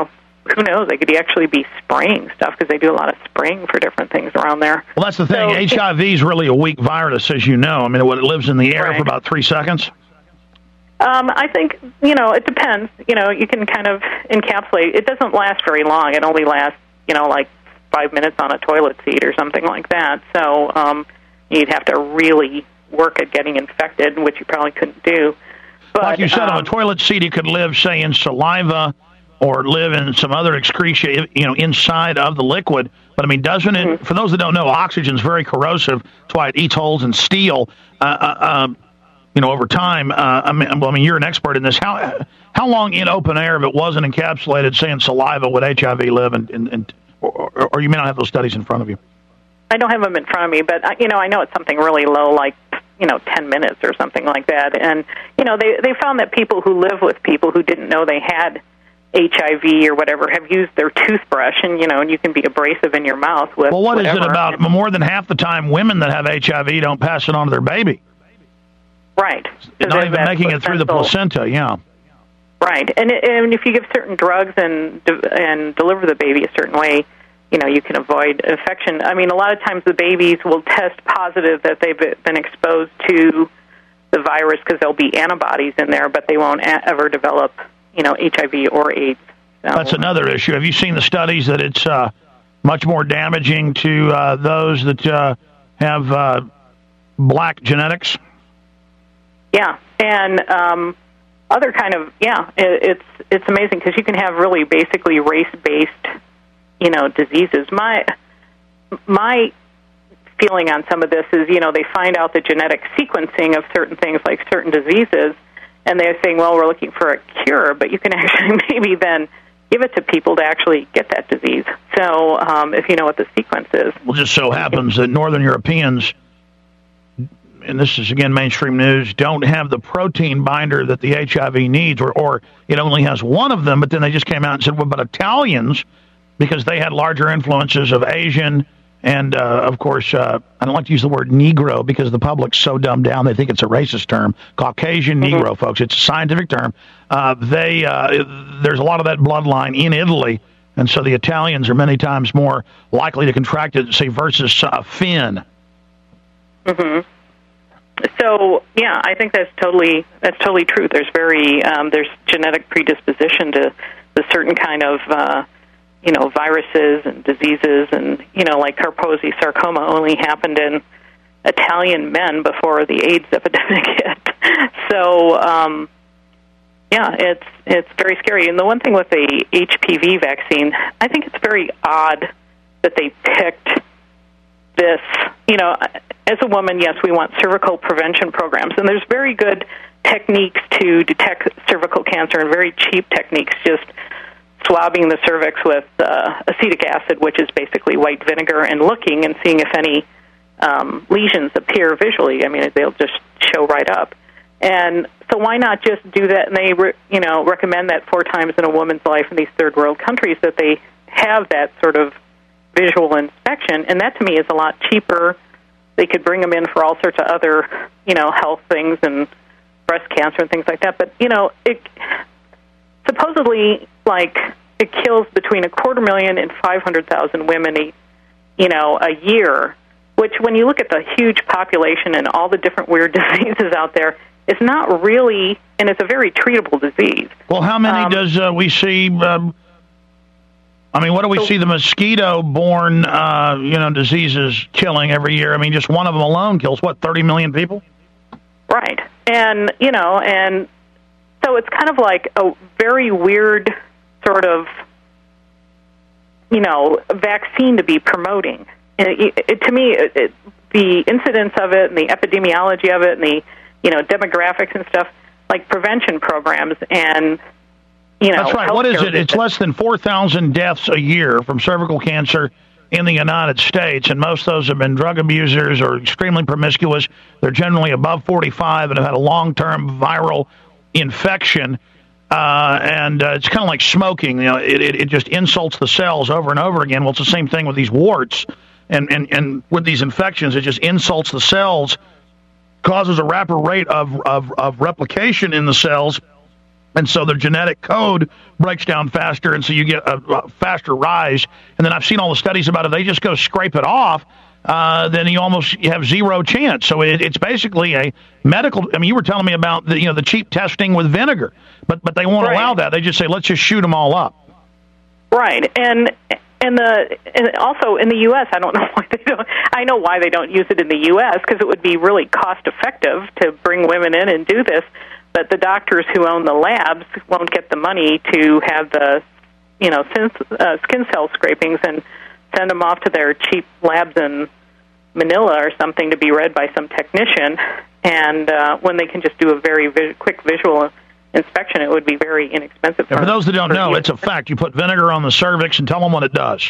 who knows? They could actually be spraying stuff because they do a lot of spraying for different things around there. Well, that's the thing. So, H I V is really a weak virus, as you know. I mean, what, it lives in the air right. for about three seconds? Um, I think, you know, it depends. You know, you can kind of encapsulate. It doesn't last very long. It only lasts, you know, like five minutes on a toilet seat or something like that. So um, you'd have to really work at getting infected, which you probably couldn't do. But, like you said, um, on a toilet seat, you could live, say, in saliva or live in some other excretion, you know, inside of the liquid. But, I mean, doesn't it, mm-hmm. for those that don't know, oxygen's very corrosive. That's why it eats holes in steel. Uh, uh, uh, you know, over time, uh, I mean, well, I mean, you're an expert in this. How how long in open air, if it wasn't encapsulated, say, in saliva, would H I V live? And, and, and or, or you may not have those studies in front of you. I don't have them in front of me, but, you know, I know it's something really low, like, you know, ten minutes or something like that. And, you know, they, they found that people who live with people who didn't know they had H I V or whatever have used their toothbrush, and, you know, and you can be abrasive in your mouth with Well, what whatever. is it about? More than half the time, women that have H I V don't pass it on to their baby. Right. So not even making it through the placenta, yeah. Right. And, and if you give certain drugs and and deliver the baby a certain way, you know, you can avoid infection. I mean, a lot of times the babies will test positive that they've been exposed to the virus because there'll be antibodies in there, but they won't a- ever develop, you know, H I V or AIDS. So. That's another issue. Have you seen the studies that it's uh, much more damaging to uh, those that uh, have uh, black genetics? Yeah, and um, other kind of, yeah, it, it's it's amazing because you can have really basically race-based, you know, diseases. My my feeling on some of this is, you know, they find out the genetic sequencing of certain things like certain diseases, and they're saying, well, we're looking for a cure, but you can actually maybe then give it to people to actually get that disease. So um, if you know what the sequence is. Well, just so happens that Northern Europeans, and this is, again, mainstream news, don't have the protein binder that the H I V needs, or, or it only has one of them, but then they just came out and said, well, but Italians, because they had larger influences of Asian and, uh, of course, uh, I don't like to use the word Negro because the public's so dumbed down they think it's a racist term. Caucasian mm-hmm. Negro, folks. It's a scientific term. Uh, they uh, there's a lot of that bloodline in Italy, and so the Italians are many times more likely to contract it, say, versus uh, Finn. Mm-hmm. So yeah, I think that's totally that's totally true. There's very um, there's genetic predisposition to the certain kind of uh, you know viruses and diseases, and you know like Kaposi sarcoma only happened in Italian men before the AIDS epidemic hit. So um, yeah, it's it's very scary. And the one thing with the H P V vaccine, I think it's very odd that they picked this. You know, as a woman, yes, we want cervical prevention programs, and there's very good techniques to detect cervical cancer and very cheap techniques, just swabbing the cervix with uh, acetic acid, which is basically white vinegar, and looking and seeing if any um, lesions appear visually. I mean, they'll just show right up. And so why not just do that? And they, re- you know, recommend that four times in a woman's life in these third world countries, that they have that sort of visual inspection, and that to me is a lot cheaper. They could bring them in for all sorts of other, you know, health things and breast cancer and things like that. But, you know, it supposedly, like, it kills between a quarter million and five hundred thousand women, you know, a year, which when you look at the huge population and all the different weird diseases out there, it's not really, and it's a very treatable disease. Well, how many um, does uh, we see... Um, I mean, what do we so, see the mosquito-borne, uh, you know, diseases killing every year? I mean, just one of them alone kills, what, thirty million people? Right. And, you know, and so it's kind of like a very weird sort of, you know, vaccine to be promoting. And it, it, to me, it, it, the incidence of it and the epidemiology of it and the, you know, demographics and stuff, like prevention programs and... You know, that's right. What is it? It's less than four thousand deaths a year from cervical cancer in the United States, and most of those have been drug abusers or extremely promiscuous. They're generally above forty-five and have had a long-term viral infection. Uh, and uh, it's kind of like smoking. You know, it, it, it just insults the cells over and over again. Well, it's the same thing with these warts. And, and, and with these infections, it just insults the cells, causes a rapid rate of, of, of replication in the cells, And so the genetic code breaks down faster, and so you get a, a faster rise. And then I've seen all the studies about it. They just go scrape it off, uh, then you almost you have zero chance. So it, it's basically a medical. I mean, you were telling me about the you know the cheap testing with vinegar, but but they won't Right. allow that. They just say let's just shoot them all up. Right, and and the and also in the U S, I don't know why they don't. I know why they don't use it in the U S because it would be really cost effective to bring women in and do this. But the doctors who own the labs won't get the money to have the, you know, skin, uh, skin cell scrapings and send them off to their cheap labs in Manila or something to be read by some technician. And uh, when they can just do a very vi- quick visual inspection, it would be very inexpensive. And for those that don't for know, you. it's a fact. You put vinegar on the cervix and tell them what it does.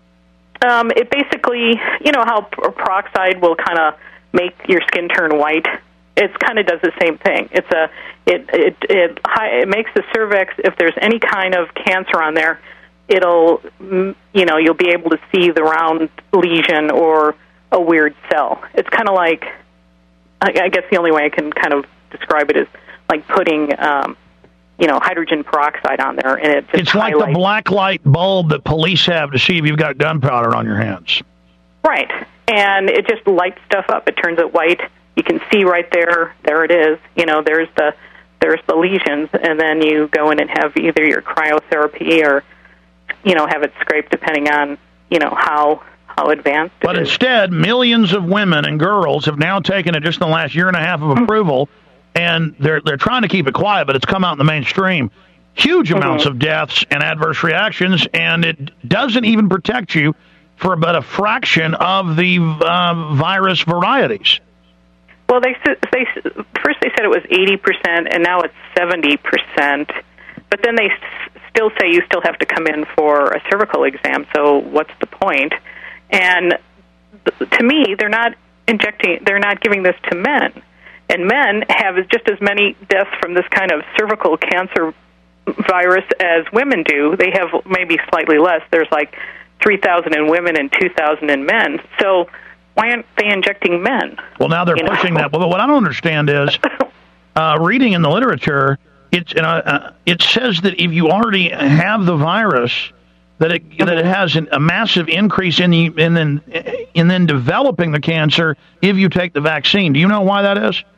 Um, it basically, you know how peroxide will kind of make your skin turn white. It kind of does the same thing. It's a it it it, high, it makes the cervix. If there's any kind of cancer on there, it'll you know you'll be able to see the round lesion or a weird cell. It's kind of like I, I guess the only way I can kind of describe it is like putting um, you know hydrogen peroxide on there, and it just It's like the black light bulb that police have to see if you've got gunpowder on your hands. Right, and it just lights stuff up. It turns it white. You can see right there. There it is. You know, there's the there's the lesions, and then you go in and have either your cryotherapy or you know have it scraped, depending on you know how how advanced. But it is. instead, millions of women and girls have now taken it just in the last year and a half of approval, and they're they're trying to keep it quiet, but it's come out in the mainstream. Huge amounts Mm-hmm. of deaths and adverse reactions, and it doesn't even protect you for about a fraction of the uh, virus varieties. Well, they s- they s- first they said it was eighty percent, and now it's seventy percent. But then they s- still say you still have to come in for a cervical exam. So what's the point? And th- to me, they're not injecting. They're not giving this to men, and men have just as many deaths from this kind of cervical cancer virus as women do. They have maybe slightly less. There's like three thousand in women and two thousand in men. So why aren't they injecting men? Well, now they're You know? pushing that. Well, what I don't understand is, uh, reading in the literature, it, uh, uh, it says that if you already have the virus, that it Mm-hmm. that it has an, a massive increase in the in then in then developing the cancer if you take the vaccine. Do you know why that is?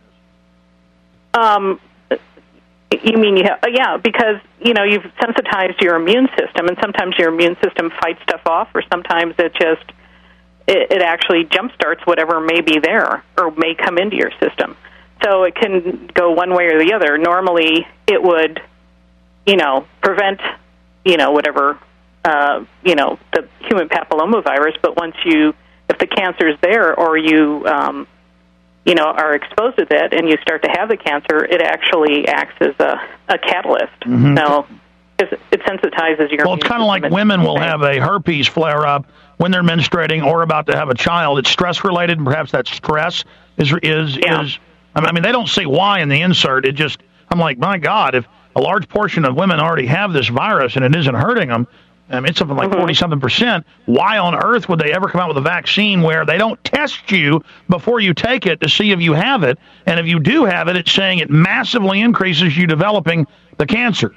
Um, you mean you have, yeah, because you know you've sensitized your immune system, and sometimes your immune system fights stuff off, or sometimes it just it, it actually jumpstarts whatever may be there or may come into your system. So it can go one way or the other. Normally, it would, you know, prevent, you know, whatever, uh, you know, the human papillomavirus. But once you, if the cancer is there, or you, um, you know, are exposed to that, and you start to have the cancer, it actually acts as a, a catalyst. Mhm. So it, it sensitizes your. Well, it's kind of like women will have a herpes flare up when they're menstruating or about to have a child. It's stress related, and perhaps that stress is is Yeah. is. I mean, they don't say why in the insert. It just, I'm like, my God, if a large portion of women already have this virus and it isn't hurting them, I mean, it's something like forty something percent. Why on earth would they ever come out with a vaccine where they don't test you before you take it to see if you have it? And if you do have it, it's saying it massively increases you developing the cancer.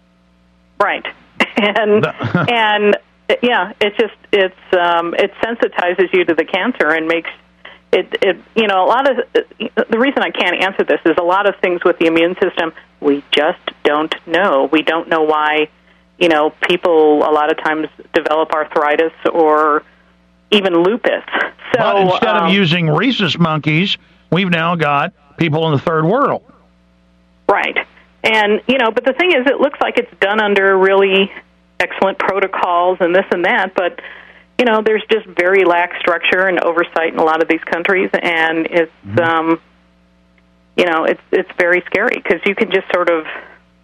Right, and and yeah, it just it's um, it sensitizes you to the cancer and makes it it you know a lot of the reason I can't answer this is a lot of things with the immune system we just don't know. We don't know why you know people a lot of times develop arthritis or even lupus. So But instead um, of using rhesus monkeys, we've now got people in the third world. Right. And, you know, but the thing is, it looks like it's done under really excellent protocols and this and that, but, you know, there's just very lax structure and oversight in a lot of these countries, and it's, mm-hmm. um, you know, it's it's very scary because you can just sort of,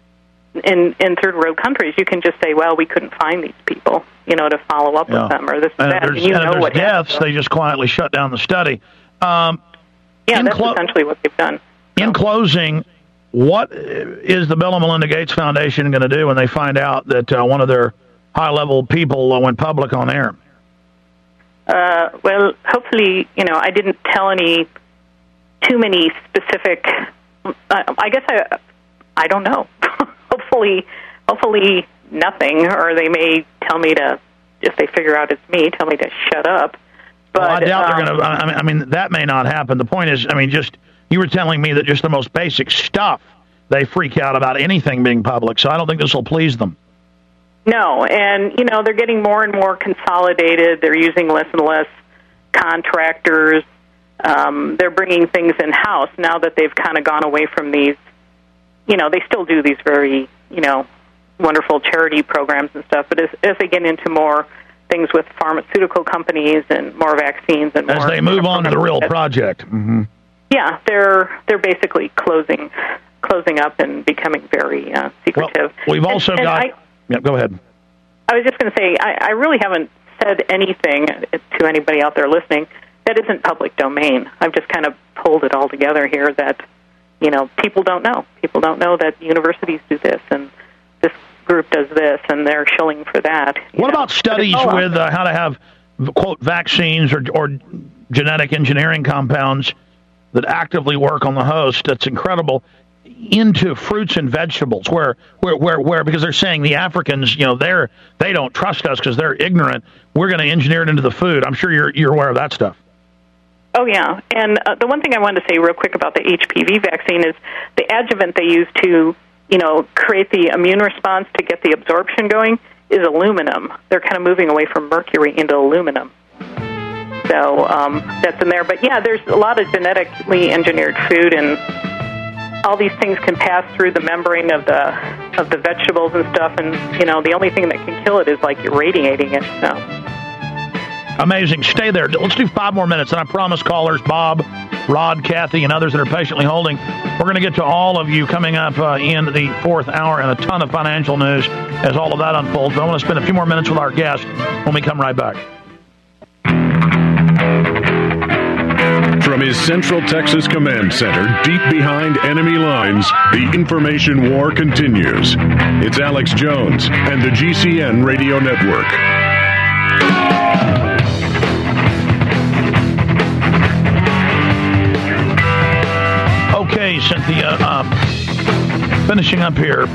in, in third world countries, you can just say, well, we couldn't find these people, you know, to follow up Yeah. with them or this And and if that. there's, And you and if know there's what deaths, happens. they just quietly shut down the study. Um, Yeah, in that's clo- essentially what they've done. In closing, what is the Bill and Melinda Gates Foundation going to do when they find out that uh, one of their high-level people uh, went public on air? Uh, well, hopefully, you know, I didn't tell any too many specific. Uh, I guess I, I don't know. hopefully, hopefully nothing, or they may tell me to, if they figure out it's me, tell me to shut up. But well, I doubt um, they're going to. I mean, I mean, that may not happen. The point is, I mean, just you were telling me that just the most basic stuff, they freak out about anything being public. So I don't think this will please them. No, and you know they're getting more and more consolidated. They're using less and less contractors. Um, they're bringing things in house now that they've kind of gone away from these. You know, they still do these very you know wonderful charity programs and stuff. But as, as they get into more things with pharmaceutical companies and more vaccines and more, as they move on to the real project. Mm-hmm. Yeah, they're they're basically closing closing up and becoming very uh, secretive. Well, we've also and, and got. I, yeah, go ahead. I was just going to say I, I really haven't said anything to anybody out there listening that isn't public domain. I've just kind of pulled it all together here that you know people don't know. People don't know that universities do this and this group does this, and they're shilling for that. What know? about studies with uh, how to have, quote, vaccines or, or genetic engineering compounds that actively work on the host? That's incredible. Into fruits and vegetables, where, where, where, where, because they're saying the Africans, you know, they're they don't trust us because they're ignorant. We're going to engineer it into the food. I'm sure you're you're aware of that stuff. Oh, yeah. And uh, the one thing I wanted to say real quick about the H P V vaccine is the adjuvant they use to, you know, create the immune response to get the absorption going is aluminum. They're kind of moving away from mercury into aluminum. So um, that's in there. But, yeah, there's a lot of genetically engineered food, and all these things can pass through the membrane of the of the vegetables and stuff, and, you know, the only thing that can kill it is, like, irradiating it, so... Amazing. Stay there. Let's do five more minutes, and I promise callers, Bob, Rod, Kathy, and others that are patiently holding, we're going to get to all of you coming up uh, in the fourth hour and a ton of financial news as all of that unfolds. But I want to spend a few more minutes with our guest when we come right back. From his Central Texas Command Center, deep behind enemy lines, the information war continues. It's Alex Jones and the G C N Radio Network. Okay, Cynthia, um, finishing up here,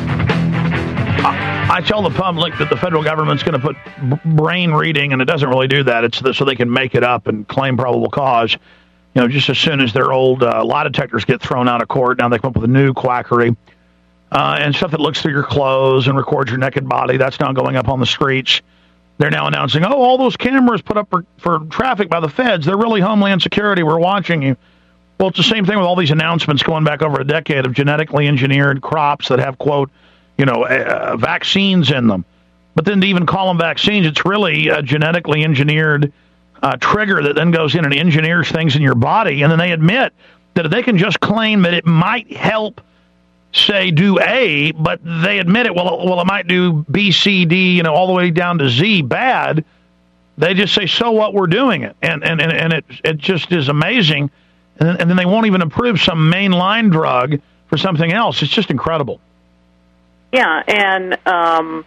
I, I tell the public that the federal government's going to put b- brain reading, and it doesn't really do that. It's the, so they can make it up and claim probable cause. You know, just as soon as their old uh, lie detectors get thrown out of court, now they come up with a new quackery. Uh, and stuff that looks through your clothes and records your naked body, that's now going up on the streets. They're now announcing, oh, all those cameras put up for, for traffic by the feds, they're really Homeland Security, we're watching you. Well, it's the same thing with all these announcements going back over a decade of genetically engineered crops that have, quote, you know, uh, vaccines in them. But then to even call them vaccines, it's really a genetically engineered uh, trigger that then goes in and engineers things in your body. And then they admit that if they can just claim that it might help, say, do A, but they admit it, well, well, it might do B, C, D, you know, all the way down to Z bad. They just say, so what, we're doing it. And, and, and, and it, it just is amazing. And then they won't even approve some mainline drug for something else. It's just incredible. Yeah, and, um,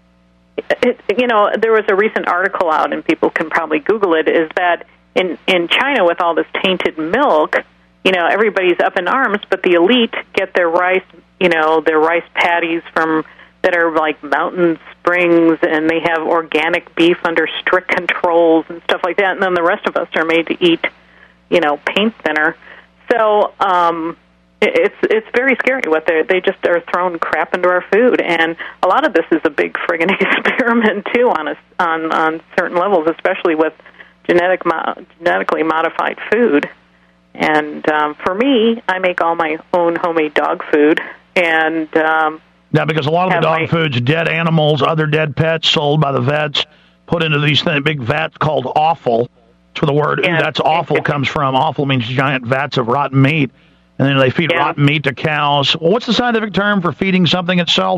it, you know, there was a recent article out, and people can probably Google it, is that in, in China with all this tainted milk, you know, everybody's up in arms, but the elite get their rice, you know, their rice patties from that are like mountain springs, and they have organic beef under strict controls and stuff like that, and then the rest of us are made to eat, you know, paint thinner. So um, it's it's very scary what they they just are throwing crap into our food, and a lot of this is a big friggin' experiment too on a, on on certain levels, especially with genetic mo- genetically modified food. And um, for me, I make all my own homemade dog food, and um, yeah, because a lot of the dog my, food's dead animals, other dead pets sold by the vets, put into these th- big vats called offal. That's where the word yeah, that's awful comes from. Offal means giant vats of rotten meat. And then they feed yeah. rotten meat to cows. Well, what's the scientific term for feeding something itself?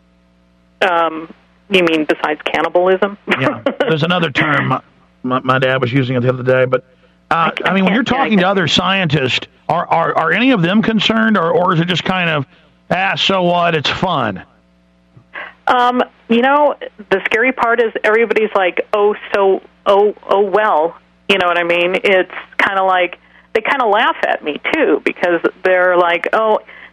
Um, you mean besides cannibalism? Yeah, there's another term. My, my, my dad was using it the other day. But, uh, I, I mean, when you're talking to other scientists, are, are, are any of them concerned? Or, or is it just kind of, ah, so what, it's fun? Um, you know, the scary part is everybody's like, oh, so, oh, oh, well. You know what I mean? It's kind of like, they kind of laugh at me, too, because they're like, oh,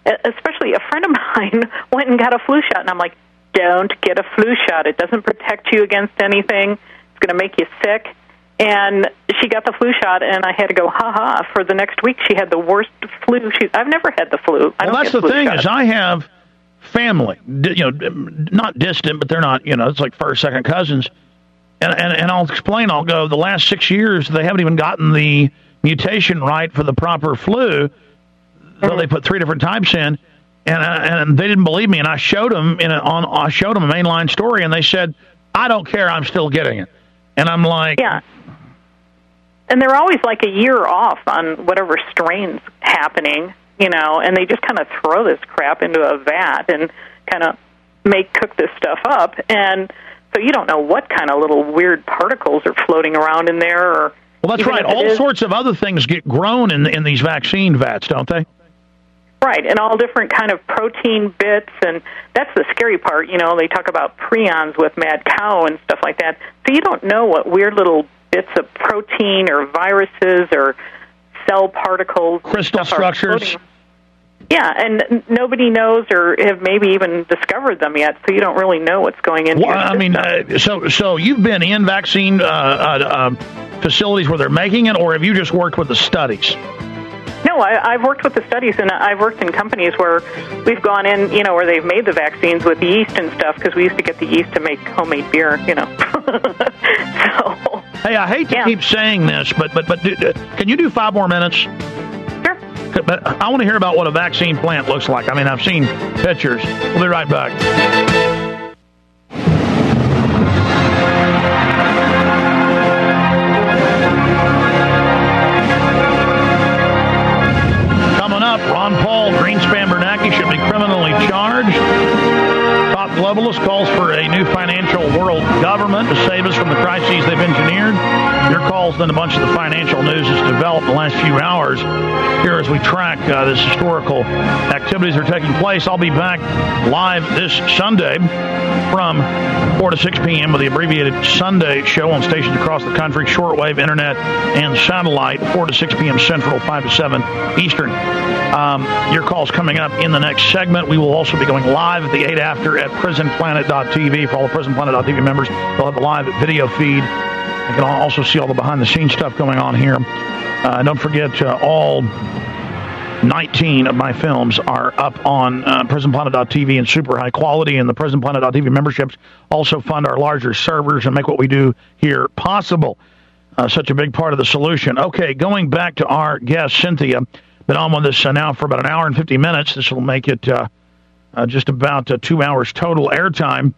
especially a friend of mine went and got a flu shot, and I'm like, don't get a flu shot. It doesn't protect you against anything. It's going to make you sick. And she got the flu shot, and I had to go, ha-ha. For the next week, she had the worst flu. She, I've never had the flu. I well, don't that's get the flu thing shots. is I have family, you know, not distant, but they're not, you know, it's like first, second cousins. And, and, and I'll explain, I'll go, the last six years, they haven't even gotten the mutation right for the proper flu. So mm-hmm. they put three different types in. And and they didn't believe me, and I showed them in a, on I showed them a mainline story, and they said, "I don't care, I'm still getting it." And I'm like, yeah. And they're always like a year off on whatever strain's happening, you know, and they just kind of throw this crap into a vat and kind of make cook this stuff up, and so you don't know what kind of little weird particles are floating around in there. Or well, that's right. All is, sorts of other things get grown in in these vaccine vats, don't they? Right, and all different kind of protein bits, and that's the scary part. You know, they talk about prions with mad cow and stuff like that. So you don't know what weird little bits of protein or viruses or cell particles, crystal structures. Yeah, and n- nobody knows or have maybe even discovered them yet, so you don't really know what's going into well, your I mean, uh, so so you've been in vaccine uh, uh, uh, facilities where they're making it, or have you just worked with the studies? No, I, I've worked with the studies, and I've worked in companies where we've gone in, you know, where they've made the vaccines with yeast and stuff, because we used to get the yeast to make homemade beer, you know. so, hey, I hate to yeah. keep saying this, but but but do, can you do five more minutes? Sure. But I want to hear about what a vaccine plant looks like. I mean, I've seen pictures. We'll be right back. Ron Paul, Greenspan Bernanke should be criminally charged. Top globalist calls for a new financial world government to save us from the crises they've engineered. Your calls, then a bunch of the financial news has developed in the last few hours. Here as we track uh, this historical activities that are taking place. I'll be back live this Sunday from four to six p.m. with the abbreviated Sunday show on stations across the country, shortwave, internet, and satellite, four to six p.m. Central, five to seven Eastern. Um, your call's coming up in the next segment. We will also be going live at the eight after at prison planet dot t v. For all the prison planet dot t v members, they'll have a live video feed. You can also see all the behind-the-scenes stuff going on here. Uh, don't forget, uh, all nineteen of my films are up on uh, prison planet dot t v in super high quality, and the prison planet dot t v memberships also fund our larger servers and make what we do here possible. Uh, such a big part of the solution. Okay, going back to our guest, Cynthia. Been on with us uh, now for about an hour and fifty minutes. This will make it uh, uh, just about uh, two hours total airtime.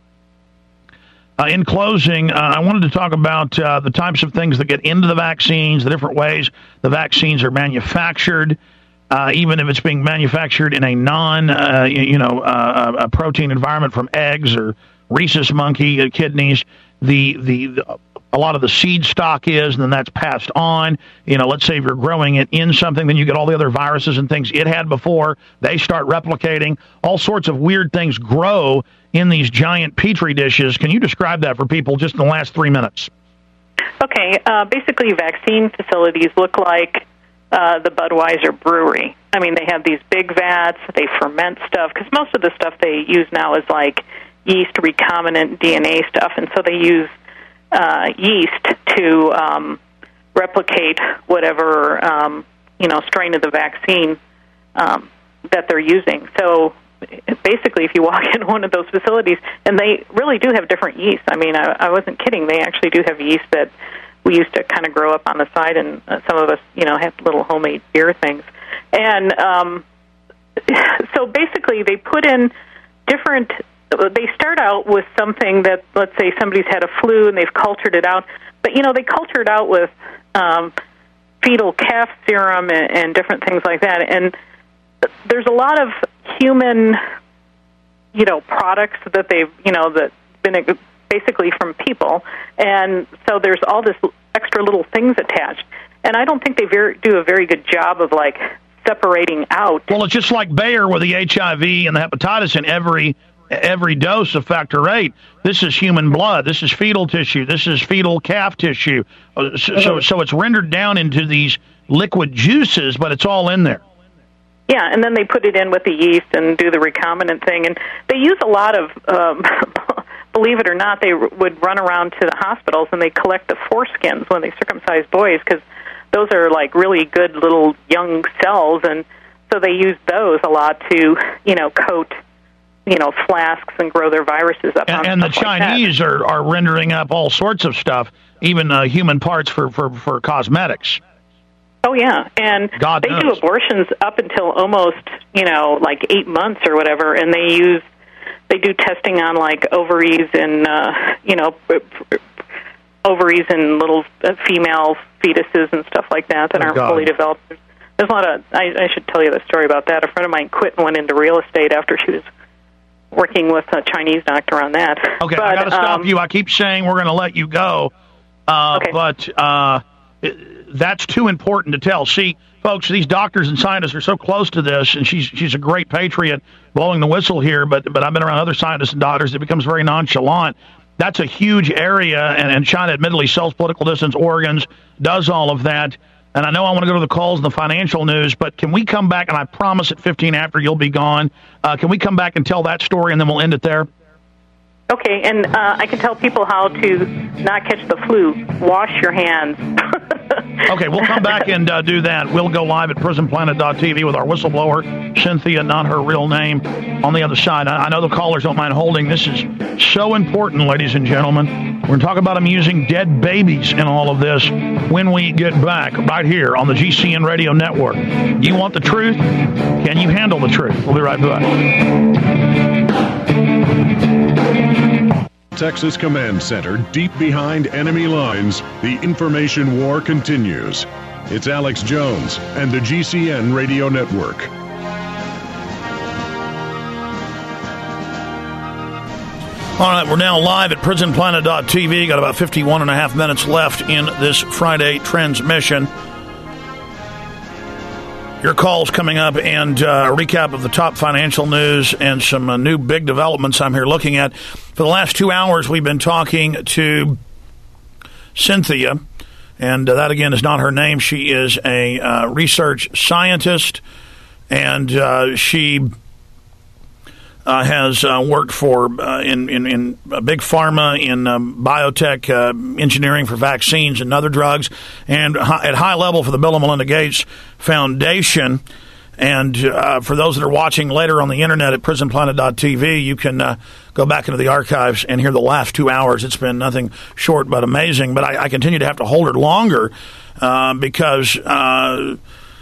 Uh, in closing, uh, I wanted to talk about uh, the types of things that get into the vaccines, the different ways the vaccines are manufactured, uh, even if it's being manufactured in a non, uh, you know, uh, a protein environment from eggs or rhesus monkey uh, kidneys. The the, the A lot of the seed stock is, and then that's passed on. You know, let's say if you're growing it in something, then you get all the other viruses and things it had before. They start replicating. All sorts of weird things grow in these giant Petri dishes. Can you describe that for people just in the last three minutes? Okay. Uh, basically, vaccine facilities look like uh, the Budweiser brewery. I mean, they have these big vats. They ferment stuff, because most of the stuff they use now is like yeast recombinant D N A stuff, and so they use Uh, yeast to um, replicate whatever um, you know strain of the vaccine um, that they're using. So basically, if you walk in one of those facilities, and they really do have different yeast. I mean, I, I wasn't kidding. They actually do have yeast that we used to kind of grow up on the side, and uh, some of us, you know, have little homemade beer things. And um, so basically, they put in different. They start out with something that, let's say, somebody's had a flu and they've cultured it out, but, you know, they culture it out with um, fetal calf serum and, and different things like that. And there's a lot of human, you know, products that they've, you know, that been basically from people. And so there's all this extra little things attached. And I don't think they very, do a very good job of, like, separating out. Well, it's just like Bayer with the H I V and the hepatitis in every every dose of factor eight. This is human blood. This is fetal tissue. This is fetal calf tissue. So, so, so it's rendered down into these liquid juices, but it's all in there. Yeah, and then they put it in with the yeast and do the recombinant thing. And they use a lot of, um, believe it or not, they r- would run around to the hospitals and they collect the foreskins when they circumcise boys because those are like really good little young cells. And so they use those a lot to, you know, coat, you know, flasks and grow their viruses up. And, on and the stuff like Chinese that. are, are rendering up all sorts of stuff, even uh, human parts for, for, for cosmetics. Oh, yeah, and God they knows. do abortions up until almost, you know, like eight months or whatever, and they use, they do testing on, like, ovaries and, uh, you know, ovaries and little uh, female fetuses and stuff like that that Oh, aren't God. fully developed. There's a lot of, I, I should tell you the story about that. A friend of mine quit and went into real estate after she was working with a Chinese doctor on that. Okay, but, I got to stop um, you. I keep saying we're going to let you go, uh, Okay. but uh, it, that's too important to tell. See, folks, these doctors and scientists are so close to this, and she's she's a great patriot blowing the whistle here, but but I've been around other scientists and doctors. It becomes very nonchalant. That's a huge area, and, and China admittedly sells political distance organs, does all of that. And I know I want to go to the calls and the financial news, but can we come back, and I promise at fifteen after you'll be gone, uh, can we come back and tell that story, and then we'll end it there? Okay, and uh, I can tell people how to not catch the flu. Wash your hands. Okay, we'll come back and uh, do that. We'll go live at prison planet dot t v with our whistleblower, Cynthia, not her real name, on the other side. I, I know the callers don't mind holding. This is so important, ladies and gentlemen. We're going to talk about them using dead babies in all of this when we get back, right here on the G C N Radio Network. You want the truth? Can you handle the truth? We'll be right back. Texas Command Center, deep behind enemy lines, the information war continues. It's Alex Jones and the G C N Radio Network. All right, we're now live at prison planet dot t v. Got about fifty-one and a half minutes left in this Friday transmission. Your calls coming up, and uh, a recap of the top financial news and some uh, new big developments I'm here looking at. For the last two hours, we've been talking to Cynthia, and uh, that, again, is not her name. She is a uh, research scientist, and uh, she uh, has uh, worked for uh, in, in, in big pharma, in um, biotech, uh, engineering for vaccines and other drugs, and hi- at high level for the Bill and Melinda Gates Foundation. And uh, for those that are watching later on the internet at prison planet dot t v, you can uh, go back into the archives and hear the last two hours. It's been nothing short but amazing. But I, I continue to have to hold her longer uh, because uh,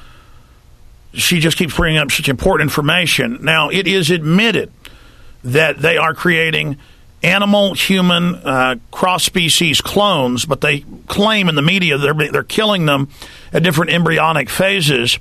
she just keeps bringing up such important information. Now, it is admitted that they are creating animal-human uh, cross-species clones, but they claim in the media they're, they're killing them at different embryonic phases.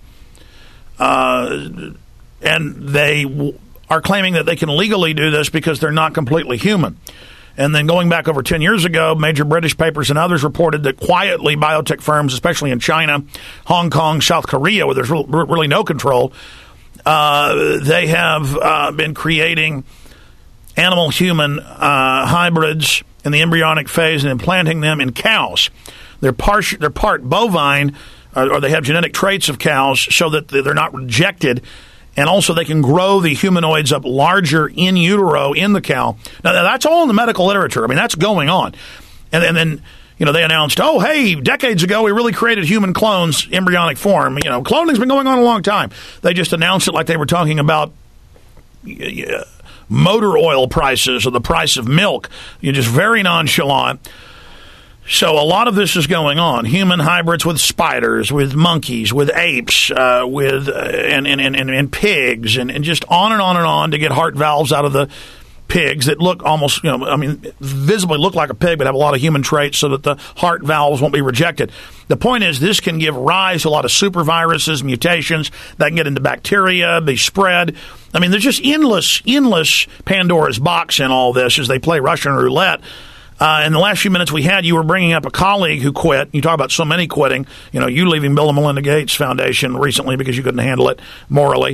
Uh, and they w- are claiming that they can legally do this because they're not completely human. And then going back over ten years ago, major British papers and others reported that quietly biotech firms, especially in China, Hong Kong, South Korea, where there's re- really no control, uh, they have uh, been creating animal-human uh, hybrids in the embryonic phase and implanting them in cows. They're, par- they're part bovine, or they have genetic traits of cows so that they're not rejected, and also they can grow the humanoids up larger in utero in the cow. Now, that's all in the medical literature. I mean, that's going on. And, and then, you know, they announced, oh, hey, decades ago we really created human clones, embryonic form. You know, cloning's been going on a long time. They just announced it like they were talking about uh, motor oil prices or the price of milk. You're just very nonchalant. So a lot of this is going on. Human hybrids with spiders, with monkeys, with apes, uh, with uh, and, and, and, and pigs, and, and just on and on and on to get heart valves out of the pigs that look almost, you know, I mean, visibly look like a pig but have a lot of human traits so that the heart valves won't be rejected. The point is this can give rise to a lot of superviruses, mutations that can get into bacteria, be spread. I mean, there's just endless, endless Pandora's box in all this as they play Russian roulette. Uh, in the last few minutes we had, you were bringing up a colleague who quit. You talk about so many quitting. You know, you leaving Bill and Melinda Gates Foundation recently because you couldn't handle it morally.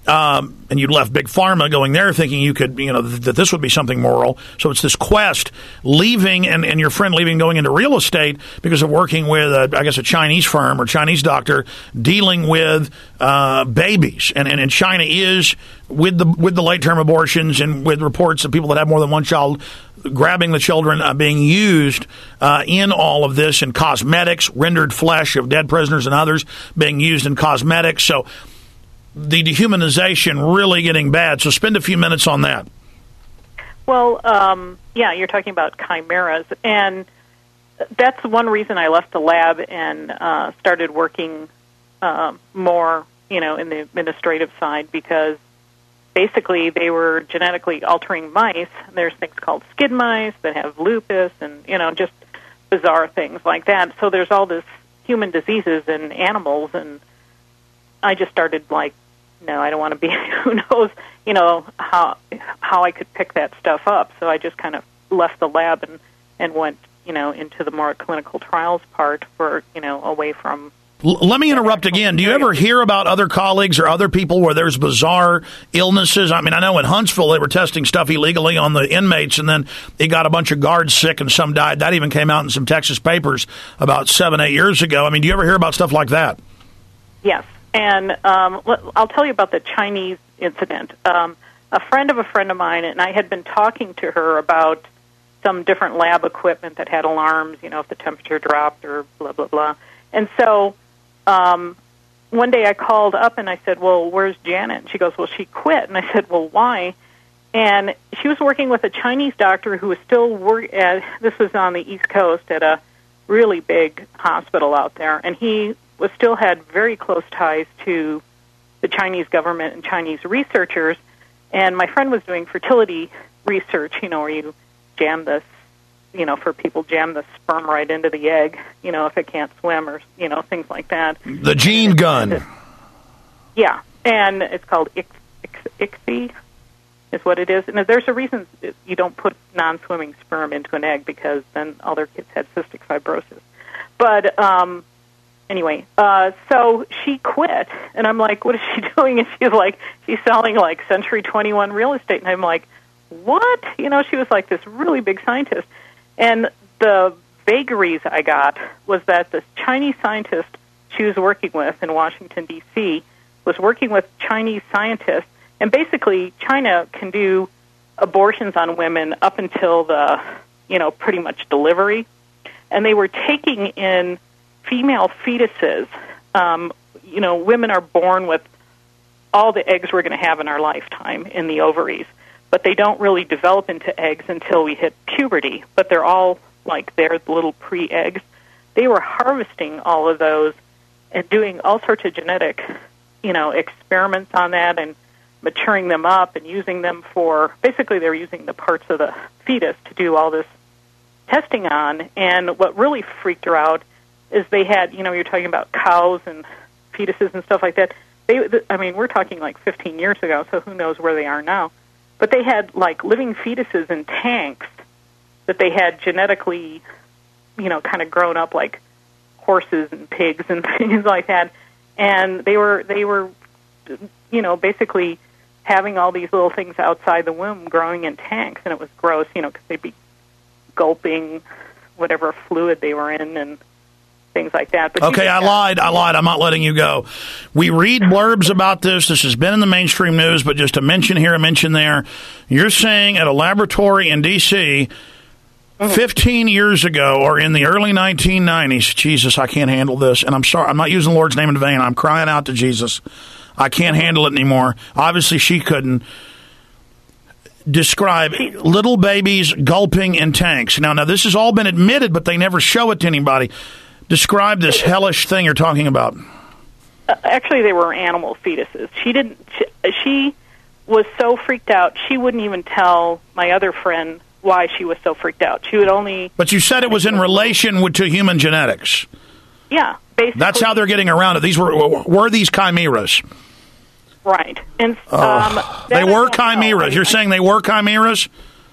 Um, and you left Big Pharma going there thinking you could, you know, th- that this would be something moral. So it's this quest, leaving, and, and your friend leaving, going into real estate because of working with, a, I guess, a Chinese firm or Chinese doctor dealing with uh, babies. And, and, and China is, with the with the late-term abortions and with reports of people that have more than one child grabbing the children, uh, being used uh, in all of this, in cosmetics, rendered flesh of dead prisoners and others being used in cosmetics. So the dehumanization really getting bad. So spend a few minutes on that. Well, um, yeah, you're talking about chimeras, and that's one reason I left the lab and uh, started working uh, more, you know, in the administrative side, because basically they were genetically altering mice. There's things called skid mice that have lupus and, you know, just bizarre things like that. So there's all this human diseases in animals, and I just started like, no, I don't want to be, who knows, you know, how how I could pick that stuff up. So I just kind of left the lab and, and went, you know, into the more clinical trials part for, you know, away from. L- let me interrupt again. Do you ever hear about other colleagues or other people where there's bizarre illnesses? I mean, I know in Huntsville they were testing stuff illegally on the inmates, and then it got a bunch of guards sick and some died. That even came out in some Texas papers about seven, eight years ago. I mean, do you ever hear about stuff like that? Yes. And um, I'll tell you about the Chinese incident. Um, a friend of a friend of mine, and I had been talking to her about some different lab equipment that had alarms, you know, if the temperature dropped or blah, blah, blah. And so um, one day I called up and I said, well, where's Janet? And she goes, well, she quit. And I said, well, why? And she was working with a Chinese doctor who was still work at, this was on the East Coast at a really big hospital out there, and he was still had very close ties to the Chinese government and Chinese researchers. And my friend was doing fertility research, you know, where you jam this, you know, for people, jam the sperm right into the egg, you know, if it can't swim or, you know, things like that. The gene gun. Yeah, and it's called I C S I is what it is. And there's a reason you don't put non-swimming sperm into an egg, because then all their kids had cystic fibrosis. But, um, Anyway, uh, so she quit, and I'm like, what is she doing? And she's like, she's selling, like, Century twenty-one real estate. And I'm like, what? You know, she was, like, this really big scientist. And the vagaries I got was that this Chinese scientist she was working with in Washington, D C, was working with Chinese scientists. And basically, China can do abortions on women up until the, you know, pretty much delivery. And they were taking in female fetuses. Um, you know, women are born with all the eggs we're going to have in our lifetime in the ovaries, but they don't really develop into eggs until we hit puberty. But they're all like they're little pre-eggs. They were harvesting all of those and doing all sorts of genetic, you know, experiments on that and maturing them up and using them for, basically they were using the parts of the fetus to do all this testing on. And what really freaked her out is they had, you know, you're talking about cows and fetuses and stuff like that. They, I mean, we're talking like fifteen years ago, so who knows where they are now. But they had like living fetuses in tanks that they had genetically, you know, kind of grown up like horses and pigs and things like that. And they were, they were, you know, basically having all these little things outside the womb growing in tanks, and it was gross, you know, because they'd be gulping whatever fluid they were in and things like that. But okay, I lied. I lied. I'm not letting you go. We read blurbs about this. This has been in the mainstream news, but just a mention here, a mention there. You're saying at a laboratory in D C Mm-hmm. fifteen years ago, or in the early nineteen nineties, Jesus, I can't handle this. And I'm sorry, I'm not using the Lord's name in vain. I'm crying out to Jesus. I can't handle it anymore. Obviously, she couldn't. Describe little babies gulping in tanks. Now, now this has all been admitted, but they never show it to anybody. Describe this hellish thing you're talking about. Uh, actually, they were animal fetuses. She didn't. She, she was so freaked out. She wouldn't even tell my other friend why she was so freaked out. She would only. But you said it was in relation with, to human genetics. Yeah, basically. That's how they're getting around it. These were were these chimeras. Right. And um, uh, they were chimeras. Know. You're saying they were chimeras?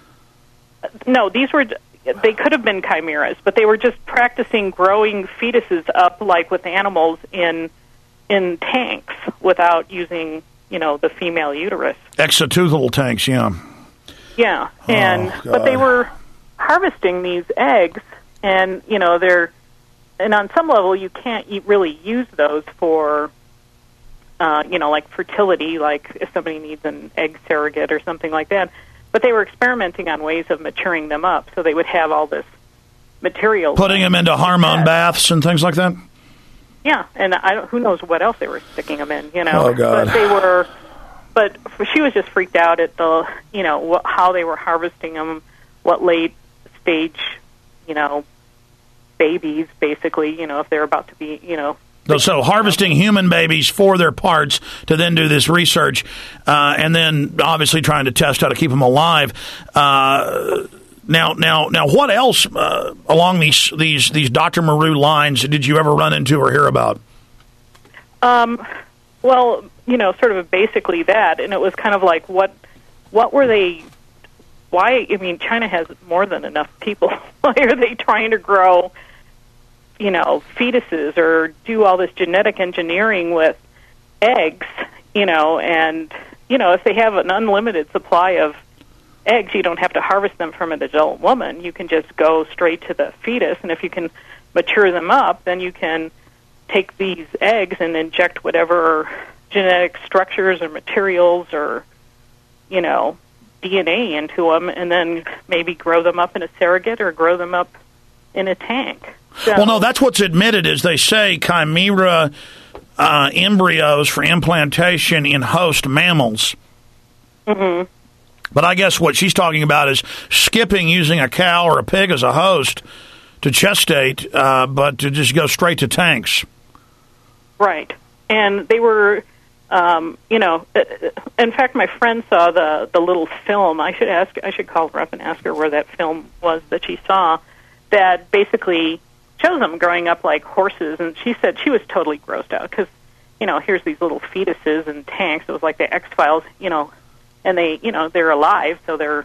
No, these were. They could have been chimeras, but they were just practicing growing fetuses up like with animals in in tanks without using you know, the female uterus. Exoteuthal tanks, yeah. Yeah, and oh, but they were harvesting these eggs, and you know they're, and on some level you can't e- really use those for, uh, you know, like fertility, like if somebody needs an egg surrogate or something like that. But they were experimenting on ways of maturing them up, so they would have all this material. Putting them into hormone baths and things like that? Yeah, and I don't, who knows what else they were sticking them in, you know. Oh, God. But they were, but she was just freaked out at the, you know, what, how they were harvesting them, what late stage, you know, babies, basically, you know, if they're about to be, you know. So, so harvesting human babies for their parts to then do this research, uh, and then obviously trying to test how to keep them alive. Uh, now, now, now, what else uh, along these these these Doctor Maru lines did you ever run into or hear about? Um, well, you know, sort of basically that, and it was kind of like what what were they? Why? I mean, China has more than enough people. Why are they trying to grow, you know, fetuses or do all this genetic engineering with eggs, you know, and, you know, if they have an unlimited supply of eggs, you don't have to harvest them from an adult woman. You can just go straight to the fetus, and if you can mature them up, then you can take these eggs and inject whatever genetic structures or materials or, you know, D N A into them, and then maybe grow them up in a surrogate or grow them up in a tank. So, well, no, that's what's admitted is they say chimera uh, embryos for implantation in host mammals. Mm-hmm. But I guess what she's talking about is skipping using a cow or a pig as a host to gestate, uh, but to just go straight to tanks. Right. And they were, um, you know, in fact, my friend saw the, the little film. I should ask, I should call her up and ask her where that film was that she saw that basically shows them growing up like horses. And she said she was totally grossed out because, you know, here's these little fetuses in tanks. It was like the X-Files, you know, and they, you know, they're alive, so they're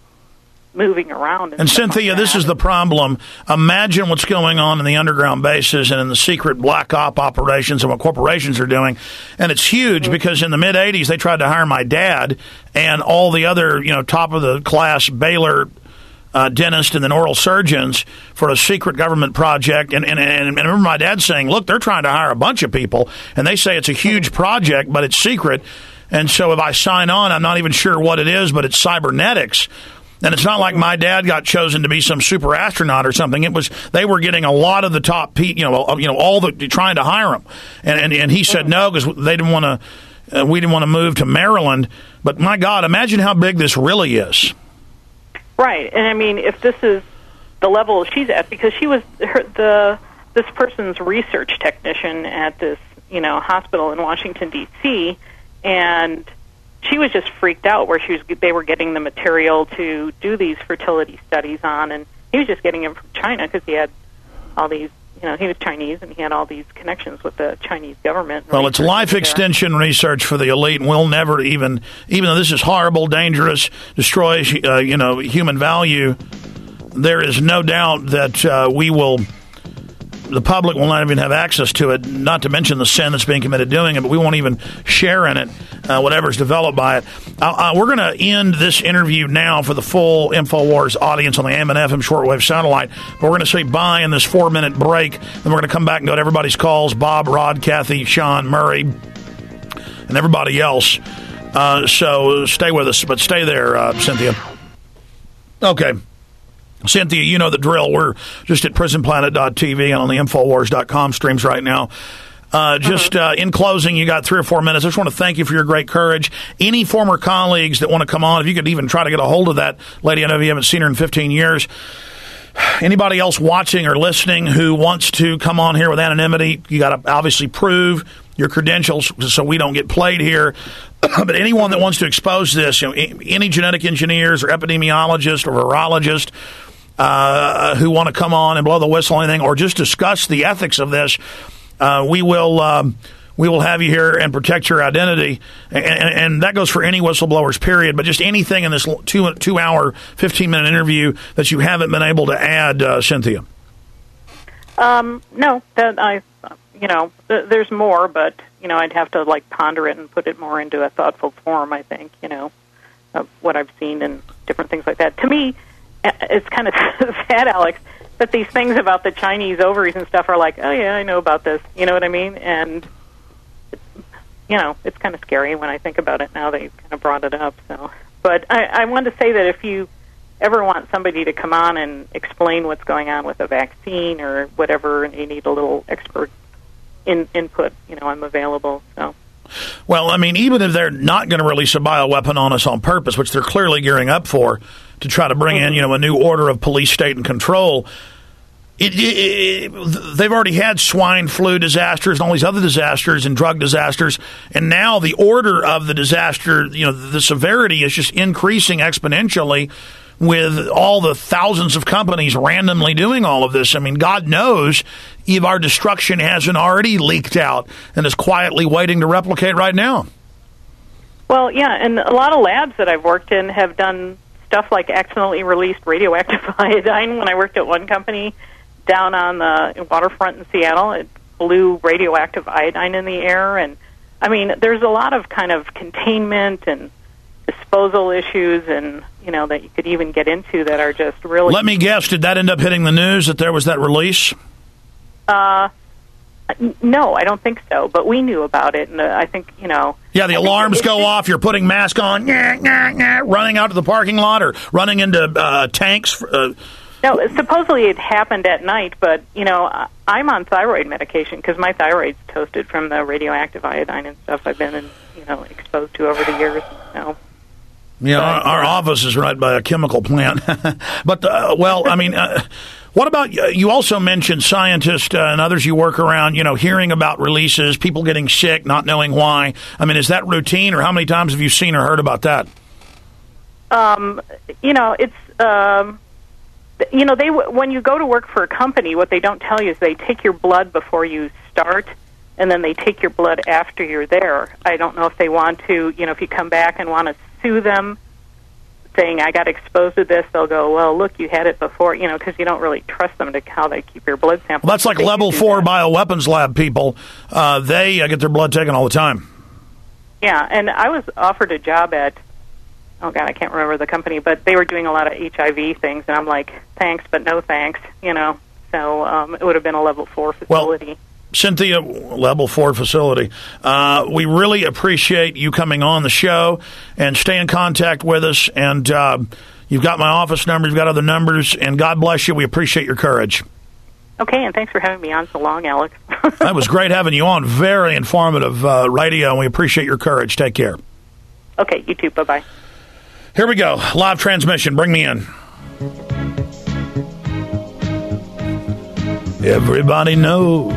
moving around. And, and Cynthia, like this is the problem. Imagine what's going on in the underground bases and in the secret black op operations and what corporations are doing. And it's huge mm-hmm. because in the mid eighties, they tried to hire my dad and all the other, you know, top of the class Baylor uh, dentists and then oral surgeons for a secret government project. And, and, and, and I remember my dad saying, look, they're trying to hire a bunch of people. And they say it's a huge project, but it's secret. And so if I sign on, I'm not even sure what it is, but it's cybernetics. And it's not like my dad got chosen to be some super astronaut or something. It was they were getting a lot of the top, you know, you know, all the trying to hire him. And and, and he said no because they didn't want to. Uh, we didn't want to move to Maryland. But my God, imagine how big this really is. Right, and I mean, if this is the level she's at, because she was her, the this person's research technician at this, you know, hospital in Washington D C and she was just freaked out where she was. They were getting the material to do these fertility studies on, and he was just getting them from China because he had all these. You know, he was Chinese, and he had all these connections with the Chinese government. Well, it's life extension research for the elite, and we'll never even, even though this is horrible, dangerous, destroys, uh, you know, human value. There is no doubt that uh, we will. The public will not even have access to it, not to mention the sin that's being committed doing it, but we won't even share in it, uh, whatever's developed by it. Uh, uh, we're going to end this interview now for the full InfoWars audience on the A M and F M shortwave satellite, but we're going to say bye in this four-minute break, and we're going to come back and go to everybody's calls, Bob, Rod, Kathy, Sean, Murray, and everybody else. Uh, so stay with us, but stay there, uh, Cynthia. Okay. Cynthia, you know the drill. We're just at prison planet dot t v and on the infowars dot com streams right now. Uh, just uh, in closing, you got three or four minutes. I just want to thank you for your great courage. Any former colleagues that want to come on, if you could even try to get a hold of that lady, I know you haven't seen her in fifteen years. Anybody else watching or listening who wants to come on here with anonymity, you got to obviously prove your credentials so we don't get played here. But anyone that wants to expose this, you know, any genetic engineers or epidemiologists or virologists uh, who want to come on and blow the whistle or anything, or just discuss the ethics of this, uh, we will um, we will have you here and protect your identity. And, and, and that goes for any whistleblowers, period. But just anything in this two, two hour, fifteen minute interview that you haven't been able to add, uh, Cynthia. Um, no, that I, you know, th- there's more, but, you know, I'd have to, like, ponder it and put it more into a thoughtful form, I think, you know, of what I've seen and different things like that. To me, it's kind of sad, Alex, that these things about the Chinese ovaries and stuff are like, oh, yeah, I know about this. You know what I mean? And, you know, it's kind of scary when I think about it now that you've kind of brought it up. So, But I, I wanted to say that if you ever want somebody to come on and explain what's going on with a vaccine or whatever, and you need a little expert in, input, you know, I'm available. So. Well, I mean, even if they're not going to release a bioweapon on us on purpose, which they're clearly gearing up for, to try to bring in, you know, a new order of police state and control, it, it, it, they've already had swine flu disasters and all these other disasters and drug disasters, and now the order of the disaster, you know, the severity is just increasing exponentially with all the thousands of companies randomly doing all of this. I mean, God knows if our destruction hasn't already leaked out and is quietly waiting to replicate right now. Well, yeah, and a lot of labs that I've worked in have done stuff like accidentally released radioactive iodine. When I worked at one company down on the waterfront in Seattle, it blew radioactive iodine in the air. And, I mean, there's a lot of kind of containment and disposal issues and, you know, that you could even get into that are just really... Let me guess, did that end up hitting the news that there was that release? Uh, n- no, I don't think so, but we knew about it, and uh, I think, you know... Yeah, the I alarms go off, you're putting mask on, nyah, nyah, nyah, running out to the parking lot or running into uh, tanks... Uh, No, supposedly it happened at night, but, you know, I'm on thyroid medication because my thyroid's toasted from the radioactive iodine and stuff I've been, in, you know, exposed to over the years. So. Yeah, our, our office is right by a chemical plant. But, uh, well, I mean, uh, what about, uh, you also mentioned scientists uh, and others you work around, you know, hearing about releases, people getting sick, not knowing why. I mean, is that routine, or how many times have you seen or heard about that? Um, you know, it's... Um, You know, they when you go to work for a company, what they don't tell you is they take your blood before you start, and then they take your blood after you're there. I don't know if they want to, you know, if you come back and want to sue them, saying, I got exposed to this, they'll go, well, look, you had it before, you know, because you don't really trust them to how they keep your blood sample. Well, that's like level four bioweapons lab people. Uh, they uh, get their blood taken all the time. Yeah, and I was offered a job at, oh, God, I can't remember the company, but they were doing a lot of H I V things, and I'm like, thanks, but no thanks, you know. So um, it would have been a level four facility. Well, Cynthia, level four facility. Uh, we really appreciate you coming on the show, and stay in contact with us. And uh, you've got my office number, you've got other numbers, and God bless you. We appreciate your courage. Okay, and thanks for having me on so long, Alex. That was great having you on. Very informative uh, radio, and we appreciate your courage. Take care. Okay, you too. Bye-bye. Here we go. Live transmission. Bring me in. Everybody knows.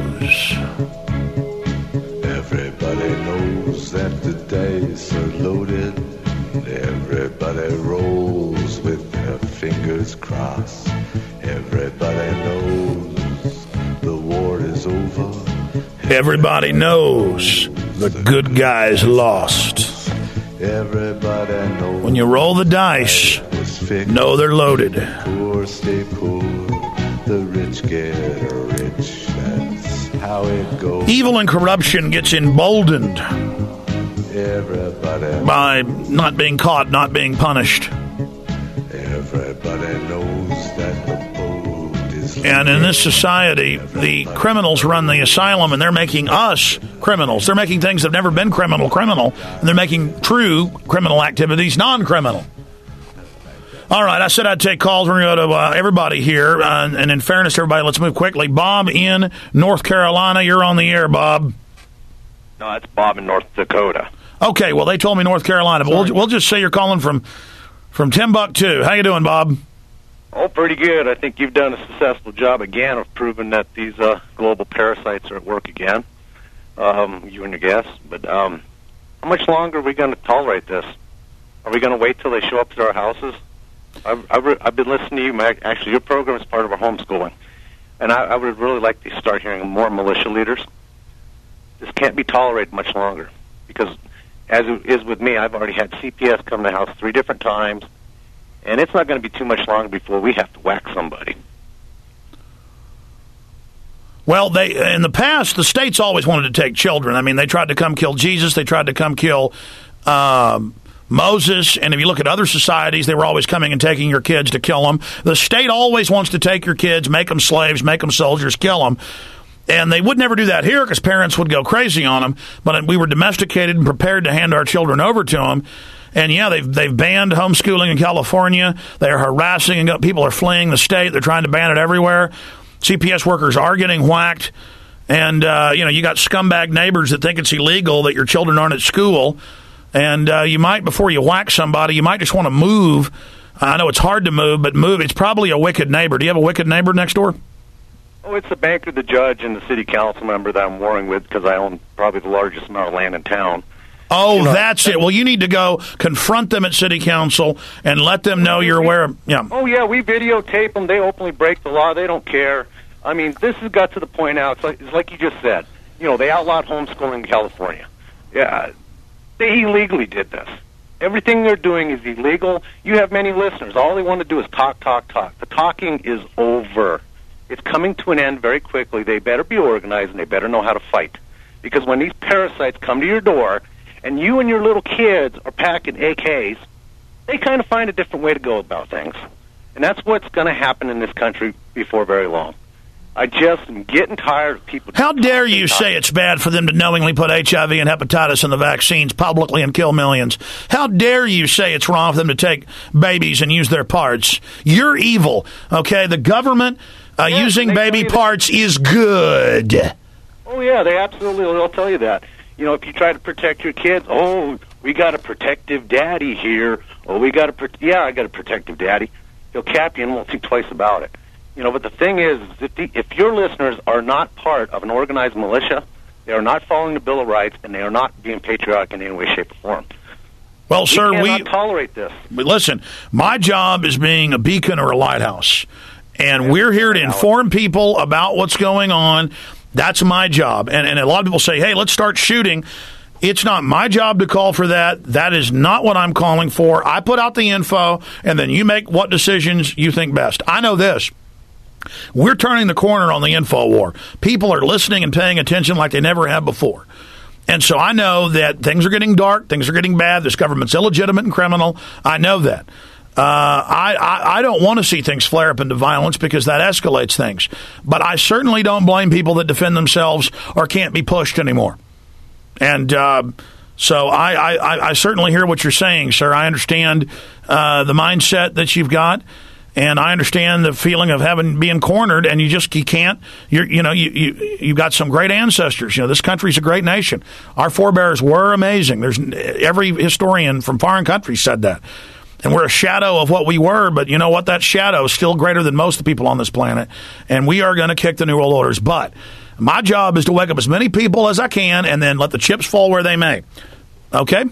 Everybody knows that the dice are loaded. Everybody rolls with their fingers crossed. Everybody knows the war is over. Everybody knows the good guys lost. Everybody knows when you roll the dice, know they're loaded. Poor stay poor, the rich get rich. That's how it goes. Evil and corruption gets emboldened Everybody by not being caught, not being punished. Everybody knows that the boat is. And in this society, the criminals run the asylum, and they're making us criminals. They're making things that have never been criminal criminal, and they're making true criminal activities non-criminal. All right, I said I'd take calls. We're going to go to uh, everybody here, uh, and in fairness to everybody, let's move quickly. Bob in North Carolina, you're on the air, Bob. No, that's Bob in North Dakota. Okay, well, they told me North Carolina, but we'll, we'll just say you're calling from from Timbuktu. How you doing, Bob? Oh, pretty good. I think you've done a successful job again of proving that these uh, global parasites are at work again, um, you and your guests. But um, how much longer are we going to tolerate this? Are we going to wait till they show up to our houses? I've, I've, re- I've been listening to you. My, actually, your program is part of our homeschooling, and I, I would really like to start hearing more militia leaders. This can't be tolerated much longer, because as it is with me, I've already had C P S come to the house three different times, and it's not going to be too much longer before we have to whack somebody. Well, they in the past, the states always wanted to take children. I mean, they tried to come kill Jesus. They tried to come kill um, Moses. And if you look at other societies, they were always coming and taking your kids to kill them. The state always wants to take your kids, make them slaves, make them soldiers, kill them. And they would never do that here because parents would go crazy on them. But we were domesticated and prepared to hand our children over to them. And, yeah, they've, they've banned homeschooling in California. They are harassing, and people are fleeing the state. They're trying to ban it everywhere. C P S workers are getting whacked, and, uh, you know, you got scumbag neighbors that think it's illegal that your children aren't at school, and uh, you might, before you whack somebody, you might just want to move. I know it's hard to move, but move. It's probably a wicked neighbor. Do you have a wicked neighbor next door? Oh, it's the banker, the judge, and the city council member that I'm warring with because I own probably the largest amount of land in town. Oh, you know, that's it. Well, you need to go confront them at city council and let them know you're aware of. Yeah. Oh, yeah, we videotape them. They openly break the law. They don't care. I mean, this has got to the point now. It's like, it's like you just said. You know, they outlawed homeschooling in California. Yeah, they illegally did this. Everything they're doing is illegal. You have many listeners. All they want to do is talk, talk, talk. The talking is over. It's coming to an end very quickly. They better be organized, and they better know how to fight. Because when these parasites come to your door, and you and your little kids are packing A Ks, they kind of find a different way to go about things. And that's what's going to happen in this country before very long. I just am getting tired of people... How dare you say it's bad for them to knowingly put H I V and hepatitis in the vaccines publicly and kill millions? How dare you say it's wrong for them to take babies and use their parts? You're evil, okay? The government uh, Yeah, using baby parts is good. Oh, yeah, they absolutely will tell you that. You know, if you try to protect your kids, oh, we got a protective daddy here. Oh, we got a... Pro- yeah, I got a protective daddy. He'll cap you and won't think twice about it. You know, but the thing is, if, the, if your listeners are not part of an organized militia, they are not following the Bill of Rights, and they are not being patriotic in any way, shape, or form. Well, we sir, cannot we tolerate this. But listen, my job is being a beacon or a lighthouse, and we're here to inform people about what's going on. That's my job. And, and a lot of people say, hey, let's start shooting. It's not my job to call for that. That is not what I'm calling for. I put out the info, and then you make what decisions you think best. I know this. We're turning the corner on the info war. People are listening and paying attention like they never have before. And so I know that things are getting dark, things are getting bad, this government's illegitimate and criminal. I know that. Uh, I, I, I don't want to see things flare up into violence because that escalates things. But I certainly don't blame people that defend themselves or can't be pushed anymore. And uh, so I, I, I certainly hear what you're saying, sir. I understand uh, the mindset that you've got. And I understand the feeling of having being cornered, and you just you can't. You're, you know, you you you've got some great ancestors. You know, this country's a great nation. Our forebears were amazing. There's every historian from foreign countries said that, and we're a shadow of what we were. But you know what? That shadow is still greater than most of the people on this planet, and we are going to kick the New World Orders. But my job is to wake up as many people as I can, and then let the chips fall where they may. Okay.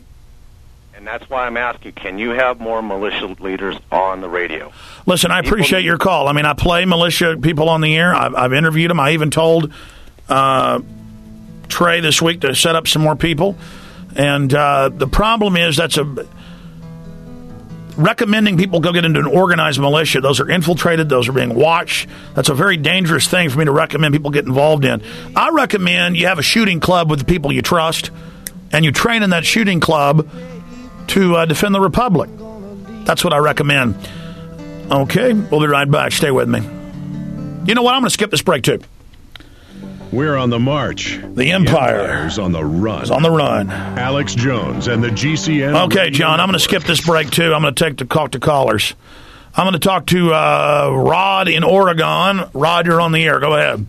And that's why I'm asking, can you have more militia leaders on the radio? Listen, I appreciate your call. I mean, I play militia people on the air. I've, I've interviewed them. I even told uh, Trey this week to set up some more people. And uh, the problem is that's a... recommending people go get into an organized militia. Those are infiltrated. Those are being watched. That's a very dangerous thing for me to recommend people get involved in. I recommend you have a shooting club with the people you trust, and you train in that shooting club to uh, defend the Republic. That's what I recommend. Okay, we'll be right back. Stay with me. You know what? I'm going to skip this break, too. We're on the march. The Empire Empire's on the run. is on the run. Alex Jones and the G C N. Okay, John, I'm going to skip this break, too. I'm going to take the talk to callers. I'm going to talk to uh, Rod in Oregon. Rod, you're on the air. Go ahead.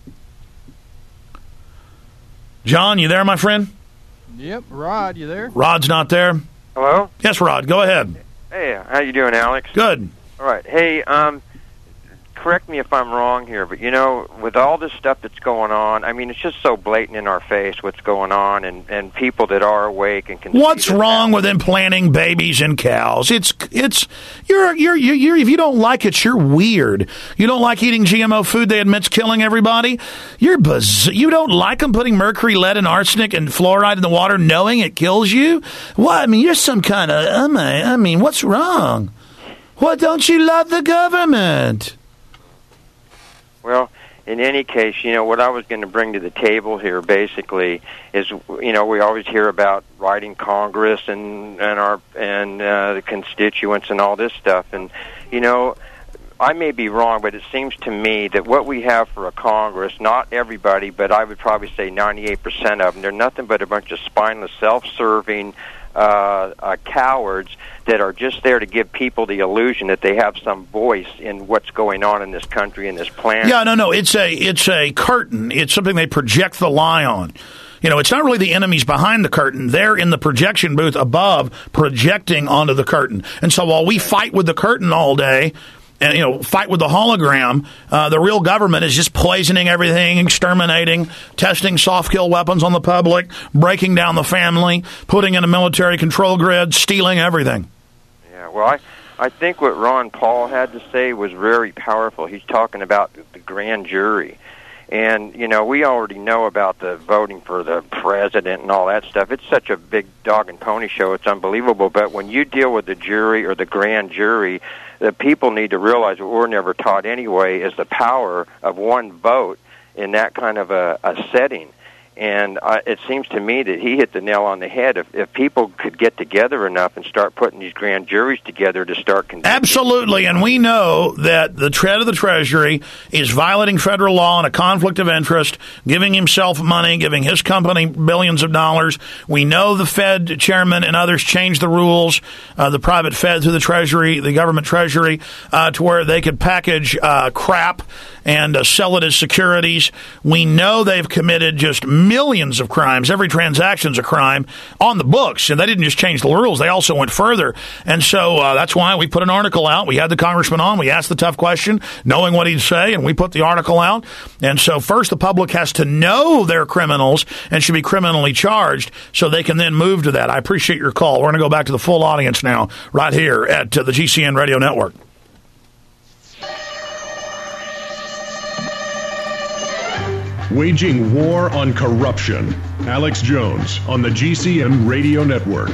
John, you there, my friend? Yep, Rod, you there? Rod's not there. Hello? Yes, Rod, go ahead. Hey, how you doing, Alex? Good. All right. Hey, um, correct me if I'm wrong here, but, you know, with all this stuff that's going on, I mean, it's just so blatant in our face what's going on, and, and people that are awake and can... What's wrong with implanting babies in cows? It's it's you're you're you're, you're if you don't like it, you're weird. You don't like eating G M O food they admit's killing everybody. You're biz- You don't like them putting mercury, lead, and arsenic and fluoride in the water, knowing it kills you. What? I mean, you're some kind of. I mean, I mean, what's wrong? What, don't you love the government? Well, in any case, you know, what I was going to bring to the table here basically is, you know, we always hear about writing Congress and, and our and uh, the constituents and all this stuff. And, you know, I may be wrong, but it seems to me that what we have for a Congress, not everybody, but I would probably say ninety-eight percent of them, they're nothing but a bunch of spineless, self-serving uh, uh, cowards that are just there to give people the illusion that they have some voice in what's going on in this country and this planet. Yeah, no, no, it's a it's a curtain. It's something they project the lie on. You know, it's not really the enemies behind the curtain. They're in the projection booth above, projecting onto the curtain. And so while we fight with the curtain all day, and, you know, fight with the hologram, uh, the real government is just poisoning everything, exterminating, testing soft-kill weapons on the public, breaking down the family, putting in a military control grid, stealing everything. Yeah, well, I, I think what Ron Paul had to say was very powerful. He's talking about the grand jury. And, you know, we already know about the voting for the president and all that stuff. It's such a big dog and pony show. It's unbelievable. But when you deal with the jury or the grand jury, the people need to realize what we're never taught anyway is the power of one vote in that kind of a, a setting. And uh, it seems to me that he hit the nail on the head. If, if people could get together enough and start putting these grand juries together to start convicting. Absolutely, and we know that the head of the Treasury is violating federal law and a conflict of interest, giving himself money, giving his company billions of dollars. We know the Fed chairman and others changed the rules, uh, the private Fed through the Treasury, the government Treasury, uh, to where they could package uh, crap and uh, sell it as securities. We know they've committed just millions of crimes. Every transaction's a crime on the books, and they didn't just change the rules. They also went further. And so uh, that's why we put an article out. We had the congressman on. We asked the tough question, knowing what he'd say, and we put the article out. And so first the public has to know they're criminals and should be criminally charged so they can then move to that. I appreciate your call. We're going to go back to the full audience now right here at uh, the G C N Radio Network. Waging war on corruption. Alex Jones on the G C N Radio Network.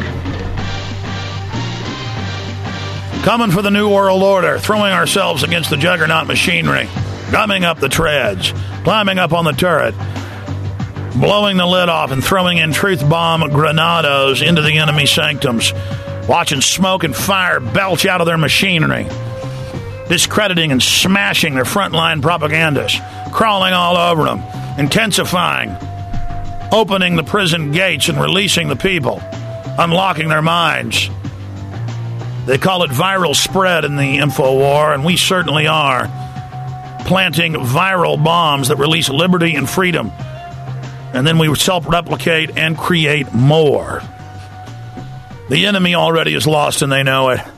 Coming for the New World Order, throwing ourselves against the juggernaut machinery, gumming up the treads, climbing up on the turret, blowing the lid off and throwing in truth bomb granados into the enemy sanctums, watching smoke and fire belch out of their machinery, discrediting and smashing their frontline propagandists, crawling all over them, intensifying, opening the prison gates and releasing the people, unlocking their minds. They call it viral spread in the info war, and we certainly are planting viral bombs that release liberty and freedom. And then we self-replicate and create more. The enemy already is lost, and they know it.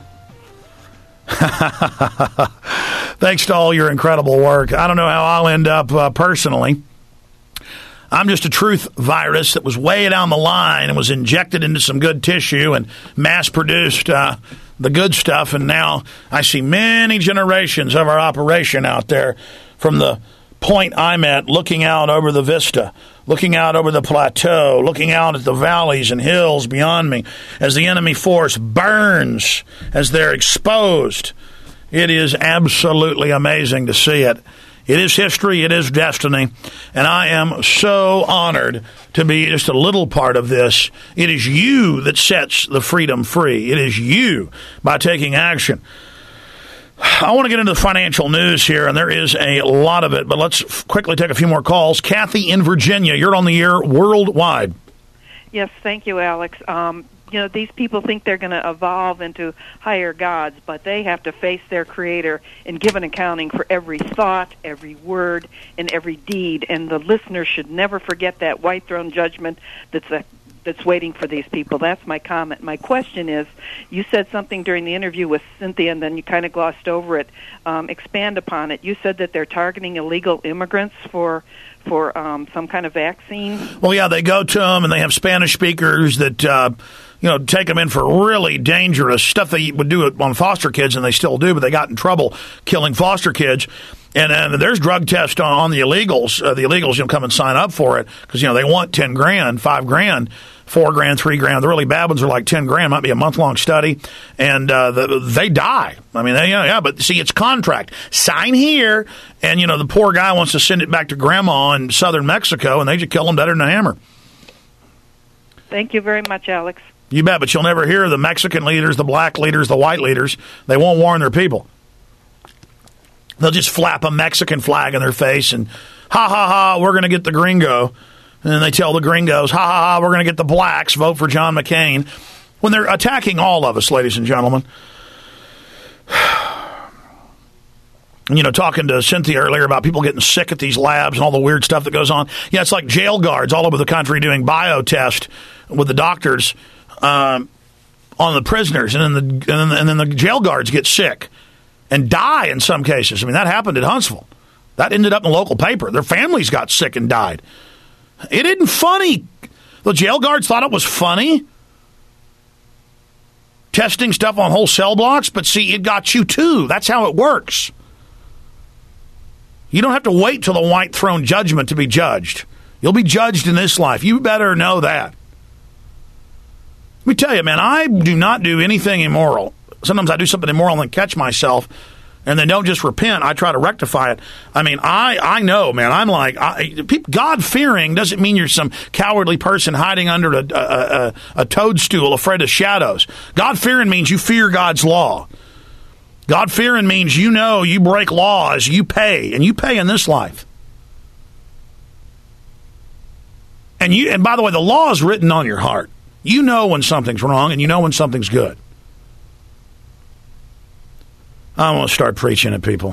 Thanks to all your incredible work. I don't know how I'll end up uh, personally. I'm just a truth virus that was way down the line and was injected into some good tissue and mass-produced uh, the good stuff. And now I see many generations of our operation out there from the point I'm at, looking out over the vista, looking out over the plateau, looking out at the valleys and hills beyond me as the enemy force burns, as they're exposed. It is absolutely amazing to see it. It is history. It is destiny. And I am so honored to be just a little part of this. It is you that sets the freedom free. It is you by taking action. I want to get into the financial news here, and there is a lot of it, but let's f- quickly take a few more calls. Kathy in Virginia, you're on the air worldwide. Yes, thank you, Alex. Um, you know, these people think they're going to evolve into higher gods, but they have to face their Creator and give an accounting for every thought, every word, and every deed. And the listener should never forget that white throne judgment that's a that's waiting for these people. That's my comment. My question is, you said something during the interview with Cynthia, and then you kind of glossed over it. Um, expand upon it. You said that they're targeting illegal immigrants for for um, some kind of vaccine. Well, yeah, they go to them, and they have Spanish speakers that uh, you know take them in for really dangerous stuff. They would do it on foster kids, and they still do, but they got in trouble killing foster kids. And, and there's drug tests on, on the illegals. Uh, the illegals, you know, come and sign up for it because, you know, they want ten grand, five grand four grand, three grand. The really bad ones are like ten grand. Might be a month long study, and uh, the, they die. I mean, they, yeah, yeah. But see, it's contract. Sign here, and you know the poor guy wants to send it back to grandma in southern Mexico, and they just kill him better than a hammer. Thank you very much, Alex. You bet, but you'll never hear the Mexican leaders, the black leaders, the white leaders. They won't warn their people. They'll just flap a Mexican flag in their face and, ha, ha, ha, we're going to get the gringo. And then they tell the gringos, ha, ha, ha, we're going to get the blacks, vote for John McCain. When they're attacking all of us, ladies and gentlemen. You know, talking to Cynthia earlier about people getting sick at these labs and all the weird stuff that goes on. Yeah, it's like jail guards all over the country doing biotest with the doctors um, on the prisoners, and then the and then, and then the jail guards get sick and die in some cases. I mean, that happened at Huntsville. That ended up in the local paper. Their families got sick and died. It isn't funny. The jail guards thought it was funny, testing stuff on whole cell blocks, but see, it got you too. That's how it works. You don't have to wait till the white throne judgment to be judged. You'll be judged in this life. You better know that. Let me tell you, man, I do not do anything immoral. Sometimes I do something immoral and catch myself, and then don't just repent. I try to rectify it. I mean, I, I know, man. I'm like, God-fearing doesn't mean you're some cowardly person hiding under a, a, a, a toadstool afraid of shadows. God-fearing means you fear God's law. God-fearing means you know you break laws, you pay, and you pay in this life. And you, and by the way, the law is written on your heart. You know when something's wrong, and you know when something's good. I want to start preaching at people.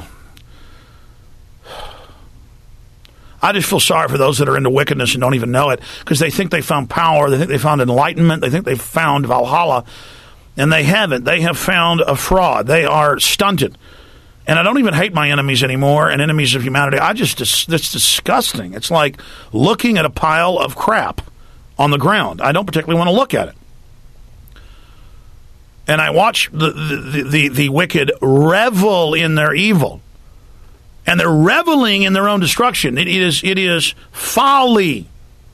I just feel sorry for those that are into wickedness and don't even know it, because they think they found power, they think they found enlightenment, they think they found Valhalla, and they haven't. They have found a fraud. They are stunted. And I don't even hate my enemies anymore and enemies of humanity. I just, it's disgusting. It's like looking at a pile of crap on the ground. I don't particularly want to look at it. And I watch the, the, the, the wicked revel in their evil. And they're reveling in their own destruction. It is, it is folly.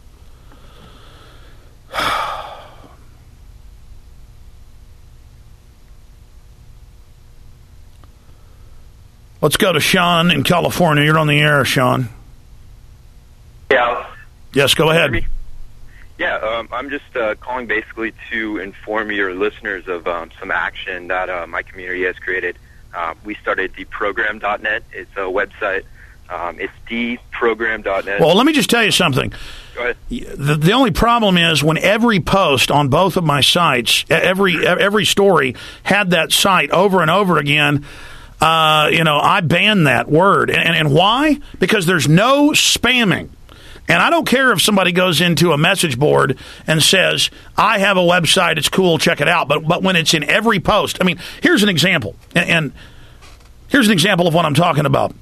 Let's go to Sean in California. You're on the air, Sean. Yeah. Yes, go ahead. Yeah, um, I'm just uh, calling basically to inform your listeners of um, some action that uh, my community has created. Uh, we started deprogram dot net. It's a website. Um, it's deprogram dot net. Well, let me just tell you something. Go ahead. The, the only problem is when every post on both of my sites, every every story had that site over and over again, uh, you know, I banned that word. And, and why? Because there's no spamming. And I don't care if somebody goes into a message board and says, I have a website, it's cool, check it out. But but when it's in every post, I mean, here's an example. And, and here's an example of what I'm talking about.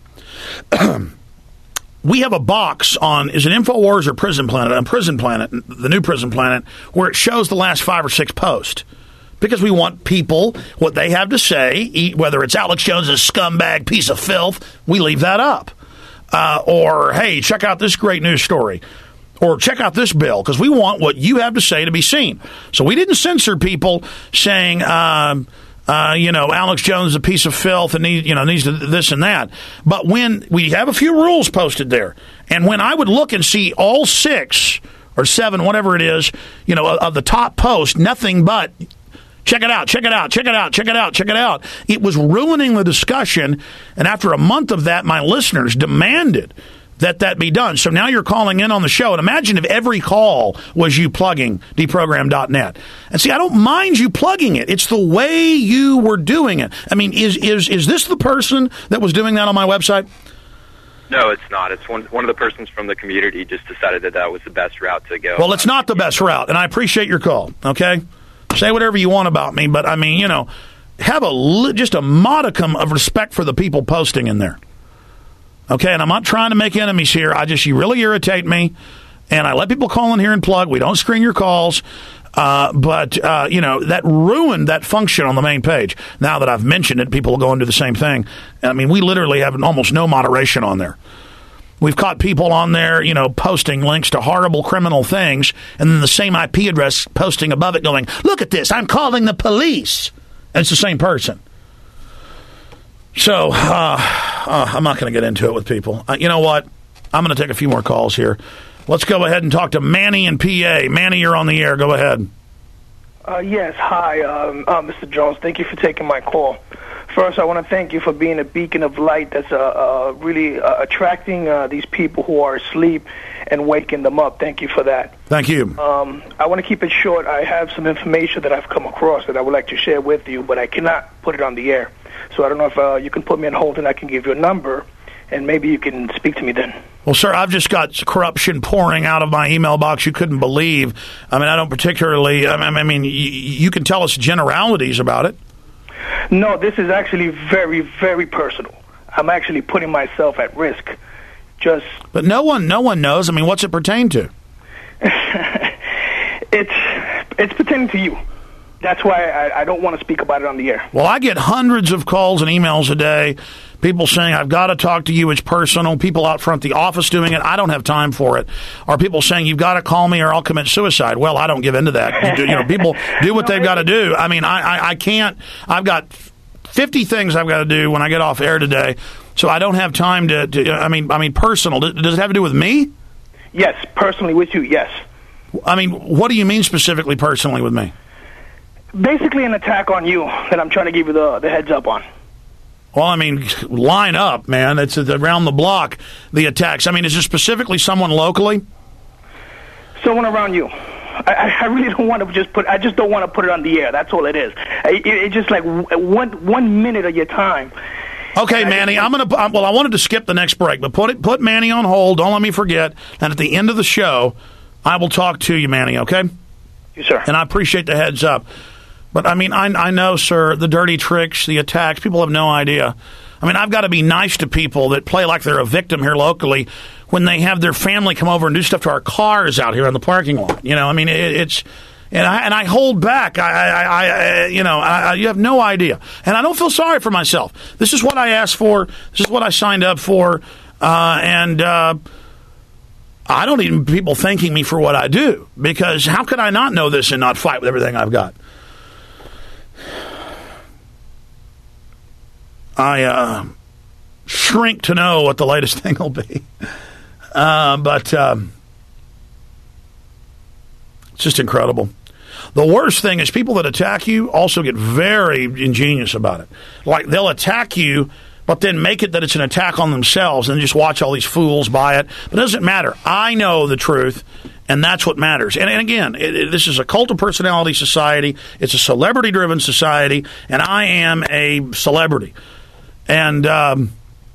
We have a box on, is it InfoWars or Prison Planet? On Prison Planet, the new Prison Planet, where it shows the last five or six posts. Because we want people, what they have to say, whether it's Alex Jones's scumbag piece of filth, we leave that up. Uh, or, hey, check out this great news story. Or check out this bill, because we want what you have to say to be seen. So we didn't censor people saying, um, uh, you know, Alex Jones is a piece of filth and need, you know, needs to this and that. But when we have a few rules posted there, and when I would look and see all six or seven, whatever it is, you know, of the top post, nothing but check it out, check it out, check it out, check it out, check it out. It was ruining the discussion, and after a month of that, my listeners demanded that that be done. So now you're calling in on the show, and imagine if every call was you plugging deprogram dot net. And see, I don't mind you plugging it. It's the way you were doing it. I mean, is is is this the person that was doing that on my website? No, it's not. It's one one of the persons from the community just decided that that was the best route to go. Well, it's not the best route, and I appreciate your call, okay? Say whatever you want about me, but I mean, you know, have a just a modicum of respect for the people posting in there. Okay, and I'm not trying to make enemies here. I just, you really irritate me, and I let people call in here and plug. We don't screen your calls, uh, but, uh, you know, that ruined that function on the main page. Now that I've mentioned it, people will go and do the same thing. I mean, we literally have almost no moderation on there. We've caught people on there, you know, posting links to horrible criminal things, and then the same I P address posting above it going, look at this, I'm calling the police. And it's the same person. So, uh, uh, I'm not going to get into it with people. Uh, you know what? I'm going to take a few more calls here. Let's go ahead and talk to Manny in P A. Manny, you're on the air. Go ahead. Uh, yes, hi, um, uh, Mister Jones. Thank you for taking my call. First, I want to thank you for being a beacon of light that's uh, uh, really uh, attracting uh, these people who are asleep and waking them up. Thank you for that. Thank you. Um, I want to keep it short. I have some information that I've come across that I would like to share with you, but I cannot put it on the air. So I don't know if uh, you can put me on hold and I can give you a number, and maybe you can speak to me then. Well, sir, I've just got corruption pouring out of my email box you couldn't believe. I mean, I don't particularly, I mean, you, you can tell us generalities about it. No, this is actually very, very personal. I'm actually putting myself at risk. Just, but no one, no one knows. I mean, what's it pertain to? it's it's pertaining to you. That's why I, I don't want to speak about it on the air. Well, I get hundreds of calls and emails a day. People saying, I've got to talk to you. It's personal. People out front the office doing it. I don't have time for it. Or people saying, you've got to call me or I'll commit suicide. Well, I don't give in to that. You, do, you know, people do what they've got to do. I mean, I, I, I can't. I've got fifty things I've got to do when I get off air today. So I don't have time to, to I mean, I mean, personal. Does it have to do with me? Yes, personally with you, yes. I mean, what do you mean specifically personally with me? Basically an attack on you that I'm trying to give you the, the heads up on. Well, I mean, line up, man. It's around the block, the attacks. I mean, is it specifically someone locally? Someone around you. I, I really don't want to just put, I just don't want to put it on the air. That's all it is. It, it's just like one one minute of your time. Okay, Manny, I'm going to, well, I wanted to skip the next break, but put it, put Manny on hold. Don't let me forget. And at the end of the show, I will talk to you, Manny, okay? Yes, sir. And I appreciate the heads up. But, I mean, I, I know, sir, the dirty tricks, the attacks, people have no idea. I mean, I've got to be nice to people that play like they're a victim here locally when they have their family come over and do stuff to our cars out here in the parking lot. You know, I mean, it, it's... And I, and I hold back. I, I, I you know, I, you have no idea. And I don't feel sorry for myself. This is what I asked for. This is what I signed up for. Uh, and uh, I don't need people thanking me for what I do. Because how could I not know this and not fight with everything I've got? I uh, shrink to know what the latest thing will be. Uh, but um, it's just incredible. The worst thing is people that attack you also get very ingenious about it. Like, they'll attack you, but then make it that it's an attack on themselves and just watch all these fools buy it. But it doesn't matter. I know the truth, and that's what matters. And, and again, it, it, this is a cult of personality society. It's a celebrity-driven society, and I am a celebrity. And um,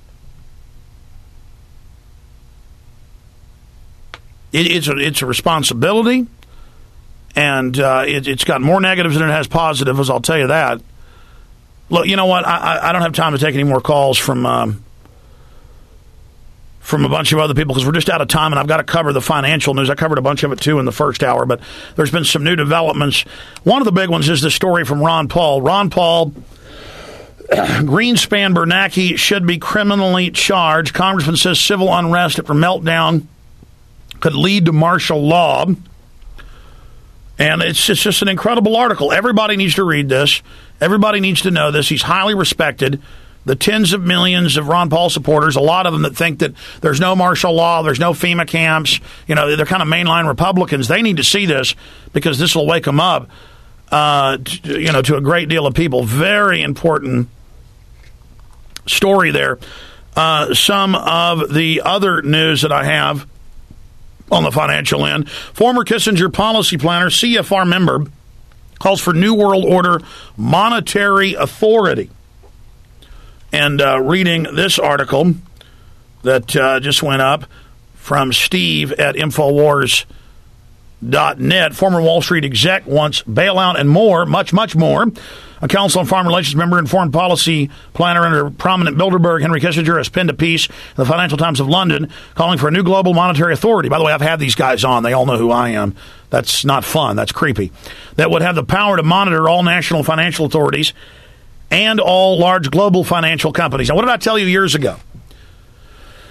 it, it's, a, it's a responsibility. And uh, it, it's got more negatives than it has positives, I'll tell you that. Look, you know what? I, I don't have time to take any more calls from um, from a bunch of other people because we're just out of time, and I've got to cover the financial news. I covered a bunch of it, too, in the first hour, but there's been some new developments. One of the big ones is the story from Ron Paul. Ron Paul, Greenspan Bernanke should be criminally charged. Congressman says civil unrest after meltdown could lead to martial law. And it's, it's just an incredible article. Everybody needs to read this. Everybody needs to know this. He's highly respected. The tens of millions of Ron Paul supporters, a lot of them that think that there's no martial law, there's no FEMA camps, you know, they're kind of mainline Republicans. They need to see this because this will wake them up, uh, to, you know, to a great deal of people. Very important story there. Uh, some of the other news that I have on the financial end. Former Kissinger policy planner, C F R member, calls for New World Order monetary authority. And uh, reading this article that uh, just went up from Steve at Infowars dot net, former Wall Street exec wants bailout and more, much, much more. A Council on Foreign Relations member and foreign policy planner under prominent Bilderberg, Henry Kissinger, has penned a piece in the Financial Times of London calling for a new global monetary authority. By the way, I've had these guys on. They all know who I am. That's not fun. That's creepy. That would have the power to monitor all national financial authorities and all large global financial companies. Now, what did I tell you years ago?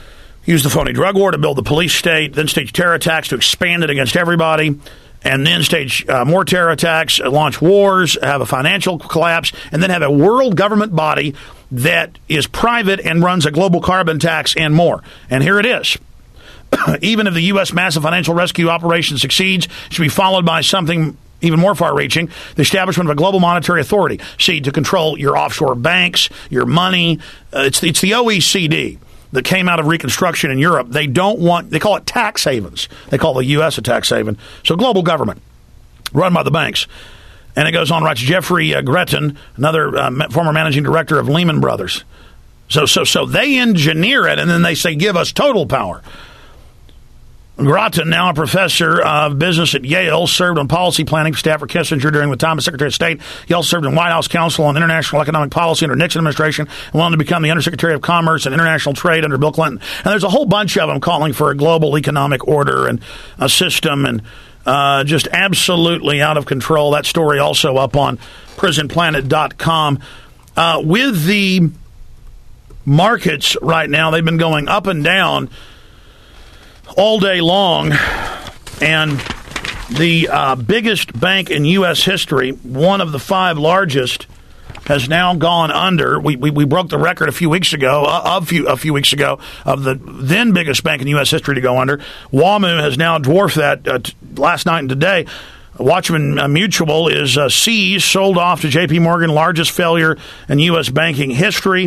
use the phony drug war to build the police state, then stage terror attacks to expand it against everybody, and then stage uh, more terror attacks, launch wars, have a financial collapse, and then have a world government body that is private and runs a global carbon tax and more. And here it is. Even if the U S massive financial rescue operation succeeds, it should be followed by something even more far-reaching, the establishment of a global monetary authority, see, to control your offshore banks, your money. Uh, it's, it's the O E C D that came out of Reconstruction in Europe. They don't want, they call it tax havens. They call the U S a tax haven. So global government run by the banks. And it goes on, writes Jeffrey uh, Gretton, another uh, former managing director of Lehman Brothers. So, so, so they engineer it, and then they say, give us total power. Grattan, now a professor of business at Yale, served on policy planning staff for Kissinger during the time as Secretary of State. He also served in White House Council on International Economic Policy under Nixon administration and went on to become the Undersecretary of Commerce and International Trade under Bill Clinton. And there's a whole bunch of them calling for a global economic order and a system, and uh, just absolutely out of control. That story also up on prison planet dot com. Uh, with the markets right now, they've been going up and down all day long, and the uh, biggest bank in U S history, one of the five largest, has now gone under. We we, we broke the record a few weeks ago, uh, a few a few weeks ago, of the then biggest bank in U S history to go under. WaMu has now dwarfed that uh, t- last night and today. Watchman uh, Mutual is uh, seized, sold off to J P Morgan, largest failure in U S banking history.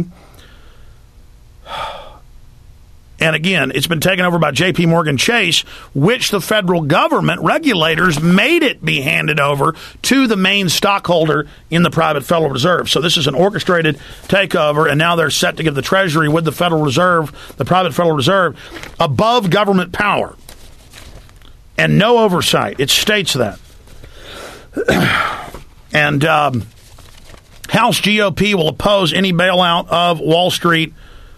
And again, it's been taken over by J P Morgan Chase, which the federal government regulators made it be handed over to the main stockholder in the private Federal Reserve. So this is an orchestrated takeover, and now they're set to give the Treasury with the Federal Reserve, the private Federal Reserve, above government power and no oversight. It states that. And um, House G O P will oppose any bailout of Wall Street.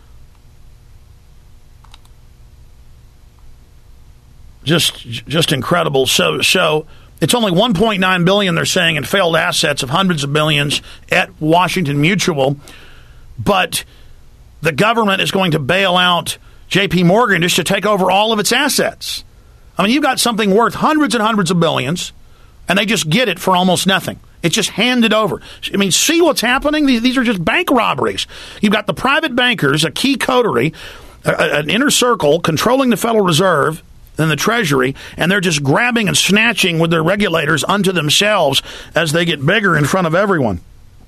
Just just incredible. So so it's only one point nine billion dollars, they're saying, in failed assets of hundreds of billions at Washington Mutual. But the government is going to bail out J P Morgan just to take over all of its assets. I mean, you've got something worth hundreds and hundreds of billions, and they just get it for almost nothing. It's just handed over. I mean, see what's happening? These, these are just bank robberies. You've got the private bankers, a key coterie, a, an inner circle controlling the Federal Reserve and the Treasury, and they're just grabbing and snatching with their regulators unto themselves as they get bigger in front of everyone.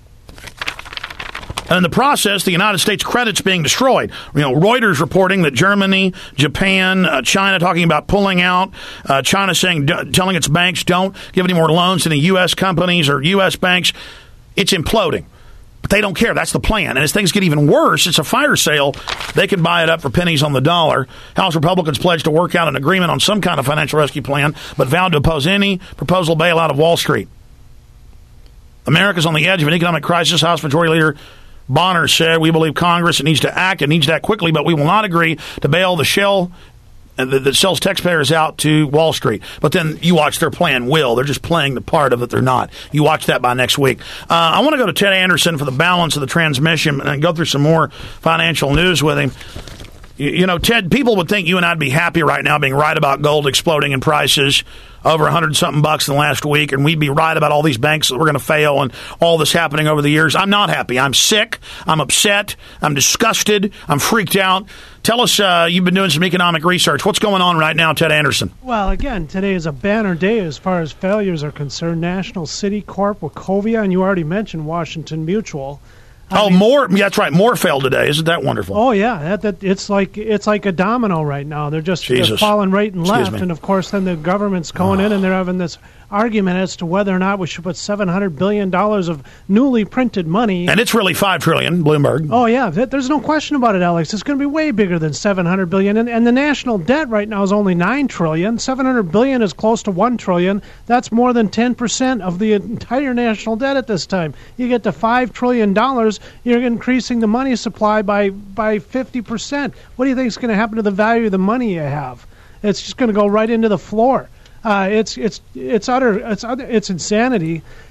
And in the process, the United States credit's being destroyed. You know, Reuters reporting that Germany, Japan, uh, China talking about pulling out. Uh, China saying, d- telling its banks, don't give any more loans to the U S companies or U S banks. It's imploding. But they don't care. That's the plan. And as things get even worse, it's a fire sale. They can buy it up for pennies on the dollar. House Republicans pledged to work out an agreement on some kind of financial rescue plan, but vowed to oppose any proposal bailout of Wall Street. America's on the edge of an economic crisis. House Majority Leader Bonner said, we believe Congress needs to act and needs to act quickly, but we will not agree to bail the shell that sells taxpayers out to Wall Street. But then you watch their plan will. They're just playing the part of it they're not. You watch that by next week. Uh, I want to go to Ted Anderson for the balance of the transmission and go through some more financial news with him. You, you know, Ted, people would think you and I'd be happy right now being right about gold exploding in prices over a hundred something bucks in the last week, and we'd be right about all these banks that were going to fail and all this happening over the years. I'm not happy. I'm sick. I'm upset. I'm disgusted. I'm freaked out. Tell us, uh, you've been doing some economic research. What's going on right now, Ted Anderson? Well, again, today is a banner day as far as failures are concerned. National City Corp, Wachovia, and you already mentioned Washington Mutual. I oh, mean, more. Yeah, that's right. More failed today. Isn't that wonderful? Oh yeah, that, that it's like it's like a domino right now. They're just they're falling right and left, and of course, then the government's going oh. in and they're having this argument as to whether or not we should put seven hundred billion dollars of newly printed money. And it's really five trillion dollars, Bloomberg. Oh, yeah. There's no question about it, Alex. It's going to be way bigger than seven hundred billion dollars. And, and the national debt right now is only nine trillion dollars. seven hundred billion dollars is close to one trillion dollars. That's more than ten percent of the entire national debt at this time. You get to five trillion dollars, you're increasing the money supply by, by fifty percent. What do you think is going to happen to the value of the money you have? It's just going to go right into the floor. Uh, it's it's it's utter it's utter, it's insanity.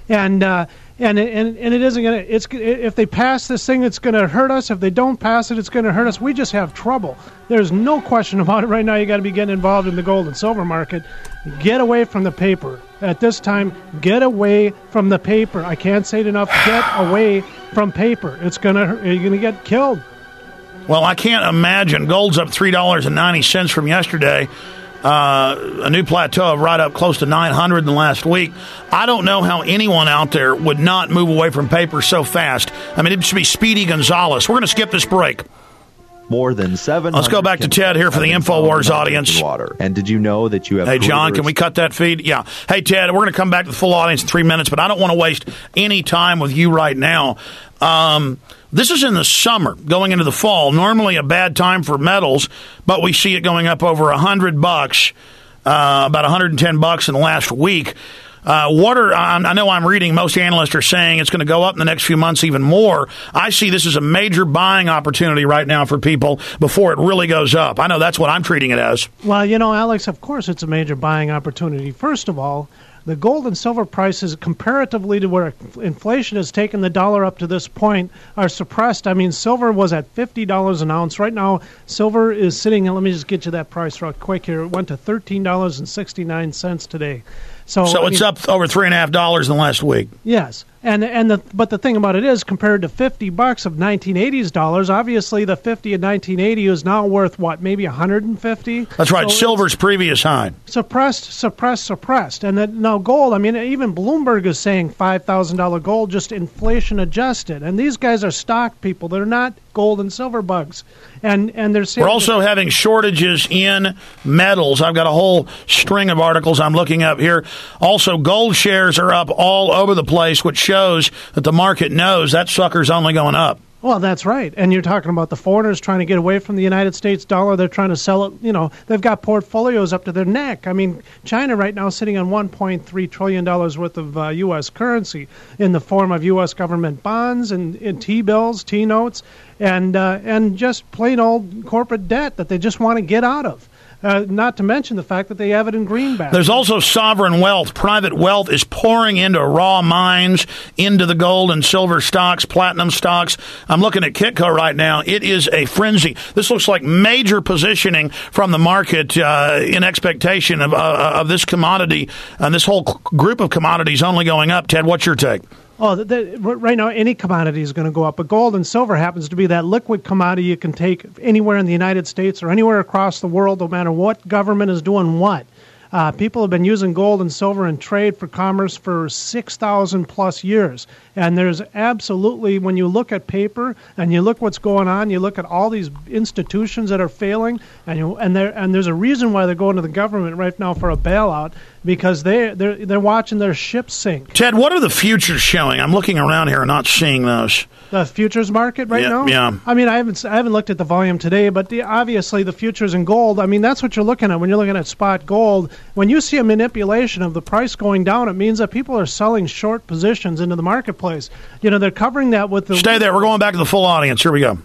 And uh, and and and it isn't going to. It's if they pass this thing, it's going to hurt us. If they don't pass it, it's going to hurt us. We just have trouble. There's no question about it. Right now, you got to be getting involved in the gold and silver market. Get away from the paper at this time. Get away from the paper. I can't say it enough. Get away from paper. It's gonna. You're going to get killed. Well, I can't imagine. Gold's up three dollars and ninety cents from yesterday. Uh, a new plateau of right up close to nine hundred in the last week. I don't know how anyone out there would not move away from paper so fast. I mean, it should be Speedy Gonzalez. We're going to skip this break. More than seven. Let's go back to Ted here for the InfoWars audience. Water. And did you know that you have... Hey, John, can we cut that feed? Yeah. Hey, Ted, we're going to come back to the full audience in three minutes, but I don't want to waste any time with you right now. Um, this is in the summer, going into the fall. Normally a bad time for metals, but we see it going up over a hundred bucks, uh, about one hundred ten bucks in the last week. Uh, water, I, I know I'm reading most analysts are saying it's going to go up in the next few months even more. I see this as a major buying opportunity right now for people before it really goes up. I know that's what I'm treating it as. Well, you know, Alex, of course it's a major buying opportunity. First of all, the gold and silver prices, comparatively to where inflation has taken the dollar up to this point, are suppressed. I mean, silver was at fifty dollars an ounce. Right now, silver is sitting, and let me just get you that price real quick here. It went to thirteen dollars and sixty-nine cents today. So, so I it's mean, up over three and a half dollars in the last week. Yes, and and the but the thing about it is, compared to fifty bucks of nineteen eighties dollars, obviously the fifty in nineteen eighty is now worth what, maybe one hundred and fifty. That's right, so silver's previous high. Suppressed, suppressed, suppressed, and then now gold. I mean, even Bloomberg is saying five thousand dollar gold, just inflation adjusted, and these guys are stock people. They're not gold and silver bugs, and and they're saying we're also having shortages in metals. I've got a whole string of articles I'm looking up here. Also, gold shares are up all over the place, which shows that the market knows that sucker's only going up. Well, that's right. And you're talking about the foreigners trying to get away from the United States dollar. They're trying to sell it. You know, they've got portfolios up to their neck. I mean, China right now is sitting on one point three trillion dollars worth of uh, U S currency in the form of U S government bonds and, and T-bills, T-notes, and, uh, and just plain old corporate debt that they just want to get out of. Uh, not to mention the fact that they have it in greenback. There's also sovereign wealth. Private wealth is pouring into raw mines, into the gold and silver stocks, platinum stocks. I'm looking at Kitco right now. It is a frenzy. This looks like major positioning from the market uh, in expectation of, uh, of this commodity and this whole group of commodities only going up. Ted, what's your take? Oh, the, the, right now, any commodity is going to go up. But gold and silver happens to be that liquid commodity you can take anywhere in the United States or anywhere across the world, no matter what government is doing what. Uh, people have been using gold and silver in trade for commerce for six thousand plus years. And there's absolutely, when you look at paper and you look what's going on, you look at all these institutions that are failing, and you, and there and there's a reason why they're going to the government right now for a bailout, because they they're they're watching their ships sink. Ted, what are the futures showing? I'm looking around here and not seeing those. The futures market right yeah, now? Yeah. I mean, I haven't I haven't looked at the volume today, but the, obviously the futures in gold, I mean, that's what you're looking at when you're looking at spot gold. When you see a manipulation of the price going down, it means that people are selling short positions into the marketplace. You know, they're covering that with the... Stay there. We're going back to the full audience. Here we go.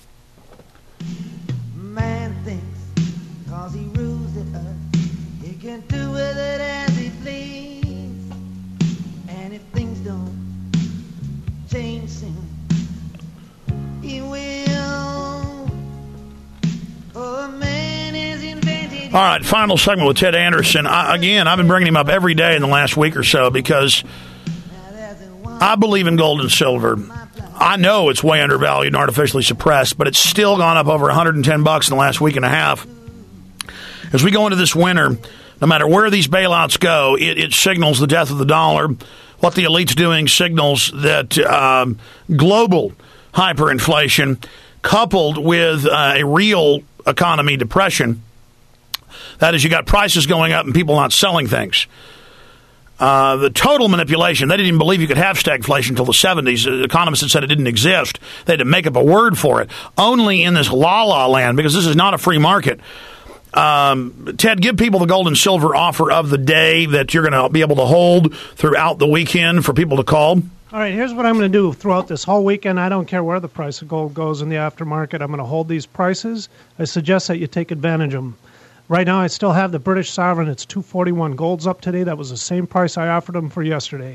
Man thinks cause he rules the earth, he can do with it as he please. And if things don't change soon, he will. For a man is invented. All right, final segment with Ted Anderson. I, again, I've been bringing him up every day in the last week or so because I believe in gold and silver. I know it's way undervalued and artificially suppressed, but it's still gone up over one hundred ten bucks in the last week and a half. As we go into this winter, no matter where these bailouts go, it, it signals the death of the dollar. What the elite's doing signals that um, global hyperinflation, coupled with uh, a real economy depression, that is, you got prices going up and people not selling things. Uh, the total manipulation, they didn't even believe you could have stagflation until the seventies. Economists had said it didn't exist. They had to make up a word for it. Only in this la-la land, because this is not a free market. Um, Ted, give people the gold and silver offer of the day that you're going to be able to hold throughout the weekend for people to call. All right, here's what I'm going to do throughout this whole weekend. I don't care where the price of gold goes in the aftermarket. I'm going to hold these prices. I suggest that you take advantage of them. Right now, I still have the British Sovereign. It's two forty-one. Gold's up today. That was the same price I offered them for yesterday.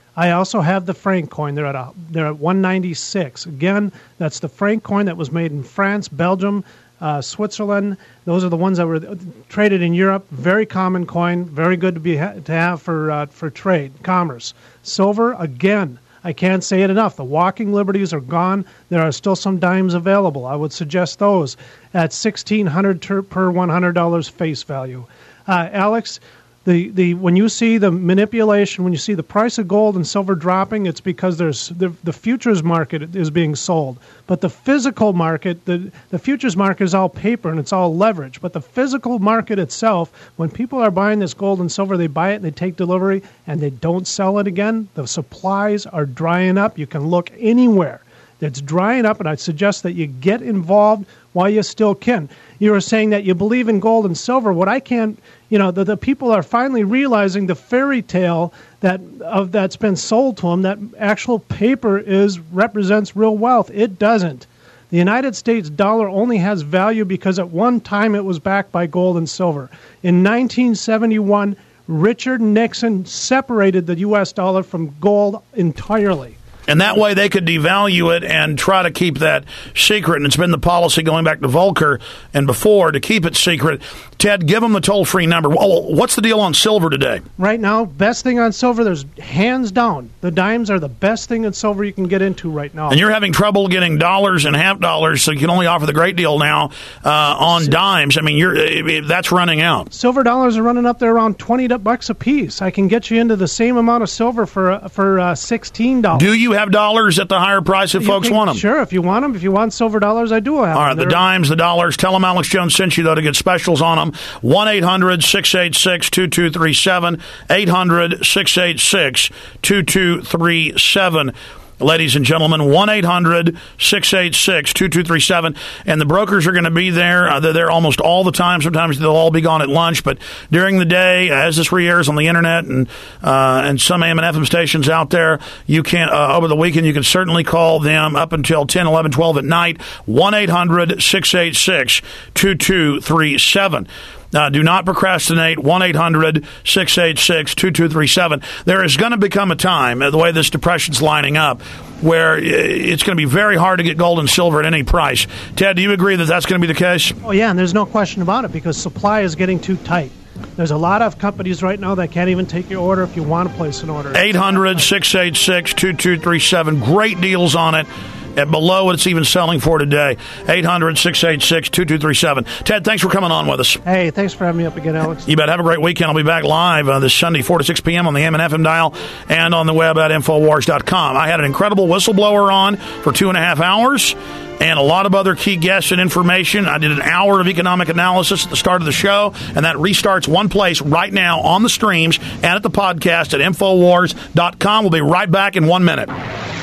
I also have the franc coin. They're at a, they're at one ninety-six. Again, that's the franc coin that was made in France, Belgium, uh, Switzerland. Those are the ones that were traded in Europe. Very common coin. Very good to be to have for uh, for trade, commerce. Silver, again, I can't say it enough. The walking liberties are gone. There are still some dimes available. I would suggest those at sixteen hundred dollars per one hundred dollars face value. Uh, Alex, the, the when you see the manipulation, when you see the price of gold and silver dropping, it's because there's the, the futures market is being sold. But the physical market, the, the futures market is all paper and it's all leverage. But the physical market itself, when people are buying this gold and silver, they buy it and they take delivery and they don't sell it again. The supplies are drying up. You can look anywhere. It's drying up, and I'd suggest that you get involved while you still can. You were saying that you believe in gold and silver. What I can't, you know, the, the people are finally realizing the fairy tale that of that's been sold to them, that actual paper is represents real wealth. It doesn't. The United States dollar only has value because at one time it was backed by gold and silver. In nineteen seventy-one, Richard Nixon separated the U S dollar from gold entirely. And that way they could devalue it and try to keep that secret. And it's been the policy going back to Volcker and before to keep it secret. Ted, give them the toll-free number. Well, what's the deal on silver today? Right now, best thing on silver, there's hands down. The dimes are the best thing in silver you can get into right now. And you're having trouble getting dollars and half dollars, so you can only offer the great deal now uh, on dimes. I mean, you're that's running out. Silver dollars are running up there around twenty bucks a piece. I can get you into the same amount of silver for uh, for uh, sixteen dollars. Do you have dollars at the higher price if you folks can, want them? Sure, if you want them. If you want silver dollars, I do have them. All right, the They're, dimes, the dollars. Tell them Alex Jones sent you, though, to get specials on them. one eight hundred six eight six two two three seven. eight hundred six eight six two two three seven. Ladies and gentlemen, one eight hundred six eight six two two three seven. And the brokers are going to be there. Uh, they're there almost all the time. Sometimes they'll all be gone at lunch. But during the day, as this re-airs on the Internet and uh, and some A M and F M stations out there, you can uh, over the weekend, you can certainly call them up until ten, eleven, twelve at night. one eight hundred six eight six two two three seven. Uh, do not procrastinate. one eight hundred six eight six two two three seven. There is going to become a time, uh, the way this depression's lining up, where it's going to be very hard to get gold and silver at any price. Ted, do you agree that that's going to be the case? Oh, yeah, and there's no question about it because supply is getting too tight. There's a lot of companies right now that can't even take your order if you want to place an order. eight hundred six eight six two two three seven. Great deals on it. At below what it's even selling for today. eight hundred six eight six two two three seven. Ted, thanks for coming on with us. Hey, thanks for having me up again, Alex. You bet. Have a great weekend. I'll be back live uh, this Sunday, four to six p.m. on the A M and F M dial and on the web at Infowars dot com. I had an incredible whistleblower on for two and a half hours and a lot of other key guests and information. I did an hour of economic analysis at the start of the show, and that restarts one place right now on the streams and at the podcast at Infowars dot com. We'll be right back in one minute.